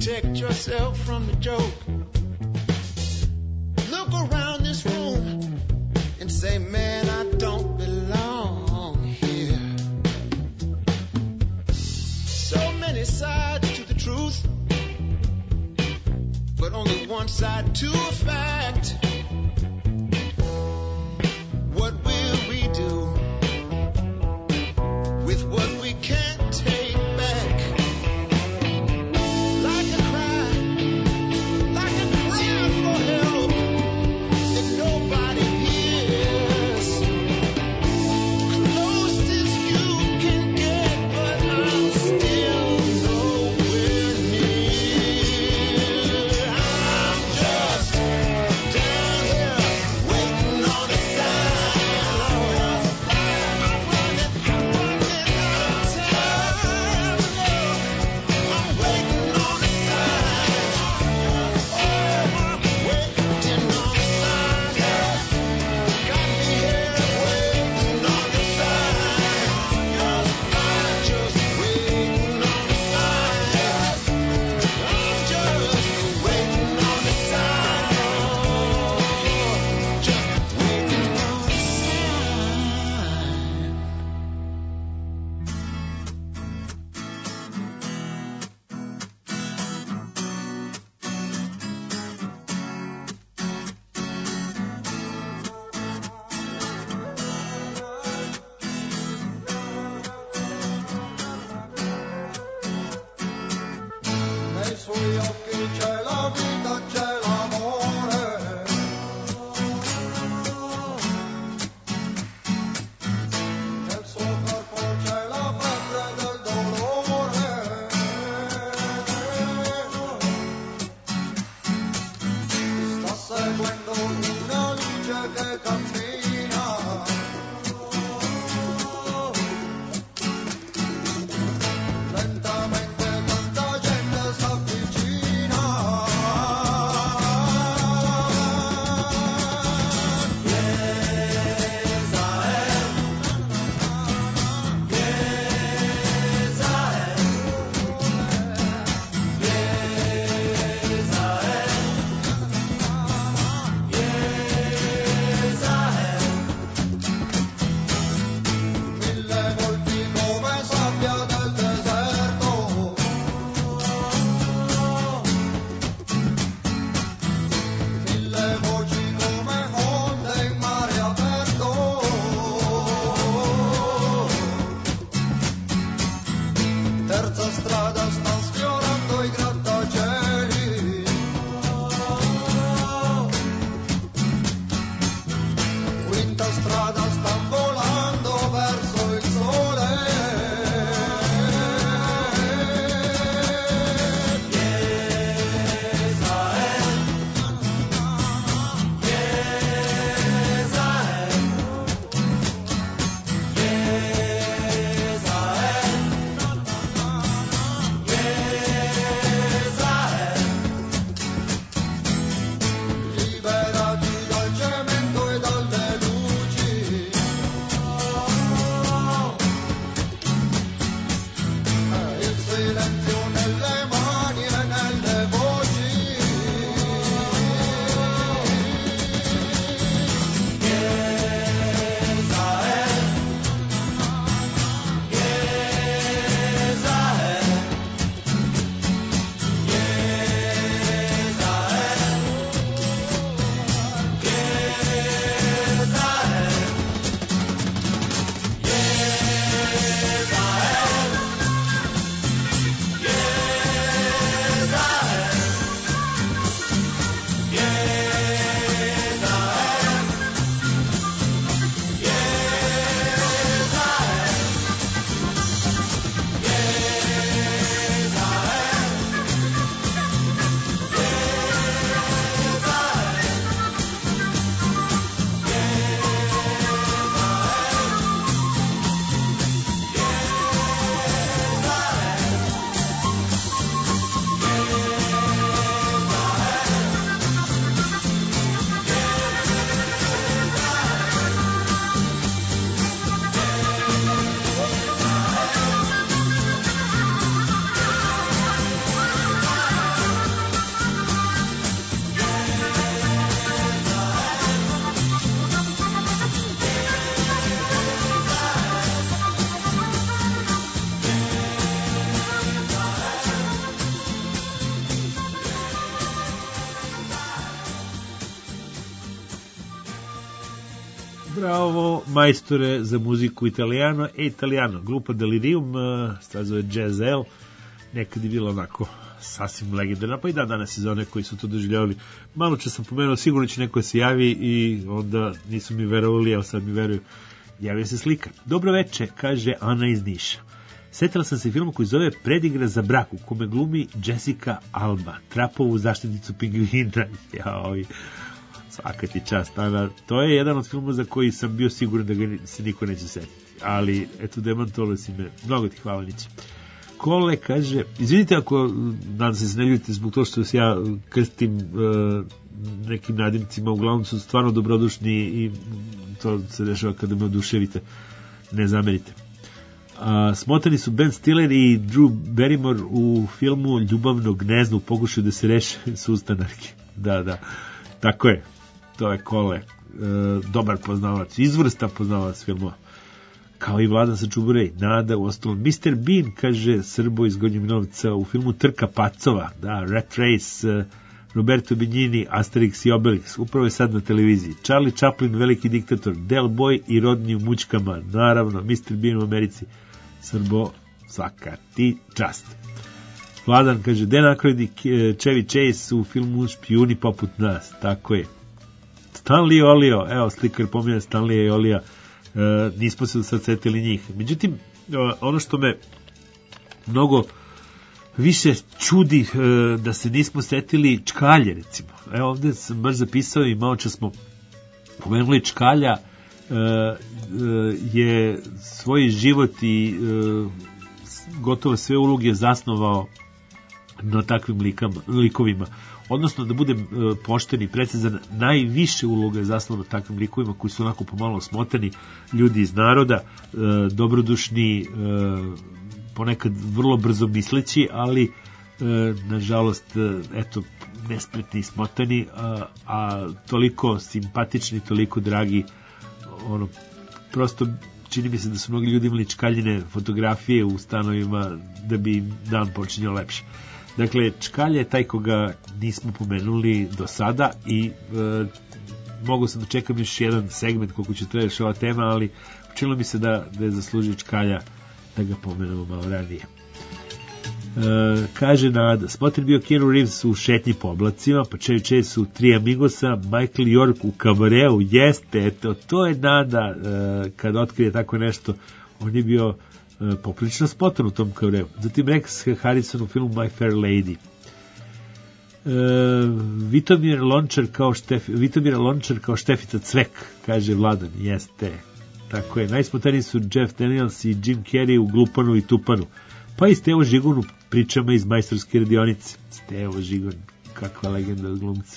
protect yourself from the joke. Look around this room and say, man, I don't belong here. So many sides to the truth, but only one side to a fact. What will we do with what we can't take back? Like a cry, like a cry for help that nobody hears. Closest you can get, but I'm still nowhere near. I'm just down here waiting on a sign. I'm running, I'm running out of time. I'm waiting on a sign. Oh, I'm waiting on a sign. Got me here waiting on a sign. I'm just waiting on a sign. I'm just waiting on a sign. Just waiting on a
Nei suoi occhi c'è la vita, c'è l'amore. Nel suo corpo c'è la febbre del dolore. Sta seguendo una luce che cammina. Lentamente tanta gente s'avvicina.
Bravo, majstore za muziku Italijano e Italijano. Grupa Delirium, sad zove Jazz L, nekad je bilo onako sasvim legendarna, pa i da danas iz one koji su to doživljavali. Malo čas sam pomenuo, sigurno će neko se javi i onda nisu mi verovali, ali sad mi veruju. Javio se slika. Dobro veče, kaže Ana iz Niša. Setila sam se filmu koji zove Predigra za brak, u kome glumi Jessica Alba, trapovu zaštitnicu pingvina. Jaoj, svaka ti čast, Ana. To je jedan od filmova za koji sam bio siguran da ga se niko neće setiti. Ali, eto, demantovali si me. Mnogo ti hvala, Niće. Kole kaže, izvinite ako, nadam se se ne ljubite zbog to što se ja krstim uh, nekim nadimcima, uglavnom su stvarno dobrodušni i to se dešava kada me oduševite, ne zamerite. Uh, smotani su Ben Stiller i Drew Barrymore u filmu Ljubavno gnezdo u pokušaju da se reše sustanarke. Da, da, tako je, to je Kole, uh, dobar poznavac, izvrstan poznavac filmova. Kao i Vladan sa Čuburej, Nada, u ostalom. mister Bean, kaže Srbo iz Gornjeg Milanovca, u filmu Trka pacova, da, Rat Race, Roberto Benigni, Asterix i Obelix, upravo je sad na televiziji. Charlie Chaplin, veliki diktator, Del Boy i Rodni u mućkama, naravno, mister Bean u Americi. Srbo, svaka ti čast. Vladan, kaže, Dan Aykroyd i Chevy Chase u filmu Špijuni poput nas, tako je. Stanley i Olio, evo, slikar pominja Stanley i Olija, Uh, nismo se sad setili njih. Međutim, uh, ono što me mnogo više čudi uh, da se nismo setili Čkalje, recimo. Evo ovde sam baš zapisao i malo čas smo pomenuli Čkalja, uh, uh, je svoj život i uh, gotovo sve uloge zasnovao na takvim likama, likovima. Odnosno, da budem e, pošten i precizan, najviše uloga je zasnovano takvim likovima koji su onako pomalo smotani, ljudi iz naroda, e, dobrodušni, e, ponekad vrlo brzo misleći, ali e, nažalost, e, eto, nespretni i smotani, a, a toliko simpatični, toliko dragi, ono, prosto čini mi se da su mnogi ljudi imali čkaljine fotografije u stanovima da bi im dan počinjao lepše. Dakle, Čkalje je taj koga nismo pomenuli do sada i e, mogu sam da čekam još jedan segment koliko će trajati ova tema, ali učinilo mi se da, da je zaslužio Čkalja da ga pomenemo malo ranije. E, kaže Nada, spot bio Keanu Reeves u Šetnji po oblacima, pa Chevy Chase u Tri Amigosa, Michael York u Kabareu, jeste, eto, to je Nada, e, kad otkrije tako nešto, on je bio e, poprilično spotan u tom Kabareu. Zatim Rex Harrison u filmu My Fair Lady. E, Vitomir Lončar kao Štef, Vitomir Lončar kao Štefica Cvek, kaže Vladan, jeste, tako je. Najspotaniji su Jeff Daniels i Jim Carrey u Glupanu i Tupanu, pa i Stevo Žigon u Pričama iz majstorske radionice. Stevo Žigon, kakva legenda od glumca.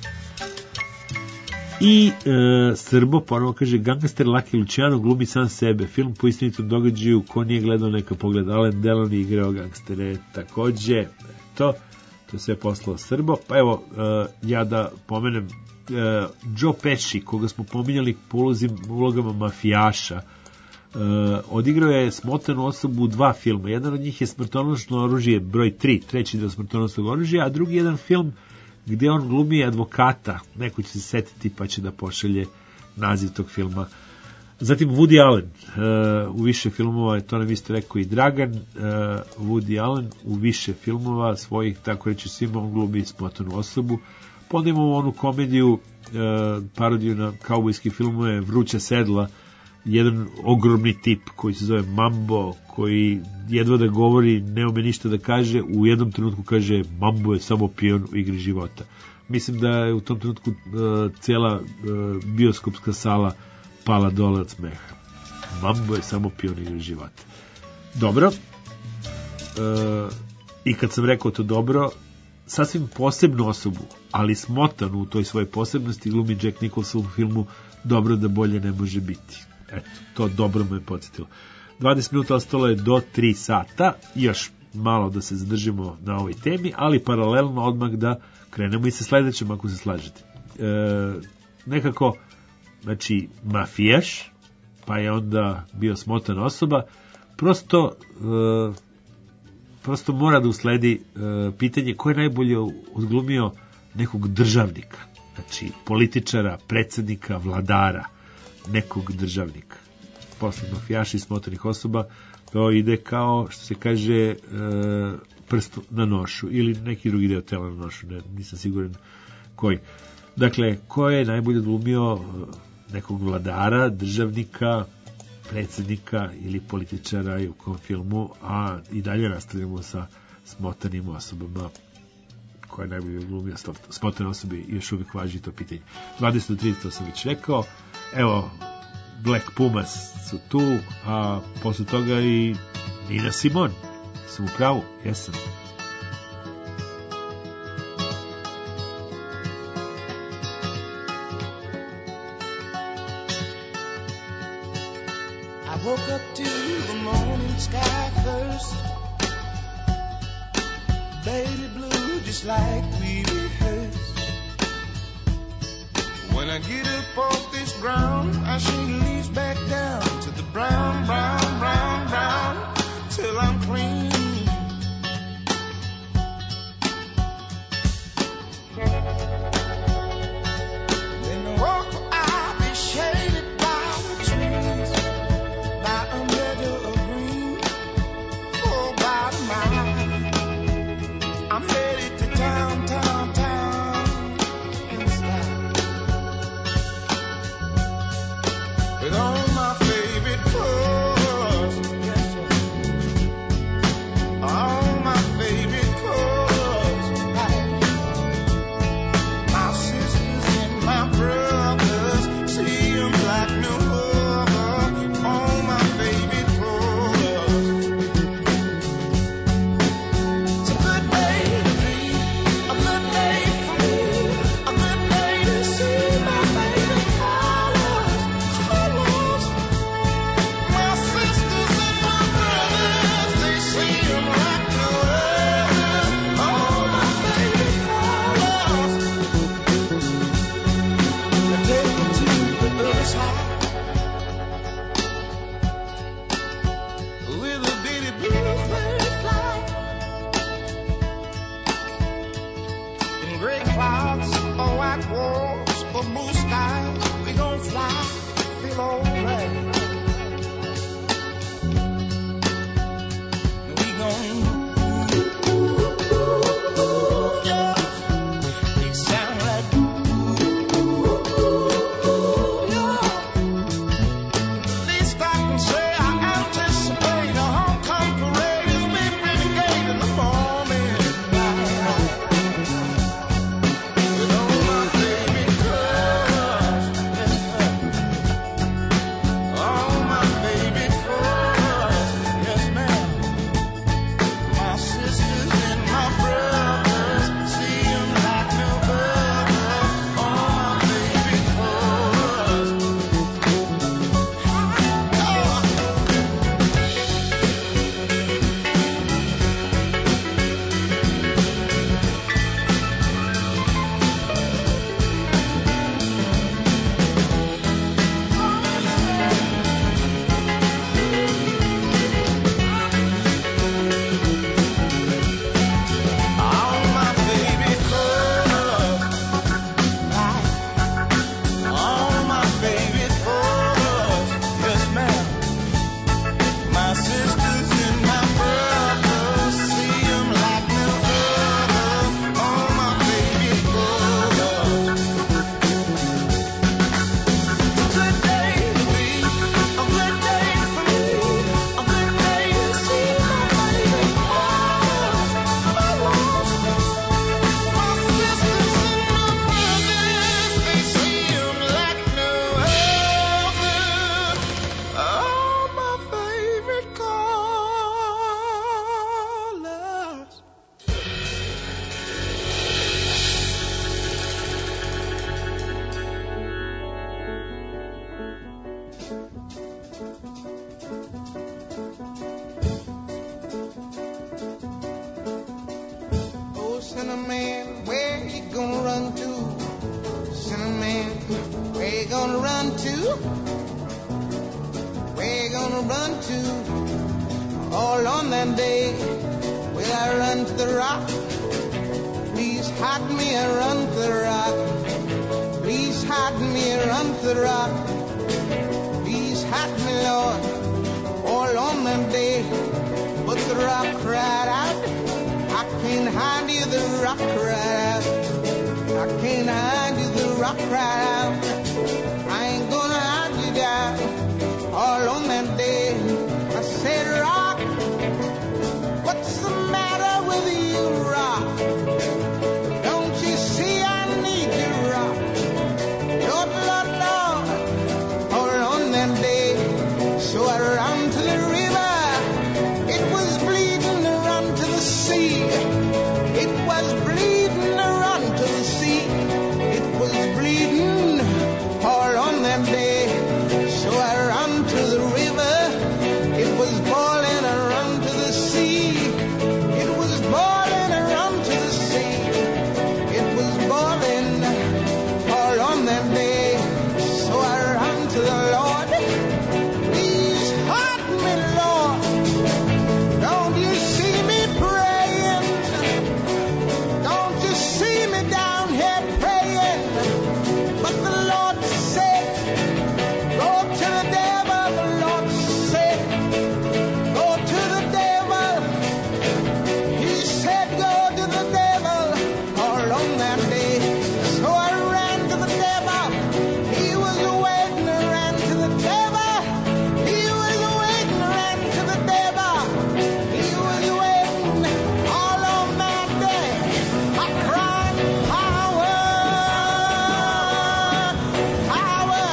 I e, Srbo ponovo kaže, gangster Laki Luciano glumi sam sebe, film po istinitom događaju, ko nije gledao neka pogled, Alain Delon igrao gangstere, takođe, to to je sve poslao Srbo. Pa evo, e, ja da pomenem e, Joe Pesci, koga smo pominjali po ulozim, ulogama mafijaša, e, odigrao je smotanu osobu u dva filma. Jedan od njih je Smrtonosno oružje broj tri, treći deo Smrtonosnog oružja, a drugi jedan film gde on glumi advokata. Neko će se setiti pa će da pošalje naziv tog filma. Zatim Woody Allen uh, u više filmova, to nam isto rekao i Dragan, uh, Woody Allen u više filmova svojih, tako reći svima, on glumi smotanu osobu. Pa onda imamo onu komediju, uh, parodiju na kaubojski filmove Vruća sedla, jedan ogromni tip koji se zove Mambo, koji jedva da govori, ne ume ništa da kaže, u jednom trenutku kaže Mambo je samo pion u igri života. Mislim da je u tom trenutku uh, cijela uh, bioskopska sala pala dole od smeha. Mambo je samo pion u igri života. Dobro. Uh, I kad sam rekao to dobro, sasvim posebnu osobu, ali smotanu u toj svojoj posebnosti, glumi Jack Nicholson u filmu Dobro da bolje ne može biti. Eto, to dobro me podsjetilo. dvadeset minuta ostalo je do tri sata, još malo da se zadržimo na ovoj temi, ali paralelno odmah da krenemo i sa sledećem, ako se slažete. E, nekako, znači, mafijaš, pa je onda bio smotana osoba, prosto, e, prosto mora da usledi e, pitanje ko je najbolje odglumio nekog državnika, znači političara, predsednika, vladara. nekog državnika. Posle mafijaša i smotanih osoba, to ide kao, što se kaže, e, prst na nošu ili neki drugi deo tela na nošu, ne, nisam siguran koji. Dakle, ko je najbolje glumio nekog vladara, državnika, predsjednika ili političara i u kom filmu, a i dalje nastavljamo sa smotanim osobama. Ko je najbolje glumio smotane osobe i još uvijek važi to pitanje. dvadeset do trideset, to sam već rekao. Evo, Black Pumas su tu, a posle toga i Nina Simone. Sam u pravu? Jesam.
I woke up to the morning sky first, baby blue just like we rehearsed. When I get up off this ground, I shake leaves back down to the brown, brown, brown, brown, till I'm clean. Then I walk where I'll be shaded by the trees, by a meadow of green, oh, by the mile. I'm headed to town, town, town, in style. With all my favorite clothes, yes, all my favorite clothes, my sisters and my brothers, see 'em like no other, all my favorite clothes. It's a good day to be, a good day for me, a good day to see my favorite colors, colors. My sisters and my brothers, they see 'em like no other, all my favorite colors. I take it to the other side with a bitty blue bird fly. In gray clouds or white walls or blue skies, we gon' fly, feel alright. We gon' yeah. It sound like yeah. Least I can say I anticipate a homecoming parade as we renegade in the morning light. With all my favorite colors, all my favorite colors, yes ma'am. My sisters and my brothers, see 'em like no other, all my favorite colors. All my favorite colors, all my favorite colors, yes ma'am. My sisters and my brothers, see 'em like no other, all my favorite colors. A good day to be, a good day for me, a good day to see my favorite colors, colors. My sisters and my brothers, they see 'em like no other, all my favorite colors. Oh, Cinnamon, where you gonna run to? Cinnamon, where you gonna run to? Where you gonna run to? All on that day, will I run to the rock? Please hide me and run to the rock. Please hide me and run to the rock.
the rock right out. I can't hand you the rock right out. I can't hand you the rock right out. I ain't gonna hand you down all on that day. I said, rock, what's the matter with you, rock? Don't you see I need you, rock? Lord, Lord, Lord, all on that day. So I ran to the river. It was bleeding to run to the sea. It was bleeding to run to the sea. It was bleeding all on that day. So I ran to the river. It was boiling, I ran to the sea. It was boiling, I ran to the sea. It was boiling all on that day. So I ran to the Lord. Please help me, Lord. Don't you see me praying? Don't you see me down here praying? But the Lord said, go to the devil. The Lord said, go to the devil. He said, go to the devil all on that day. So I ran to the devil. He was waiting, I ran to the devil. He was waiting, I ran to the devil. He was waiting all on that day. I cried, power, power,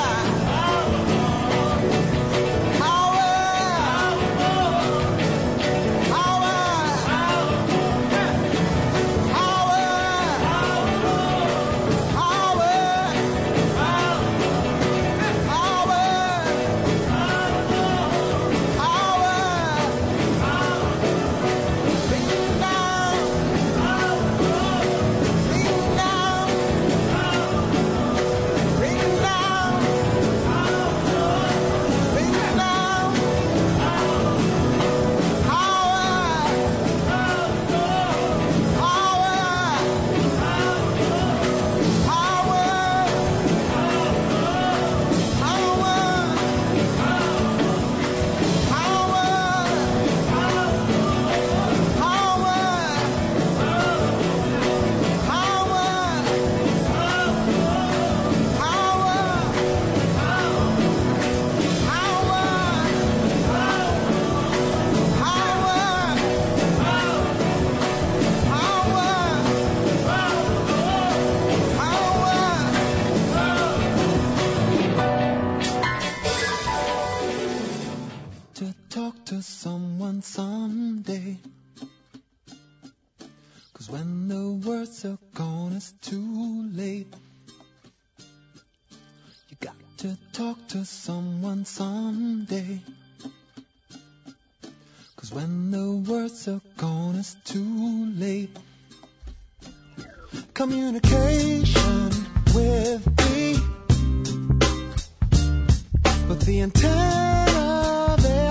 to talk to someone someday. 'Cause when the words are gone, it's too late. You got to talk to someone someday. 'Cause when the words are gone, it's too late. Communication with me, but the antenna there.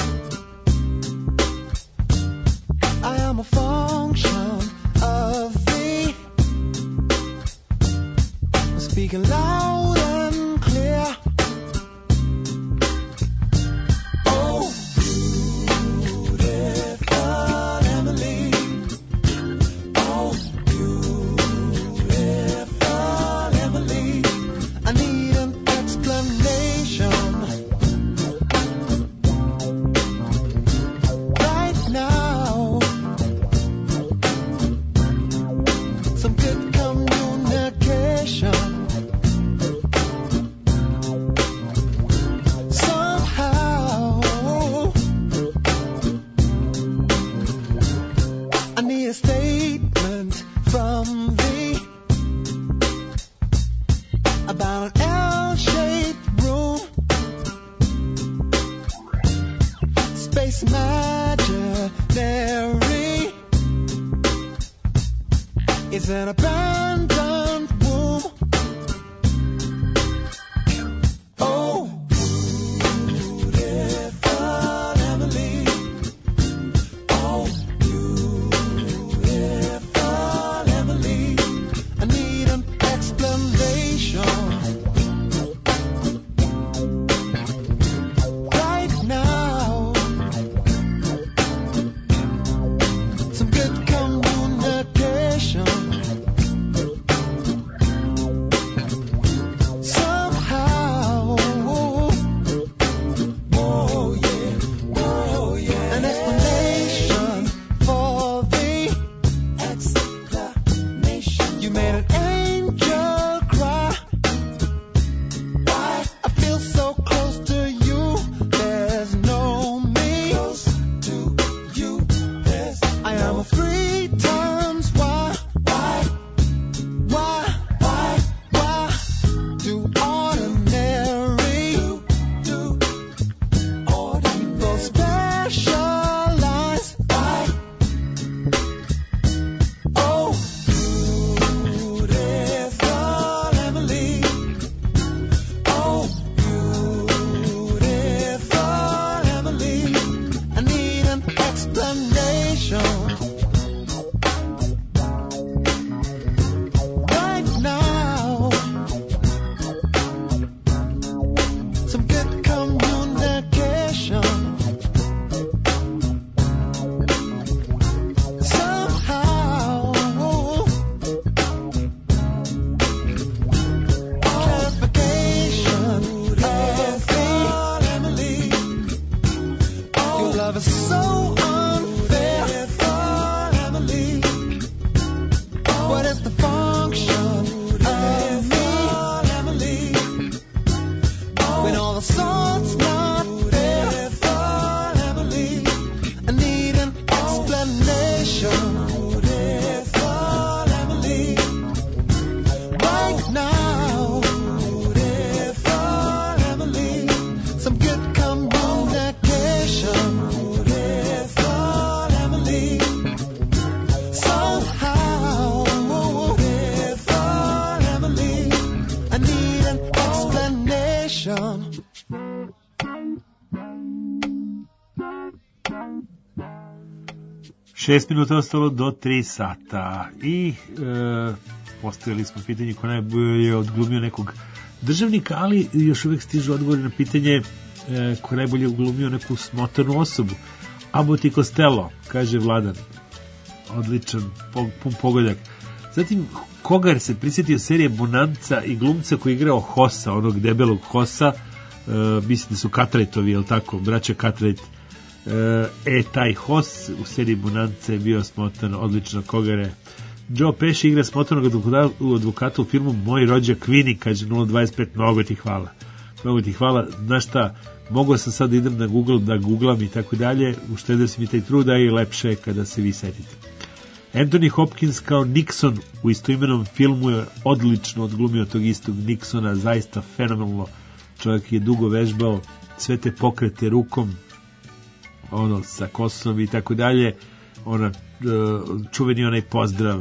I am a function of thee, speaking loud and clear. Oh, beautiful Emily. Oh, beautiful Emily. I need an explanation right now. Some good communication. Somehow I need a statement from thee about an L-shaped room, space imaginary. It's an abandoned womb. Oh, beautiful Emily. Oh, beautiful Emily. I need an explanation right now.
Šest minuta ostalo do tri sata i e, postavili smo pitanje ko najbolje odglumio nekog državnika, ali još uvijek stižu odgovori na pitanje e, ko najbolje odglumio neku smotrnu osobu. Abbott i Costello, kaže Vladan. Odličan, pun pogodak. Zatim, Kogar se prisjetio serije Bonanza i glumca koji je igrao Hossa, onog debelog Hossa, e, mislim da su Cartwrightovi, je li tako, braća Cartwright. E, taj Hoss u seriji Bonanza je bio smotan, odlično Kogare. Joe Pesci igra smotanog advokata u filmu Moj rođak Vini, kaže nula dvadeset pet, mnogo ti hvala. Mnogo ti hvala, znaš šta, mogao sam sad da idem na Google, da googlam i tako dalje, uštedio si mi taj trud, a i lepše je kada se vi setite. Anthony Hopkins kao Nixon u istoimenom filmu je odlično odglumio tog istog Nixona, zaista fenomenalno, čovjek je dugo vežbao sve te pokrete rukom, ono sa kosom i tako dalje, ona čuveni onaj pozdrav,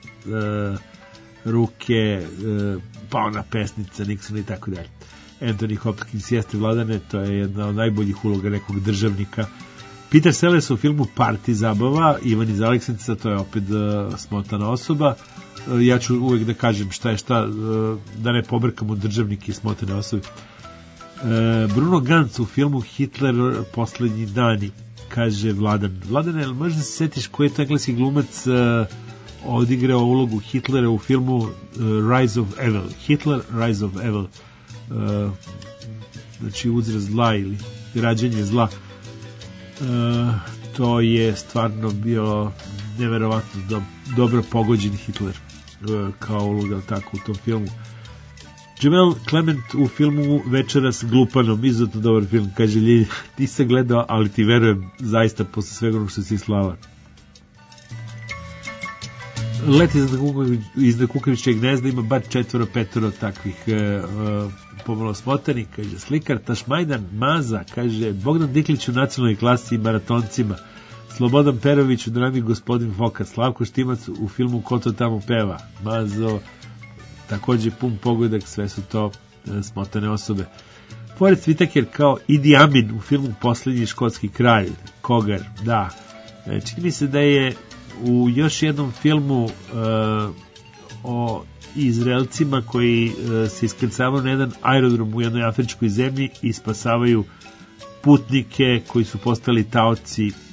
ruke, pa ona pesnica Nixon i tako dalje. Anthony Hopkins jeste Vladane, to je jedna od najboljih uloga nekog državnika. Peter Sellers u filmu Party zabava, Ivan iz Aleksinca, to je opet smotana osoba. Ja ću uvek da kažem šta je šta, da ne pobrkamo državnike i smotane osobe. Bruno Ganz u filmu Hitler poslednji dani, kaže Vladan. Vladane, možda se setiš koji je to engleski glumac uh, odigrao ulogu Hitlera u filmu uh, Rise of Evil. Hitler, Rise of Evil. Uh, znači uzrast zla ili rađenje zla. Uh, to je stvarno bio neverovatno do, dobro pogođen Hitler uh, kao uloga tako u tom filmu. Jamel Clement u filmu Večera s Glupanom, izuzetno dobar film, kaže Ljilj, nisam gledao, ali ti verujem zaista posle svega onog što si slava. Let iznad kukavičjeg gnezda ima bar četvoro, petoro takvih e, e, pomalo smotani, kaže slikar Tašmajdan Maza, kaže Bogdan Diklić u nacionalnoj klasi i maratoncima, Slobodan Perović u drami Gospodin Foka, Slavko Štimac u filmu Ko to tamo peva, Mazo, također pun pogodak, sve su to e, smotane osobe. Forest Whitaker kao Idi Amin u filmu Poslednji škotski kralj, Kogar, da. E, čini mi se da je u još jednom filmu e, o Izraelcima koji e, se iskrcavaju na jedan aerodrom u jednoj afričkoj zemlji i spasavaju putnike koji su postali taoci e,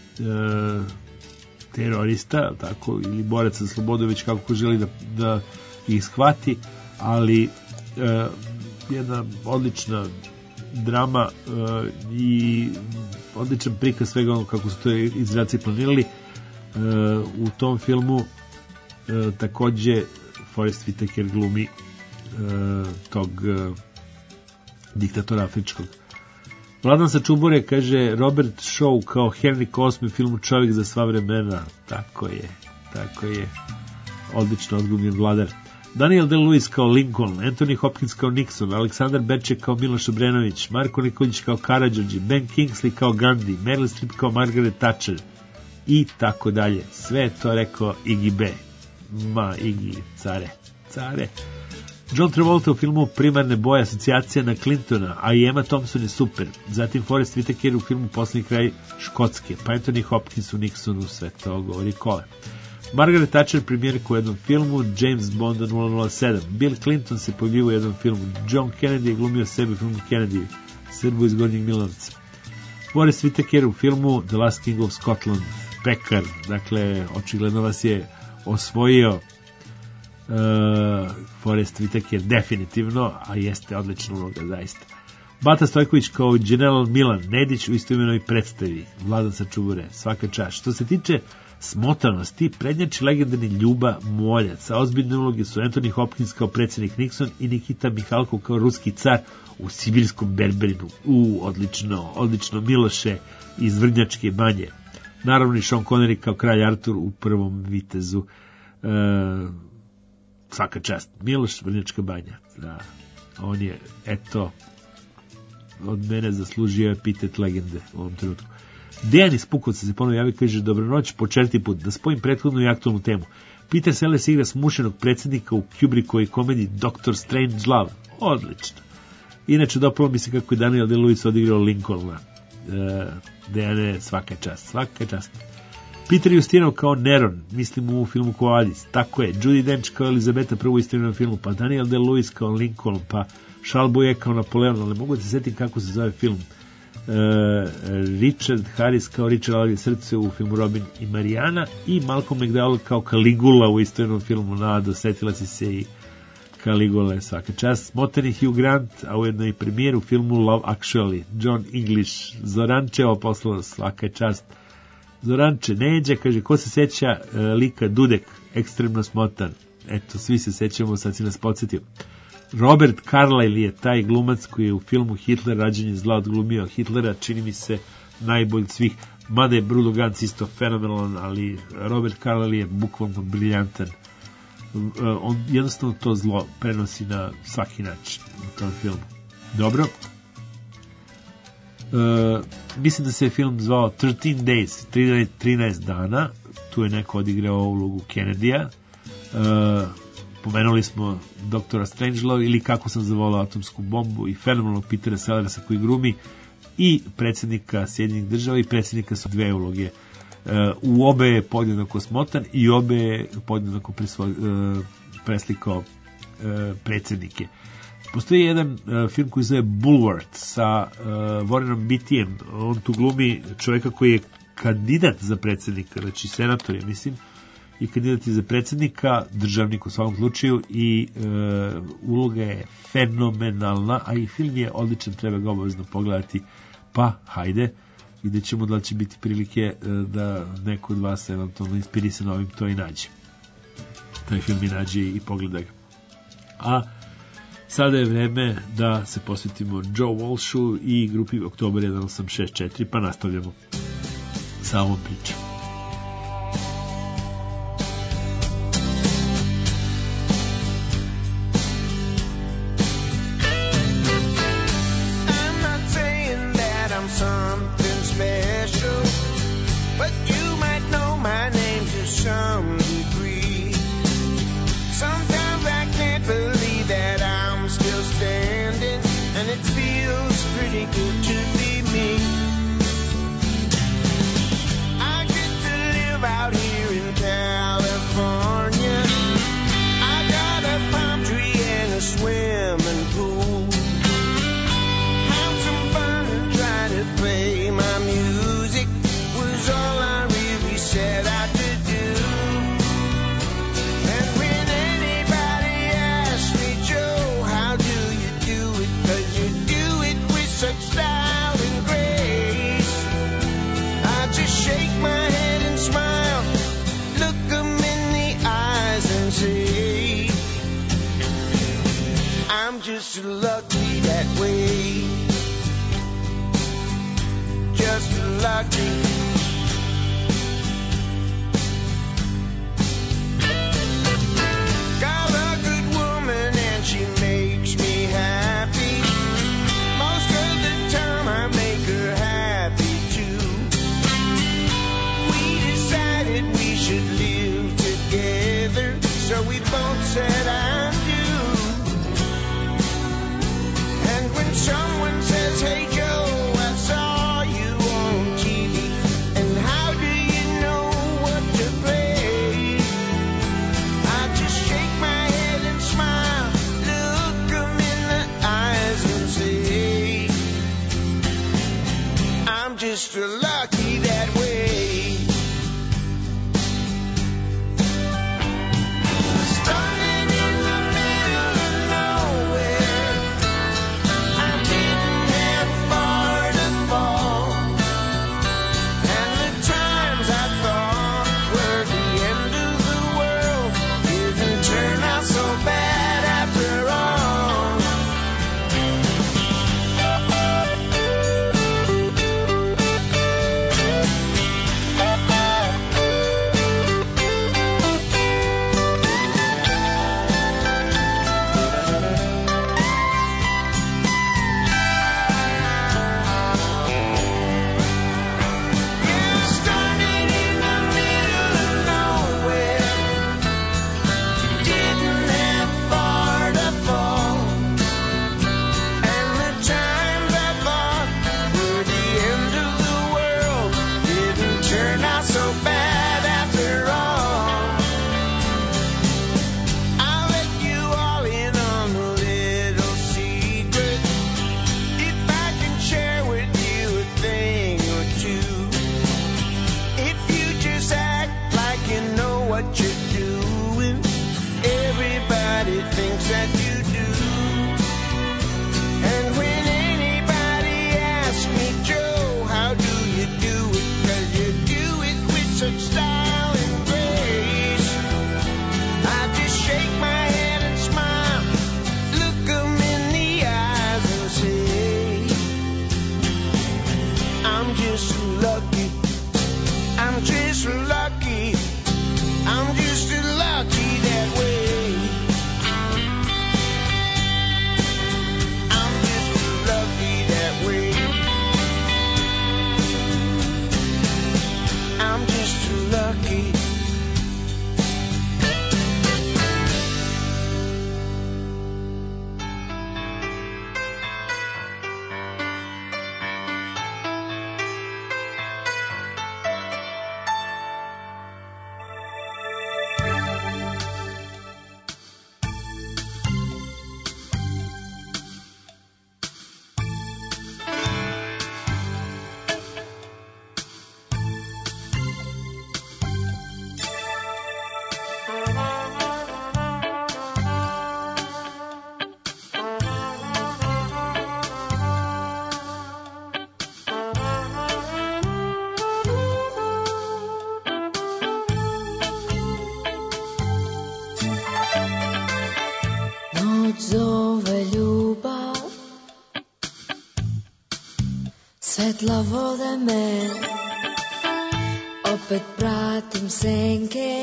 terorista, tako, ili boraca za slobodu, već kako ko želi da, da ih shvati, ali e, jedna odlična drama e, i odličan prikaz svega ono kako su to Izraelci planirali. E, u tom filmu e, takođe Forest Whitaker glumi e, tog e, diktatora afričkog. Vladan sa Čubore kaže Robert Shaw kao Henrik osmi u filmu Čovjek za sva vremena. Tako je, tako je. Odlično odglumljen vladar. Daniel Day-Lewis kao Lincoln, Anthony Hopkins kao Nixon, Aleksandar Beček kao Miloš Obrenović, Marko Nikolić kao Karađorđe, Ben Kingsley kao Gandhi, Meryl Streep kao Margaret Thatcher i tako dalje. Sve to rekao Iggy B. Ma, Iggy, care, care. John Travolta u filmu Primarne boje, asocijacija na Clintona, a i Emma Thompson je super. Zatim Forest Whitaker u filmu Poslednji kraj Škotske, pa Anthony Hopkins u Nixonu, sve to govori Kole. Margaret Thatcher premijerka u jednom filmu, James Bond nula nula sedam. Bill Clinton se pojavio u jednom filmu, John Kennedy je glumio sebe u filmu Kennedy, Srbu iz Gornjeg Milanovca. Forest Whitaker u filmu The Last King of Scotland, Pekar, dakle, očigledno vas je osvojio uh, Forest Whitaker definitivno, a jeste odlična uloga, zaista. Bata Stojković kao General Milan Nedić u istoimenoj predstavi, Vladan Sačubure, svaka čast. Što se tiče smotanosti, prednjači legendarni Ljuba Moljac, a ozbiljne uloge su Anthony Hopkins kao predsjednik Nixon i Nikita Mihalkov kao ruski car u Sibirskom Berberinu. U, odlično, odlično, Miloše iz Vrnjačke banje. Naravno i Sean Connery kao kralj Artur u Prvom vitezu. E, svaka čast. Miloš, Vrnjačka banja. Da, on je, eto, od mene zaslužio epitet legende u ovom trenutku. Dejan iz Pukovca se ponovno javi, kaže dobro noć, po četvrti put, da spojim prethodnu i aktualnu temu. Peter Sellers igra smušenog predsjednika u Kubrickovoj komediji doktor Strangelove. Odlično. Inače, dopalo mi se kako je Daniel Day-Lewis odigrao Lincolna. E, Dejane, svaka čast, svaka čast. Peter Justinov kao Neron, mislim u filmu Koadis. Tako je, Judi Dench kao Elizabeta prvo u istoimenom filmu, pa Daniel Day-Lewis kao Lincoln, pa Charles Boyer kao Napoleon, ali mogu da se setim kako se zove film. Uh, Richard Harris kao Richard Alvije srce u filmu Robin i Marijana i Malcolm McDowell kao Caligula u istoimenom filmu Nado, setila si se i Caligula, svaka čast. Smotani Hugh Grant, a ujedno i premijer u filmu Love Actually, John English, Zorančevo poslao, svaka čast. Zoranče, Neđa, kaže, ko se seća uh, lika Dudek, ekstremno smotan, eto, svi se sećamo, sad si nas podsjetio. Robert Carlyle je taj glumac koji je u filmu Hitler, rađenje zla, odglumio Hitlera, čini mi se najbolj svih, mada je Bruno Ganz isto fenomenalan, ali Robert Carlyle je bukvalno briljantan. On jednostavno to zlo prenosi na svaki način u tom filmu. Dobro. Uh, mislim da se je film zvao thirteen days, trinaest dana, tu je neko odigrao ulogu Kennedy-a. Uh, Pomenuli smo doktora Strangelove ili Kako sam zavolao atomsku bombu i fenomenalnog Petera Sellersa koji glumi i predsjednika Sjedinjenih država i predsjednika su dve uloge. U obe je podjednako smotan i obe je podjednako preslikao predsjednike. Postoji jedan film koji zove Bulworth sa Warrenom Beattyjem. On tu glumi čovjeka koji je kandidat za predsjednika, znači senator je, mislim, i kandidat je za predsjednika, državnik u svakom slučaju i e, uloga je fenomenalna, a i film je odličan, treba ga obavezno pogledati, pa hajde, vidjet ćemo da li će biti prilike e, da neko od vas eventualno inspirisan ovim to i nađe. Taj film i nađe i pogleda ga. A sada je vreme da se posvetimo Joe Walshu i grupi Oktobar jedan osam šest četiri, pa nastavljamo sa ovom pričom.
Just lucky that way. Just lucky. Got a good woman and she makes me happy. Most of the time I make her happy too. We decided we should live together, so we both said I do.
what you're doing. Everybody thinks that you do. And when anybody asks me, Joe, how do you do it? 'Cause you do it with such style and grace. I just shake my head and smile, look 'em in the eyes and say, I'm just lucky. I'm just lucky. I'm just lucky that way. I'm just lucky that way. I'm just lucky.
Noć zove ljubav, svetla vode me, opet pratim senke,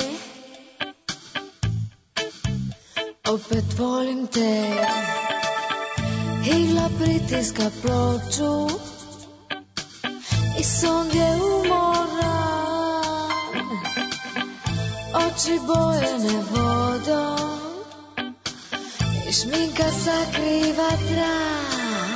opet volim te. Igla pritiska ploču i sondje umoran, oči bojene vodom i šminka sakriva tran.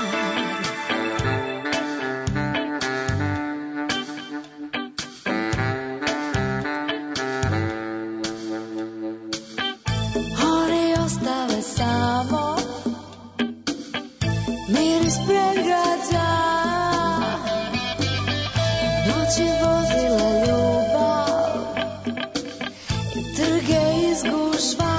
Oni ostave samo miris pregrađa, noć je vozila ljubav i trge izgužva.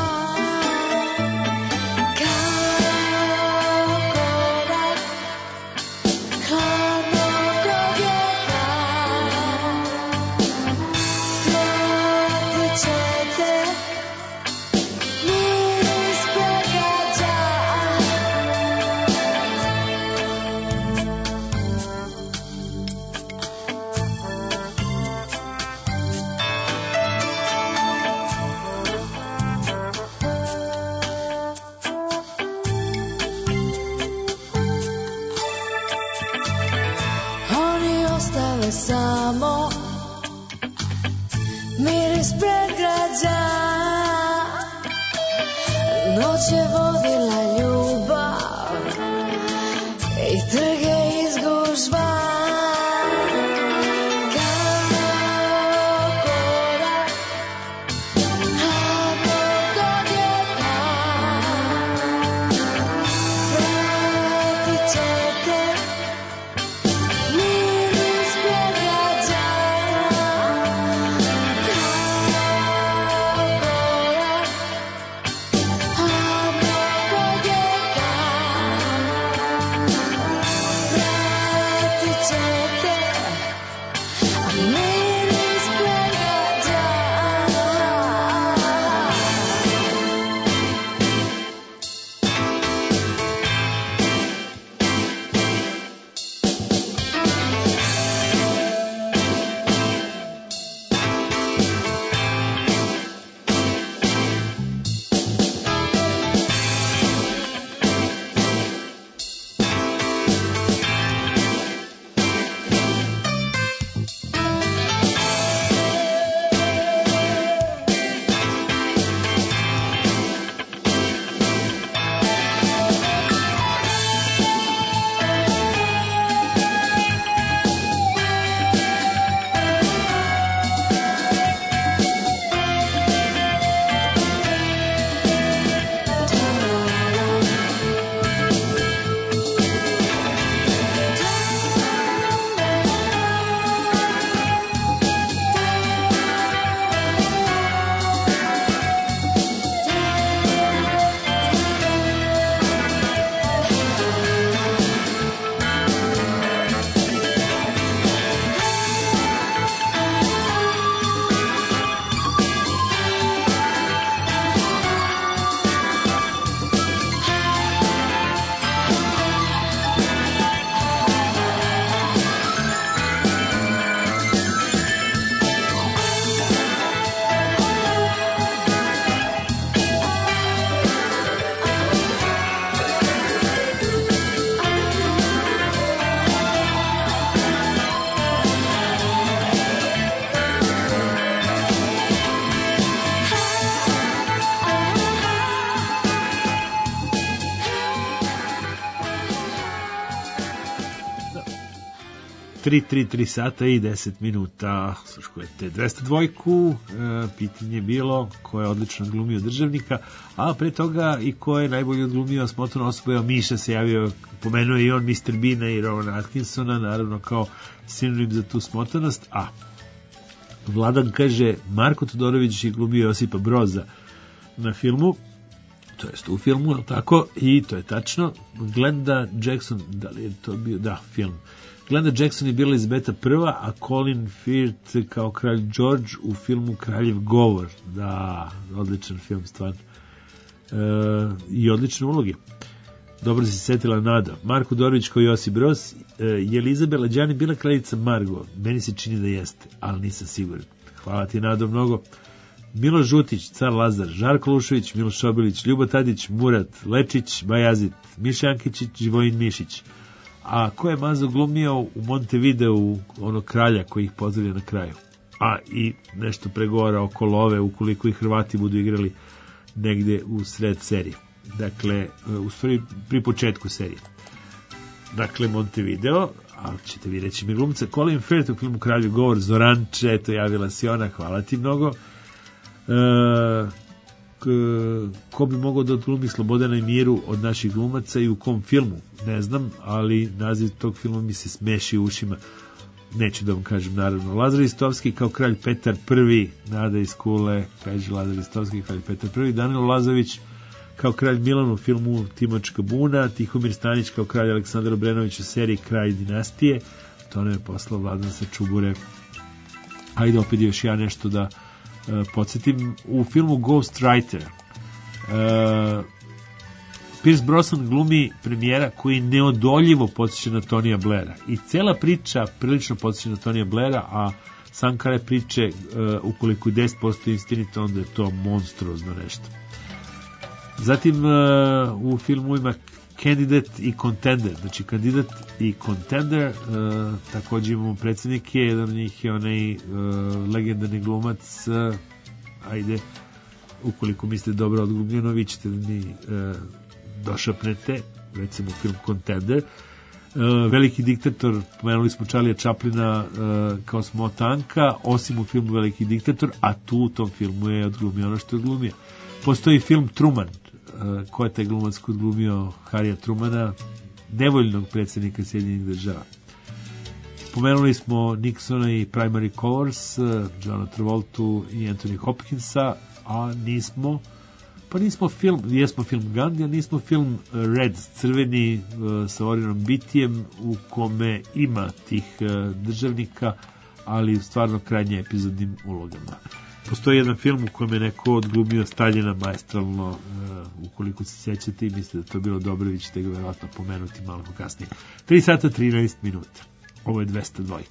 Samo miris pregrađa, noć je vodila ljubav i trge izgužva.
tri tri tri sata i deset minuta. Sluškujete dvesta dvojku. E, pitanje je bilo ko je odlično glumio državnika, a pre toga i ko je najbolje odglumio smotanu osobu. Evo, Miša se javio, pomenuo je i on mister Beana i Rowana Atkinsona, naravno kao sinonim za tu smotanost. A Vladan kaže, Marko Todorović je glumio Josipa Broza na filmu, to jest u filmu, ali tako, i to je tačno. Glenda Jackson, da li je to bio, da, film. Glenda Jackson je bila Elizabeta prva, a Colin Firth kao kralj George u filmu Kraljev govor. Da, odličan film, stvarno. E, I odlične uloge. Dobro si se setila Nada. Marko Dorović kao Josip Broz. E, je li Izabela Đani bila kraljica Margo? Meni se čini da jeste, ali nisam siguran. Hvala ti, Nado, mnogo. Miloš Žutić, Car Lazar, Žarko Lušović, Miloš Obilić, Ljubo Tadić, Murat Lečić, Bajazit, Miša Jankičić, Živojin Mišić. A ko je Mazo glumio u Montevideo, onog kralja koji ih pozdravlja na kraju? A i nešto pregovora oko love ukoliko i Hrvati budu igrali negde u sred serije. Dakle, u stvari pri početku serije. Dakle, Montevideo, ali ćete vi reći mi glumca, Colin Firth u filmu Kraljev govor, Zoranče, eto javila si ona, hvala ti mnogo. E, k, ko bi mogao da odglumi Slobodana i Miru od naših glumaca i u kom filmu? Ne znam, ali naziv tog filma mi se smeši u ušima. Neću da vam kažem, naravno. Lazar Istovski kao kralj Petar prvi, Nada iz Kule, kaže Lazar Istovski kralj Petar prvi, Danilo Lazović kao kralj Milan u filmu Timočka buna, Tihomir Stanić kao kralj Aleksandar Obrenović u seriji Kralj dinastije, to nam je poslao Vladan sa Čubure. Hajde opet još ja nešto da uh, podsjetim. U filmu Ghostwriter uh, Pierce Brosnan glumi premijera koji neodoljivo podsjeća na Tonija Blaira i cela priča prilično podsjeća na Tonija Blaira, a sam kraj priče uh, ukoliko je deset posto istinito, onda je to monstruozno nešto. Zatim uh, u filmu ima Candidate i Contender, znači kandidat i Contender, uh, također imamo predsjednike, jedan od njih je onaj uh, legendarni glumac, uh, ajde, ukoliko mislite dobro odglumljeno, vi ćete da mi uh, došapnete, recimo film Contender. Uh, veliki diktator, pomenuli smo Charlija Chaplina uh, kao smotanka, osim u filmu Veliki diktator, a tu u tom filmu je odglumio ono što je odglumio. Postoji film Truman, uh, ko je taj glumac koji odglumio Harrya Trumana, nevoljnog predsjednika Sjedinjenih država. Pomenuli smo Nixona i Primary Colors, uh, Johna Travoltu i Anthony Hopkinsa, a nismo pa nismo film, jesmo film Gandhi, a nismo film Red, crveni, uh, sa Orinom Bitijem, u kome ima tih uh, državnika, ali stvarno krajnje epizodnim ulogama. Postoji jedan film u kojem je neko odglumio Staljina maestralno, uh, ukoliko se sjećate i mislite da to bilo dobro, vi ćete ga verovatno pomenuti malo kasnije. tri sata trinaest minuta. Ovo je dvesta dva.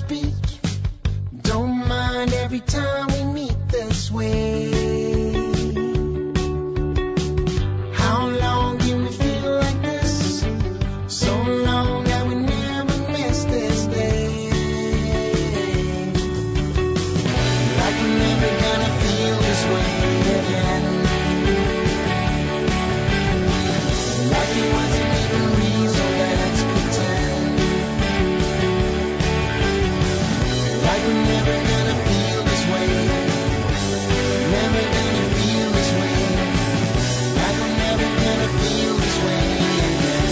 speak. Don't mind every time we meet this way. How long can we feel like this? So long that we never miss this day. Like we're never gonna feel this way again. Like it wasn't even real, so let's pretend. Like we're never gonna feel this way. Never gonna feel this way. Like we're never gonna feel this way again.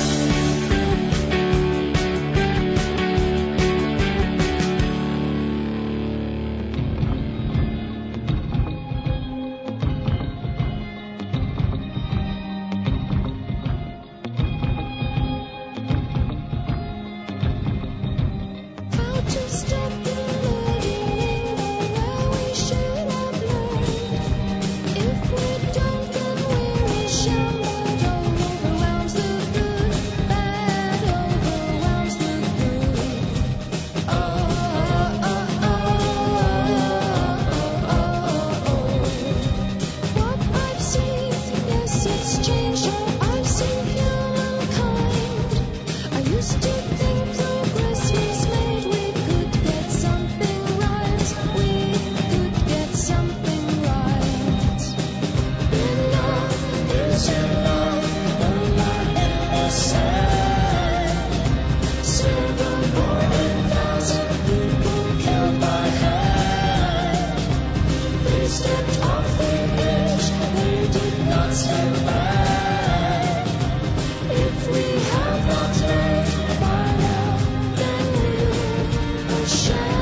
How to stop the murdering where we should have learned. If we don't, then we're a sham. Bad overwhelms the good. Bad overwhelms the good. Oh, oh, oh, oh, oh, oh, oh. What I've seen, yes, it's changed. I've seen humankind. I used to think progress was made. We could get something right. We could get something right. Enough is enough. Online in the sand. Seven hundred thousand people killed by hand. They stepped off the edge. They did not stand back. If we have not learned by now, then we're a sham.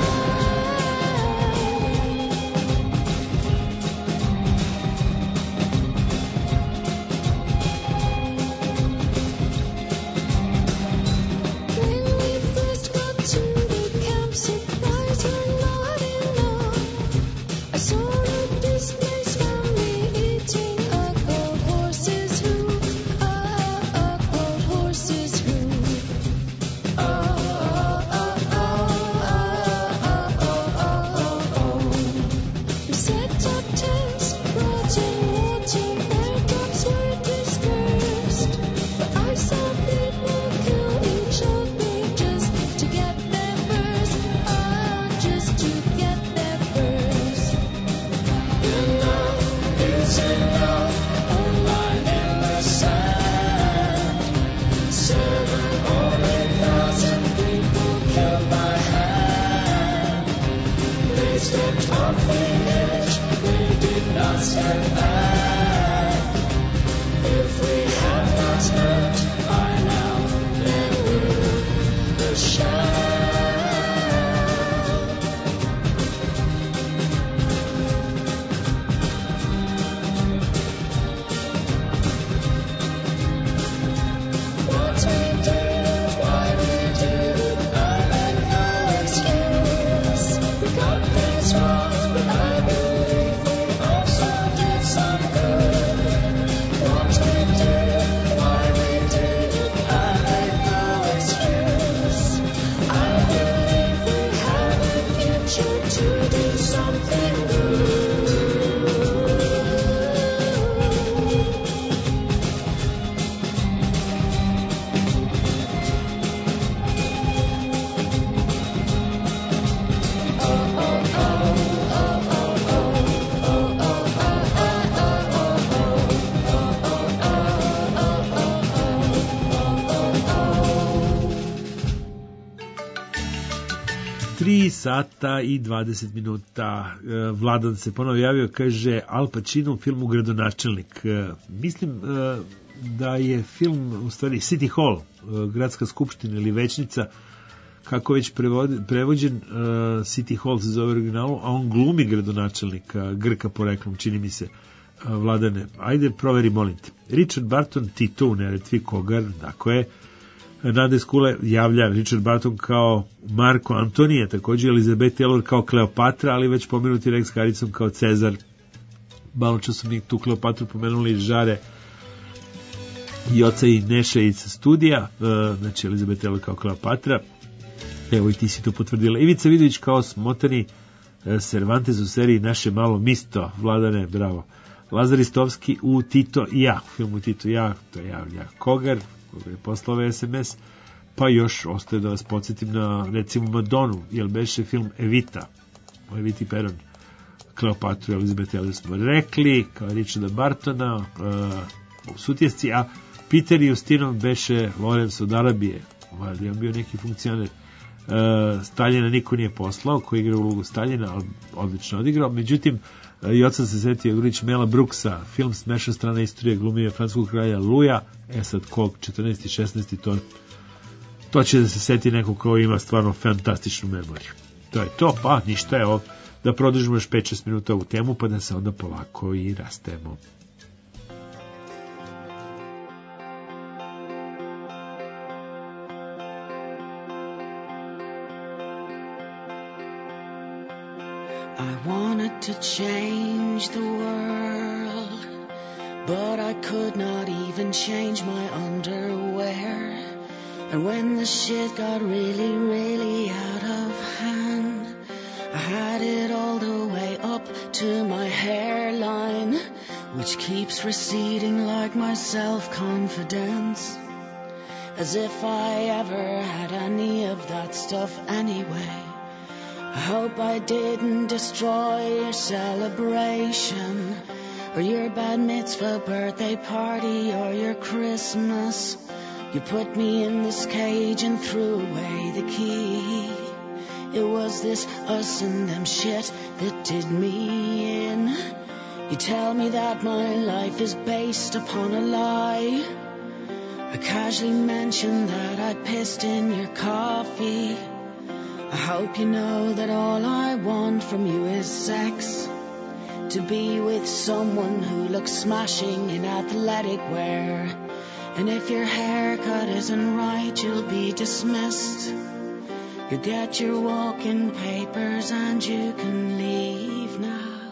When we first got to the camp, supplies were not enough. I saw a displaced family eating a cold horse's hoof. A cold horse's hoof. Oh, oh, oh, oh, oh, oh, oh, oh. We set up tents, brought in water, airdrops were dispersed. But I saw people kill each other just to get there first. Ah, just to get there first. Enough is enough. Online in the sand. Seven hundred thousand people killed by hand. They stepped off the edge. They did not stand back. If we have not learned by now, then we're a sham. What we did, why we did it, I had no excuse. We got things wrong, but I believe we also did some good. What we did, why we did it, I had no excuse. I believe we have a future to do something good.
tri sata i dvadeset minuta. E, Vladan se ponovo javio, kaže Al Pacino u filmu Gradonačelnik. E, mislim e, da je film u stvari City Hall, e, gradska skupština ili većnica, kako već prevodi, prevođen, e, City Hall se zove originalu, a on glumi gradonačelnika, Grka poreklom, čini mi se. E, Vladane, ajde proveri, molim te. Richard Barton, Tito u Neretvi, Kogar, tako je. Nade Skule javlja Richard Barton kao Marko Antonije, također Elizabeth Taylor kao Kleopatra, ali već pomenuti Rex Harrison kao Cezar. Malo čas su mi tu Kleopatru pomenuli Žare i oca i Neše iz studija, znači Elizabeth Taylor kao Kleopatra. Evo i ti si to potvrdila. Ivica Vidović kao smotani Cervantes u seriji Naše malo misto. Vladane, bravo. Lazar Istovski u Tito i ja, u filmu Tito i ja, to je javlja Kogar, koga je poslao S M S, pa još ostaje da vas podsjetim na, recimo, Madonu, jel beše film Evita, o Eviti Peron, Kleopatru, Elizabeth Taylor smo rekli, kao Richarda Bartona, uh, u Sutjesci, a Peter i Justinov beše Lorenz od Arabije, valjda je on bio neki funkcioner. Uh, Staljina niko nije poslao, koji igra ulogu Staljina, ali odlično odigrao, međutim, i od sad se setio Grlić Mela Brooksa, film Smešna strana istorije, glumio francuskog kralja Luja, e sad kog, četrnaesti, šesnaesti, to, to će da se seti neko ko ima stvarno fantastičnu memoriju. To je to, pa ništa je ovo, da produžimo još pet šest minuta ovu temu, pa da se onda polako i rastemo.
I wanted to change the world, but I could not even change my underwear. And when the shit got really, really out of hand, I had it all the way up to my hairline, which keeps receding like my self-confidence, as if I ever had any of that stuff anyway. I hope I didn't destroy your celebration, or your bat mitzvah birthday party, or your Christmas. You put me in this cage and threw away the key. It was this us and them shit that did me in. You tell me that my life is based upon a lie. I casually mentioned that I pissed in your coffee. I hope you know that all I want from you is sex. To be with someone who looks smashing in athletic wear. And if your haircut isn't right, you'll be dismissed. You get your walk-in papers and you can leave now.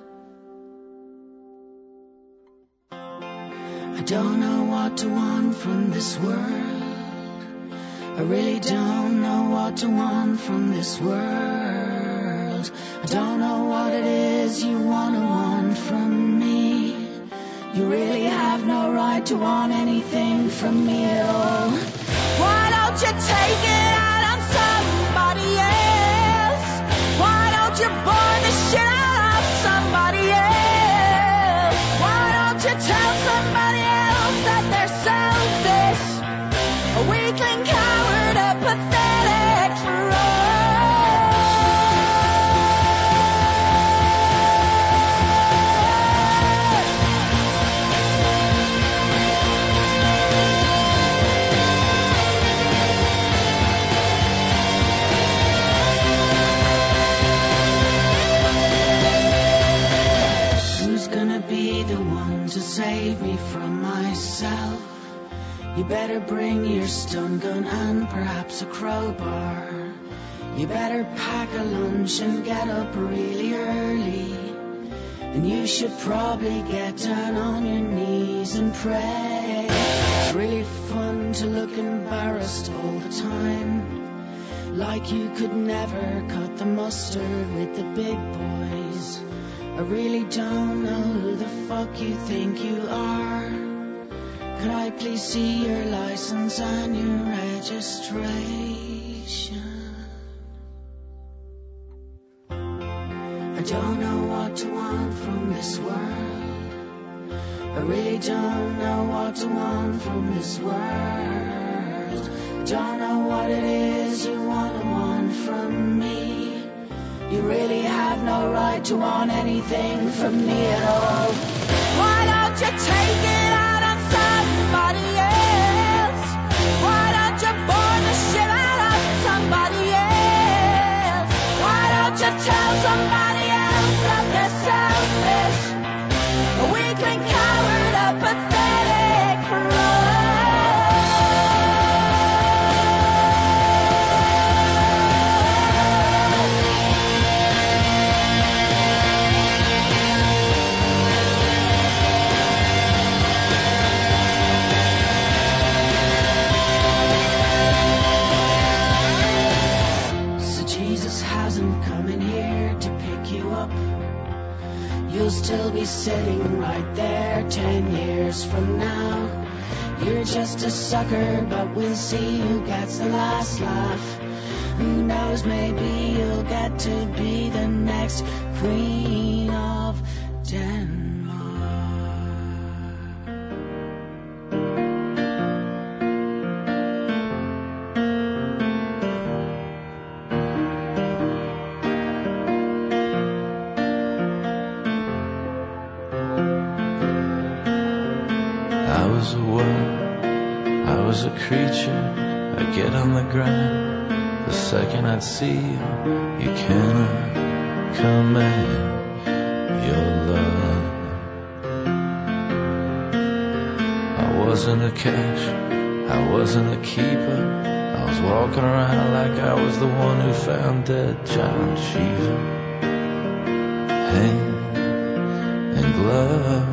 I don't know what to want from this world. I really don't know what to want from this world. I don't know what it is you want to want from me. You really have no right to want anything from me at all. Why don't you take it out on somebody else? Why don't you bore the shit out of somebody else? Why don't you tell somebody else that they're selfish? A weakling coward, a pathetic fraud. Who's gonna be the one to save me from myself? You better bring your stun gun and perhaps a crowbar. You better pack a lunch and get up really early. And you should probably get down on your knees and pray. It's really fun to look embarrassed all the time, like you could never cut the mustard with the big boys. I really don't know who the fuck you think you are. Could I please see your license and your registration? I don't know what to want from this world. I really don't know what to want from this world. I don't know what it is you want to want from me. You really have no right to want anything from me at all. Why don't you take it out on somebody else? Why don't you bore the shit out of somebody else? Why don't you tell somebody else that they're selfish? A weakling coward, a pathetic fraud. wasn't coming here to pick you up, you'll still be sitting right there ten years from now. You're just a sucker, but we'll see who gets the last laugh. Who knows, maybe you'll get to be the next Queen of Denmark.
I was a worm, I was a creature, I'd get on the ground. The second I'd see you, you cannot command your love. I wasn't a catch, I wasn't a keeper. I was walking around like I was the one who found dead John Cheever. Hand and glove.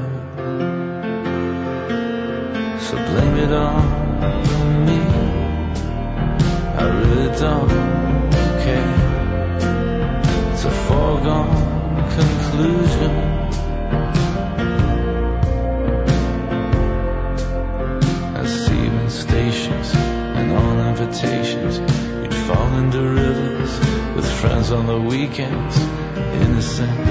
So blame it on me, I really don't care. It's a foregone conclusion. I see you in stations and on invitations. You'd fall into rivers with friends on the weekends. Innocent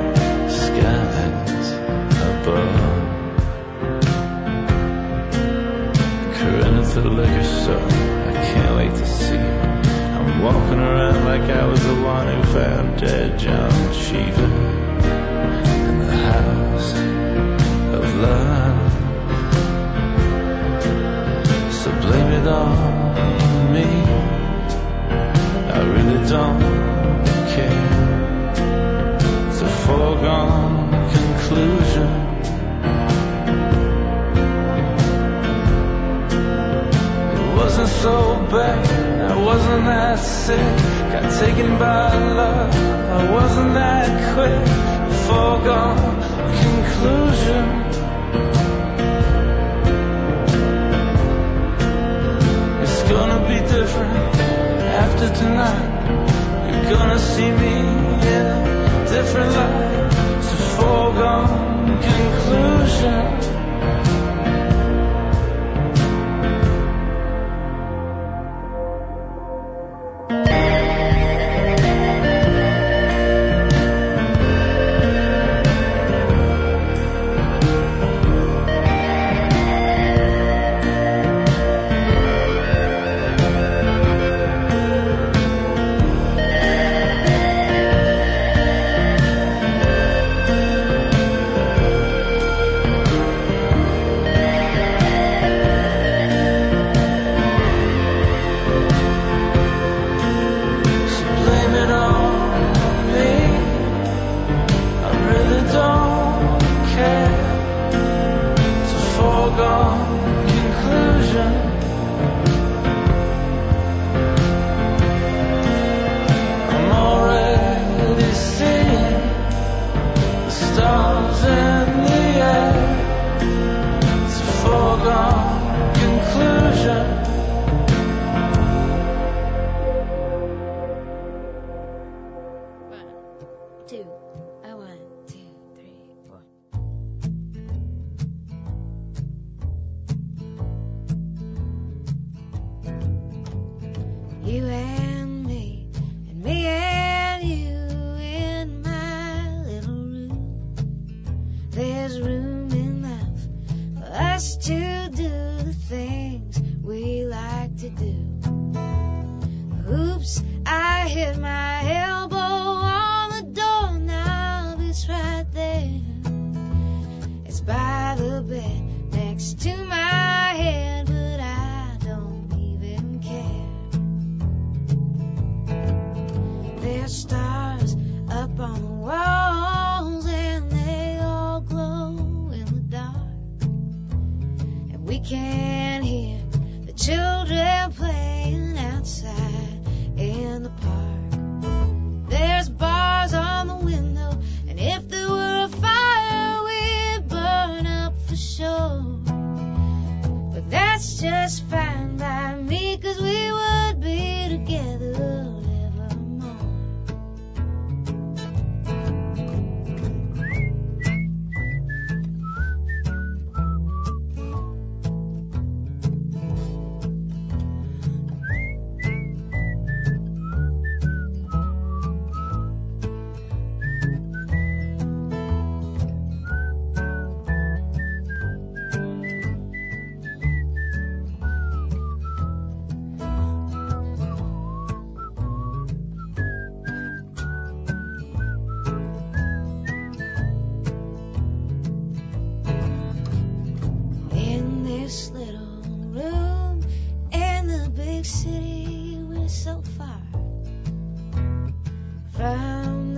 skies above. To the liquor store, I can't wait to see you. I'm walking around like I was the one who found dead John Cheever in the house of love. So blame it on me, I really don't care. It's a foregone conclusion. Wasn't so bad, I wasn't that sick. Got taken by love, I wasn't that quick. Foregone conclusion. It's gonna be different after tonight. You're gonna see me in a different light. It's a foregone conclusion.
Oops, I hit my elbow on the door now.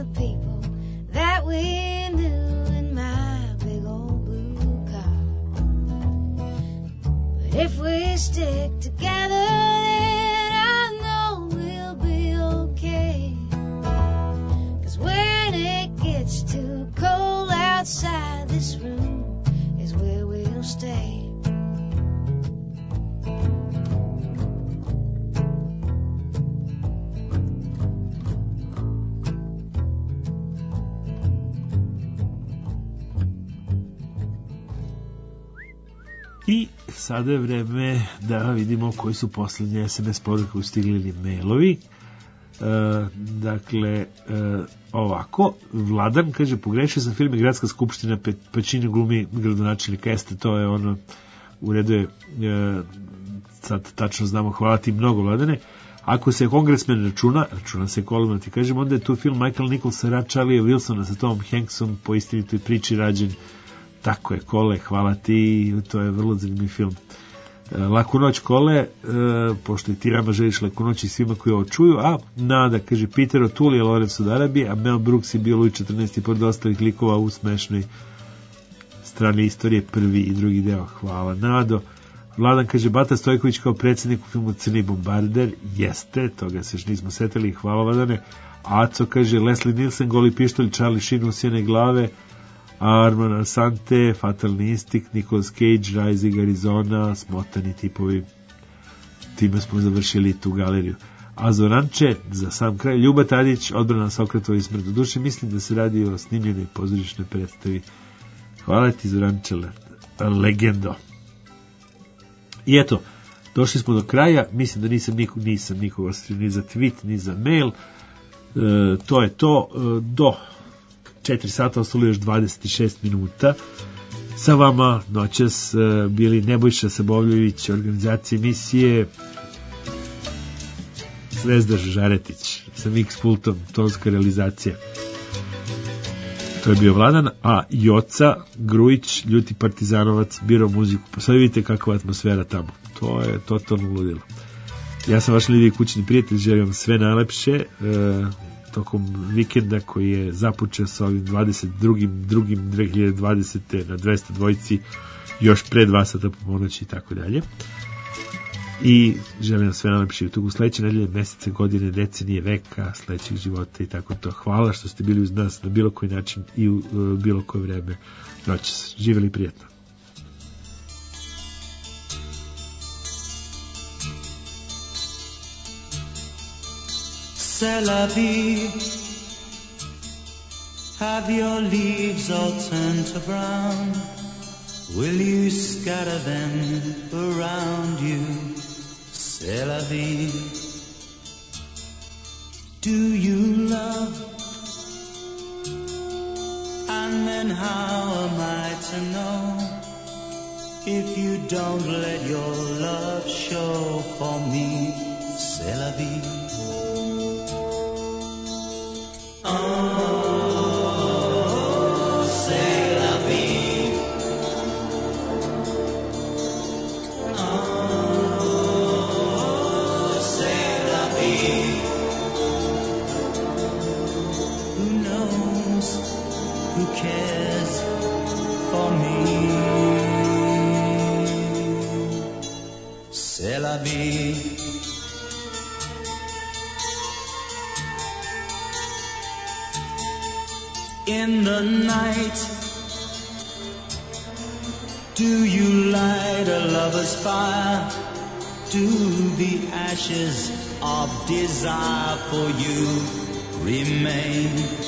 the people that we knew in my big old blue car. But if we stick together, then I know we'll be okay. 'Cause when it gets too cold outside, this room is where we'll stay.
I sada je vreme da vidimo koji su poslednje es em es poruke ustigli ili mailovi. E, dakle, e, ovako, Vladan kaže, pogrešio sam film i Gradska skupština, Pacini glumi gradonačelnika, jeste, to je ono, u redu je, e, sad tačno znamo, hvala ti mnogo, Vladane. Ako se kongresmen računa, računa se kolumna, ti kažem, onda je tu film Michael Nicholsa, Charlie Wilsona sa Tomom Hanksom, po istinitoj priči rađen. Tako je, Kole, hvala ti, to je vrlo zanimljiv film. E, Laku noć, Kole, e, pošto i ti Rama želiš laku noć i svima koji ovo čuju, a Nada, kaže, Peter O'Toole je Lorenz od Arabije, a Mel Brooks je bio Louis četrnaesti pored ostalih likova u smešnoj strani istorije, prvi i drugi deo. Hvala, Nado. Vladan kaže, Bata Stojković kao predsjednik u filmu Crni bombarder, jeste, toga se još nismo setili, hvala, Vladane. Aco kaže, Leslie Nielsen, Goli pištolj, Charlie Sheen, Usijene glave, Arman Asante, Fatalni instinkt, Nicolas Cage, Rising Arizona, smotani tipovi. Time smo završili tu galeriju. A Zoranče, za sam kraj, Ljuba Tadić, odbrana Sokratova i smrt u duši, mislim da se radi o snimljenoj pozorišnoj predstavi. Hvala ti, Zoranče, legendo. I eto, došli smo do kraja, mislim da nisam nikog, nisam nikog ostavio ni za tweet, ni za mail. E, to je to, e, do četiri sata, ostalo još dvadeset šest minuta. Sa vama noćas uh, bili Nebojša Sabovljević, organizacije emisije, Zvezda Žaretić sa mix pultom, tonska realizacija. To je bio Vladan, a Joca Grujić, ljuti partizanovac, birao muziku. Pa sad vidite kakva atmosfera tamo. To je totalno ludilo. Ja sam vaš Lidiji kućni prijatelj, želim vam sve najlepše uh, tokom vikenda koji je započeo sa ovim dvadeset drugim drugim dve hiljade dvadesete na dvesta dvojici, još pre dva sata po ponoći i tako dalje. I želim vam sve najlepše u toku sledeće nedelje, mesece, godine, decenije, veka, sledećeg života i tako to. Hvala što ste bili uz nas na bilo koji način i u uh, bilo koje vreme noćas. Živeli prijatno.
C'est la vie. Have your leaves all turned to brown? Will you scatter them around you? C'est la vie. Do you love? And then how am I to know if you don't let your love show for me? C'est la vie. Oh, c'est la vie. Oh, c'est la vie. Who knows? Who cares for me? C'est la vie. In the night, do you light a lover's fire? Do the ashes of desire for you remain?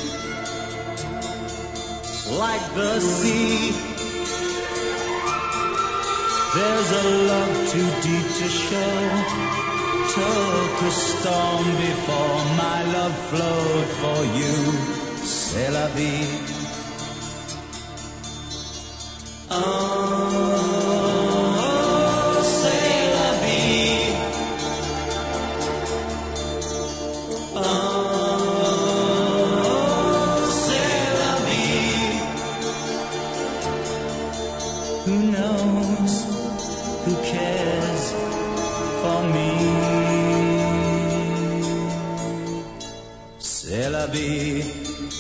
Like the sea, there's a love too deep to show. Took a storm before my love flowed for you. C'est la vie. Oh, c'est la vie. Oh, c'est la vie. Who knows? Who cares for me? C'est la vie.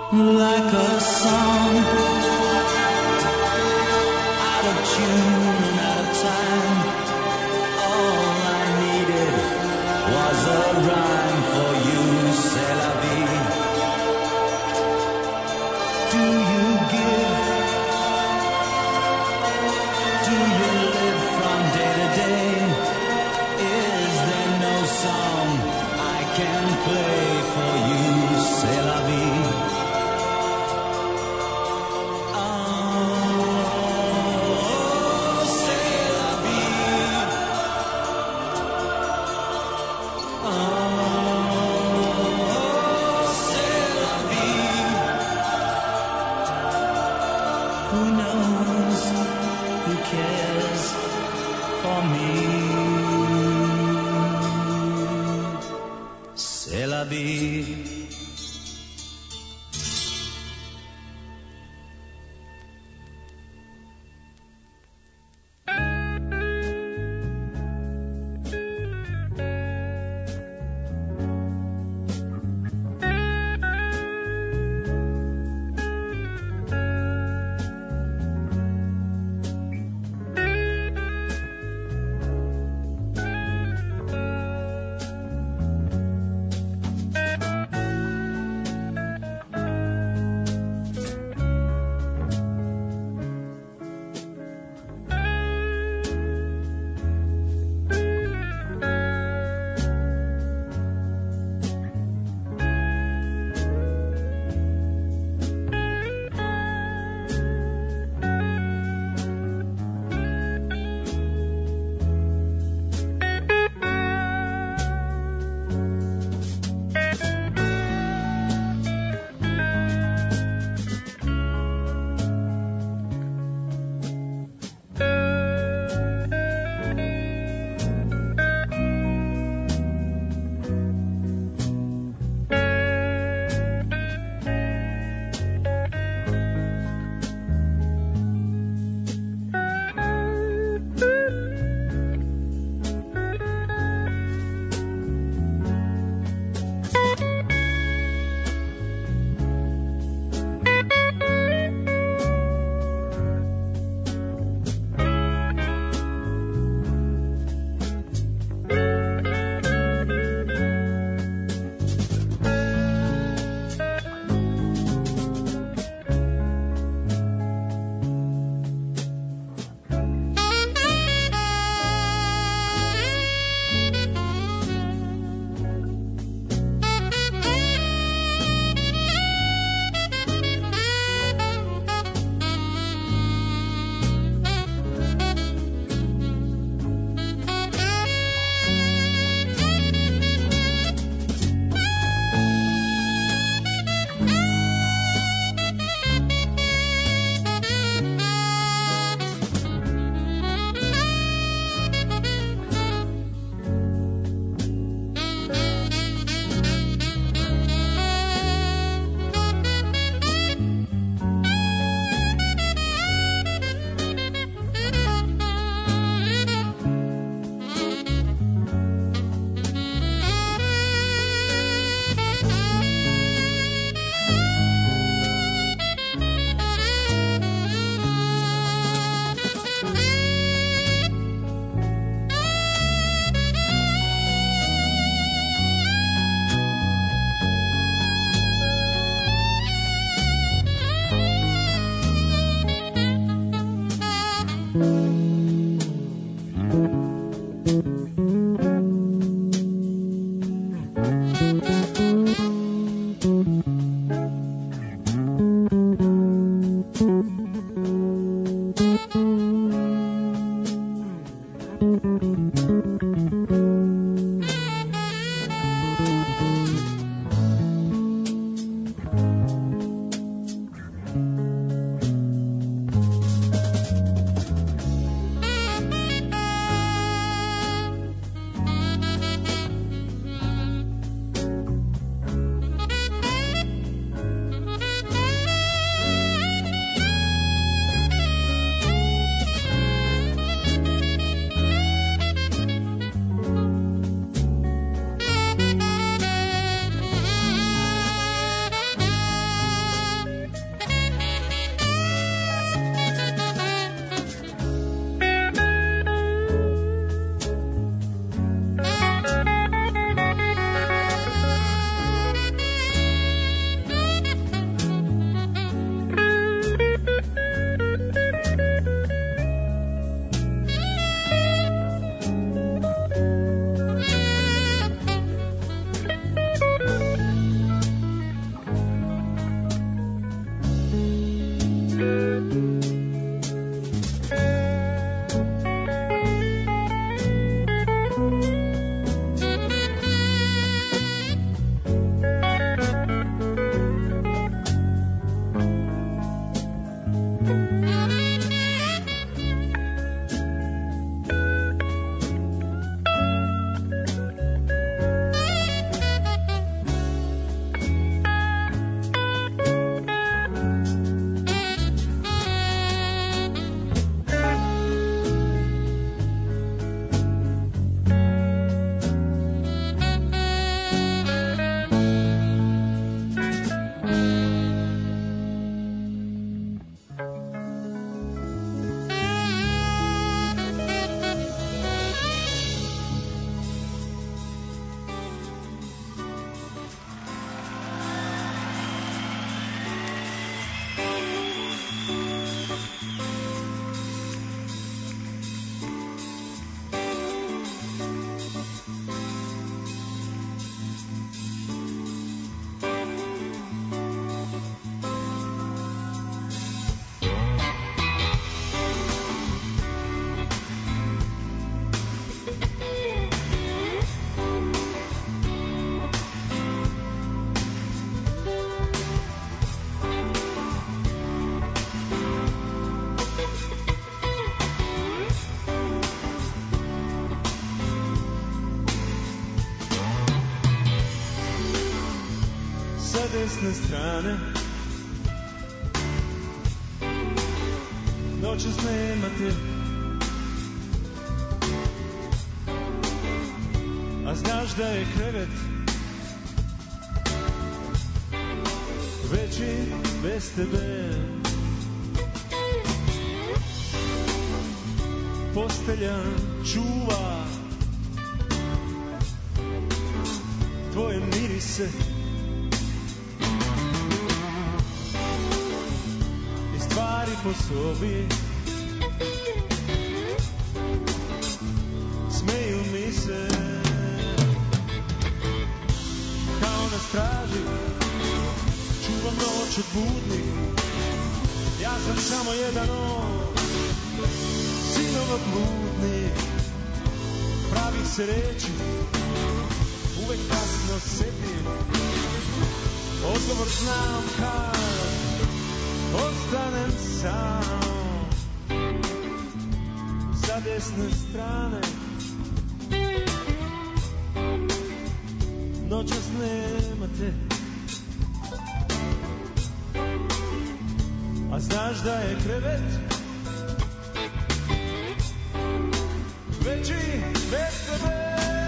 like a song, out of tune and out of time. All I needed was a rhyme for you, c'est la vie. Do you give? Do you live from day to day? Is there no song I can play for you, c'est la vie?
desne strane. Noćas nema te, a znaš da je krevet veći bez tebe. Postelja čuva tvoje mirise i stvari po sobi smeju mi se. Kao na straži čuvam noć od budnih, ja sam samo jedan od sinova bludnih. Pravih se reči uvek kasno setim, odgovor znam kad ostanem sam. Sa desne strane noćas nema te, a znaš da je krevet veći bez tebe.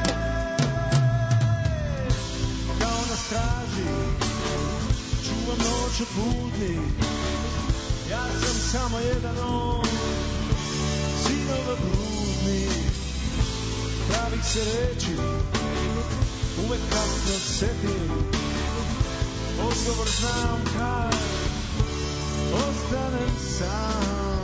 Kao na straži čuvam noć od budnih, ja sam samo jedan od sinova bludnih. Pravih se reči uvek kasno setim, odgovor znam kad ostanem sam.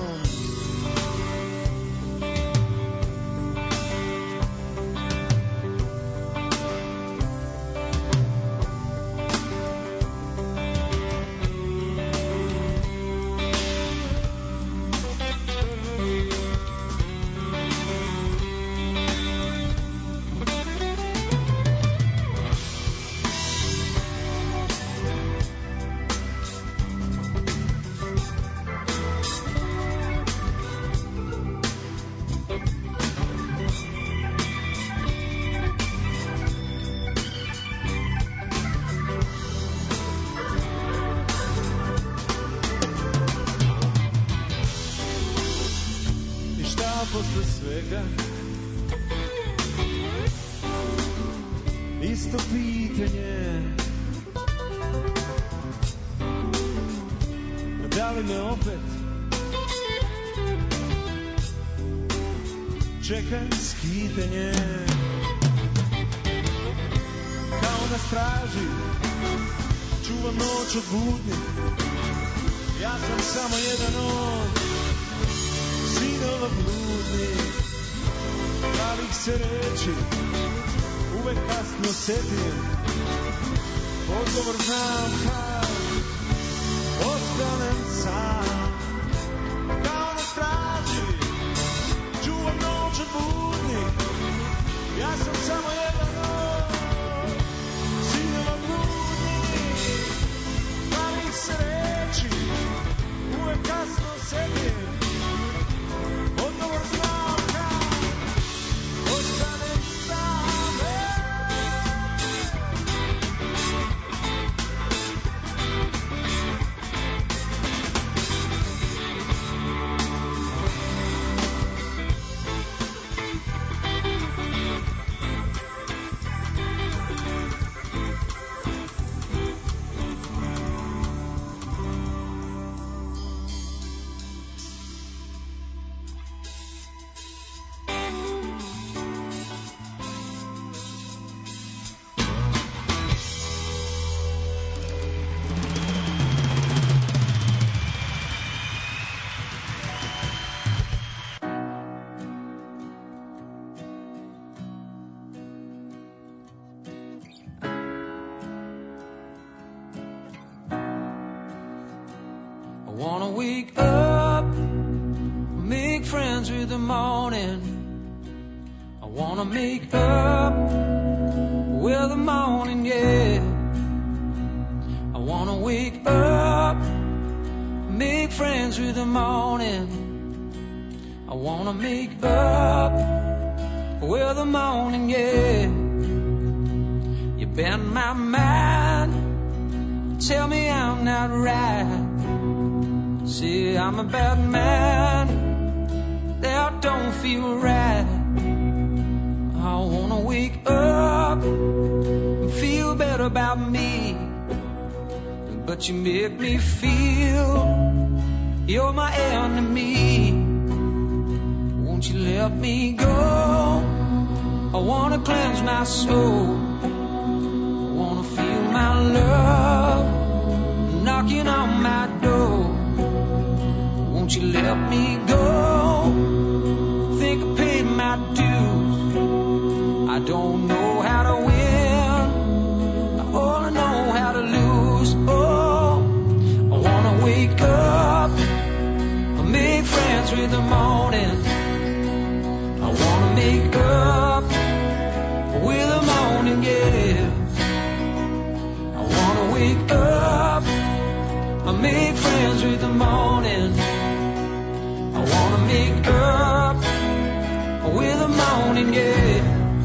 Isto pitanje, da li me opet čeka skitanje. Kao na straži čuvam noć od budnih, ja sam samo jedan od sinova bludnih. Pravih se reči uvek kasno setim, odgovor znam kad ostanem sam. Kao na straži čuvam noć od budnih, ja sam samo jedan od sinova bludnih. Pravih se reči uvek kasno setim, odgovor znam kad ostanem sam.
Wanna wake up, make friends with the morning. I wanna make up with the morning, yeah. I wanna wake up, make friends with the morning. I wanna make up with the morning, yeah. You've been my mind tell me I'm not right. See, I'm a bad man, that don't feel right. I wanna wake up and feel better about me, but you make me feel you're my enemy. Won't you let me go? I wanna cleanse my soul. I wanna feel my love knocking on my door. Won't you let me go? Think I paid my dues. I don't know how to win, I only know how to lose. Oh, I wanna wake up, make friends with the morning. I wanna make up with the morning, yeah. I wanna wake up, I make friends with the morning. I wanna make up with the morning, yeah.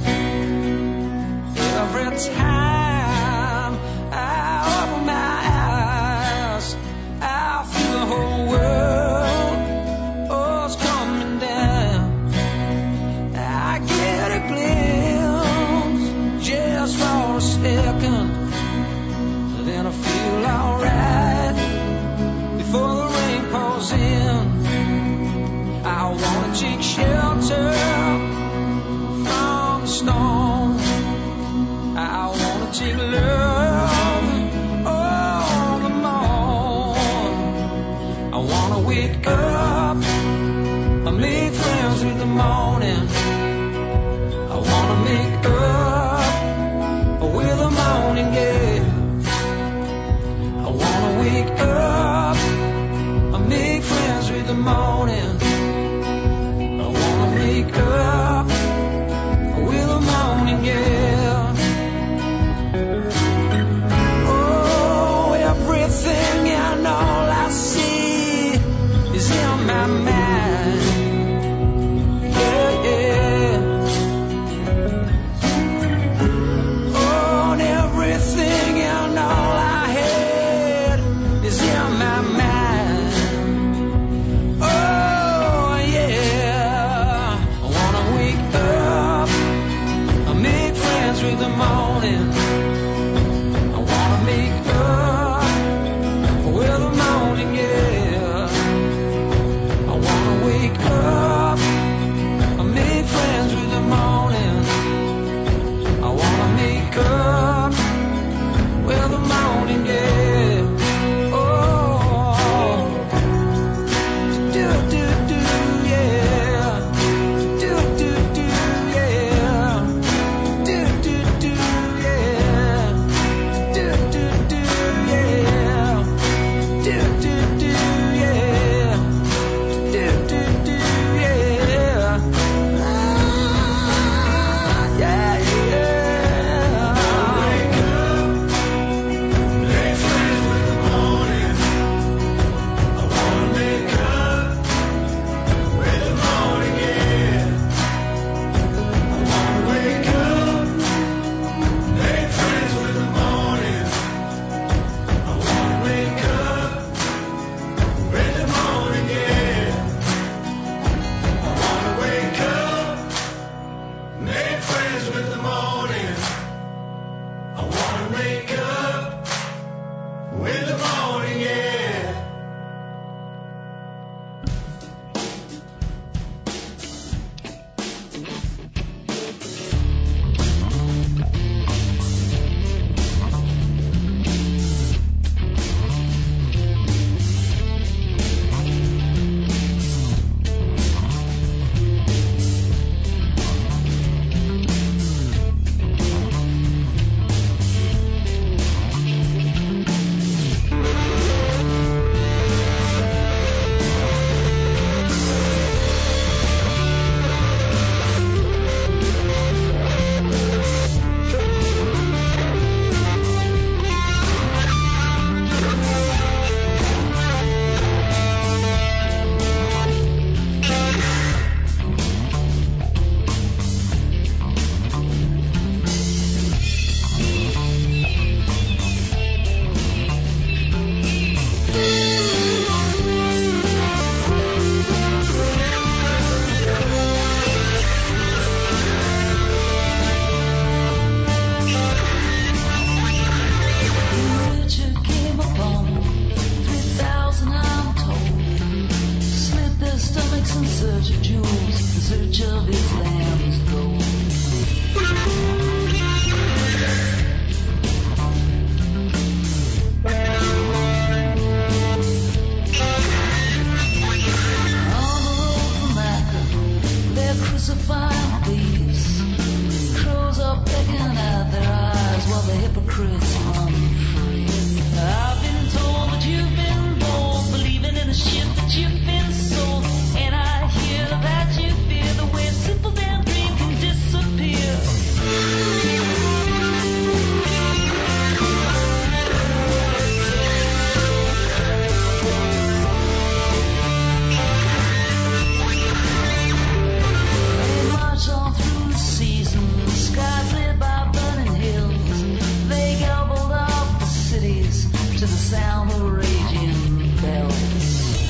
Every time I open my eyes, I feel the whole world, oh, it's coming down. I get a glimpse just for a second, then I feel alright before the rain pours in. I wanna take shelter from the storm. I wanna take love all the more. I wanna wake up, I make friends with the morning. I wanna make up with the morning, yeah. I wanna wake up, I make friends with the morning. I wanna make up with the morning, yeah. Oh, everything and all I see is in my mind. Yeah, yeah. Oh, and everything and all I had is in my mind. Oh, yeah. I wanna wake up, I make friends with the morning. I wanna make up with the morning, yeah. I wanna wake up, I make friends with the morning. I wanna make up with the morning, yeah. Oh, do do do, yeah. Do do do, yeah. Do do do, yeah. Do do do, yeah. Do do do, yeah. Do do do, yeah. Ah, yeah, yeah. Wake up, make friends with the morning. I wanna make up with the morning, yeah. I wanna wake up, make friends with the morning. I wanna wake up with the morning, yeah. I wanna wake up, make friends with the morning. I wanna wake up with the morning, yeah.
the hypocrites run free. I've been told that you've been bold, believing in the shit that you've been sold. And I hear that you fear the way a simple damn dream can disappear. All through the season, skies lit by burning hills. They gobbled up the cities to the sound of raging bells.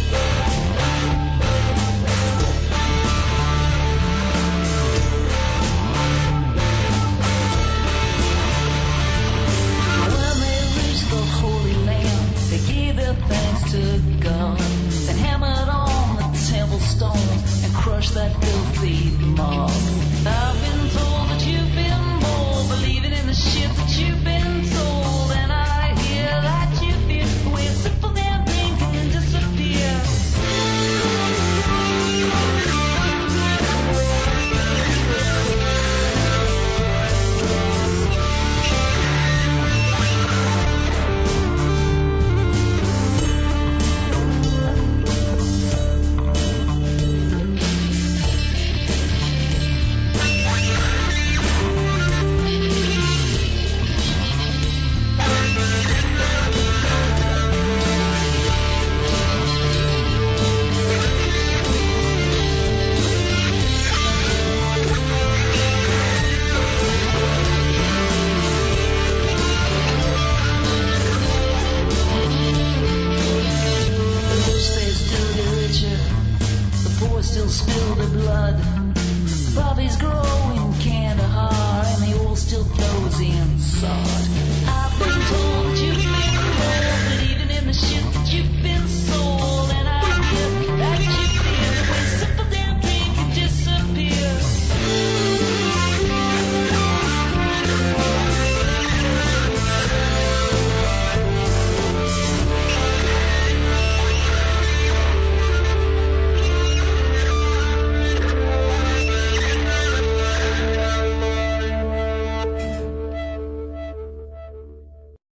When they reached the Holy Land, they gave their thanks to God, then hammered on the temple stones and crushed that filthy mob. I've been told that you've been bold, believing in the shit that you've been told. And I hear that you fear the way a simple damn thing can disappear. Still spill the blood. Poppies grow in Kandahar, and the oil still flows in sod.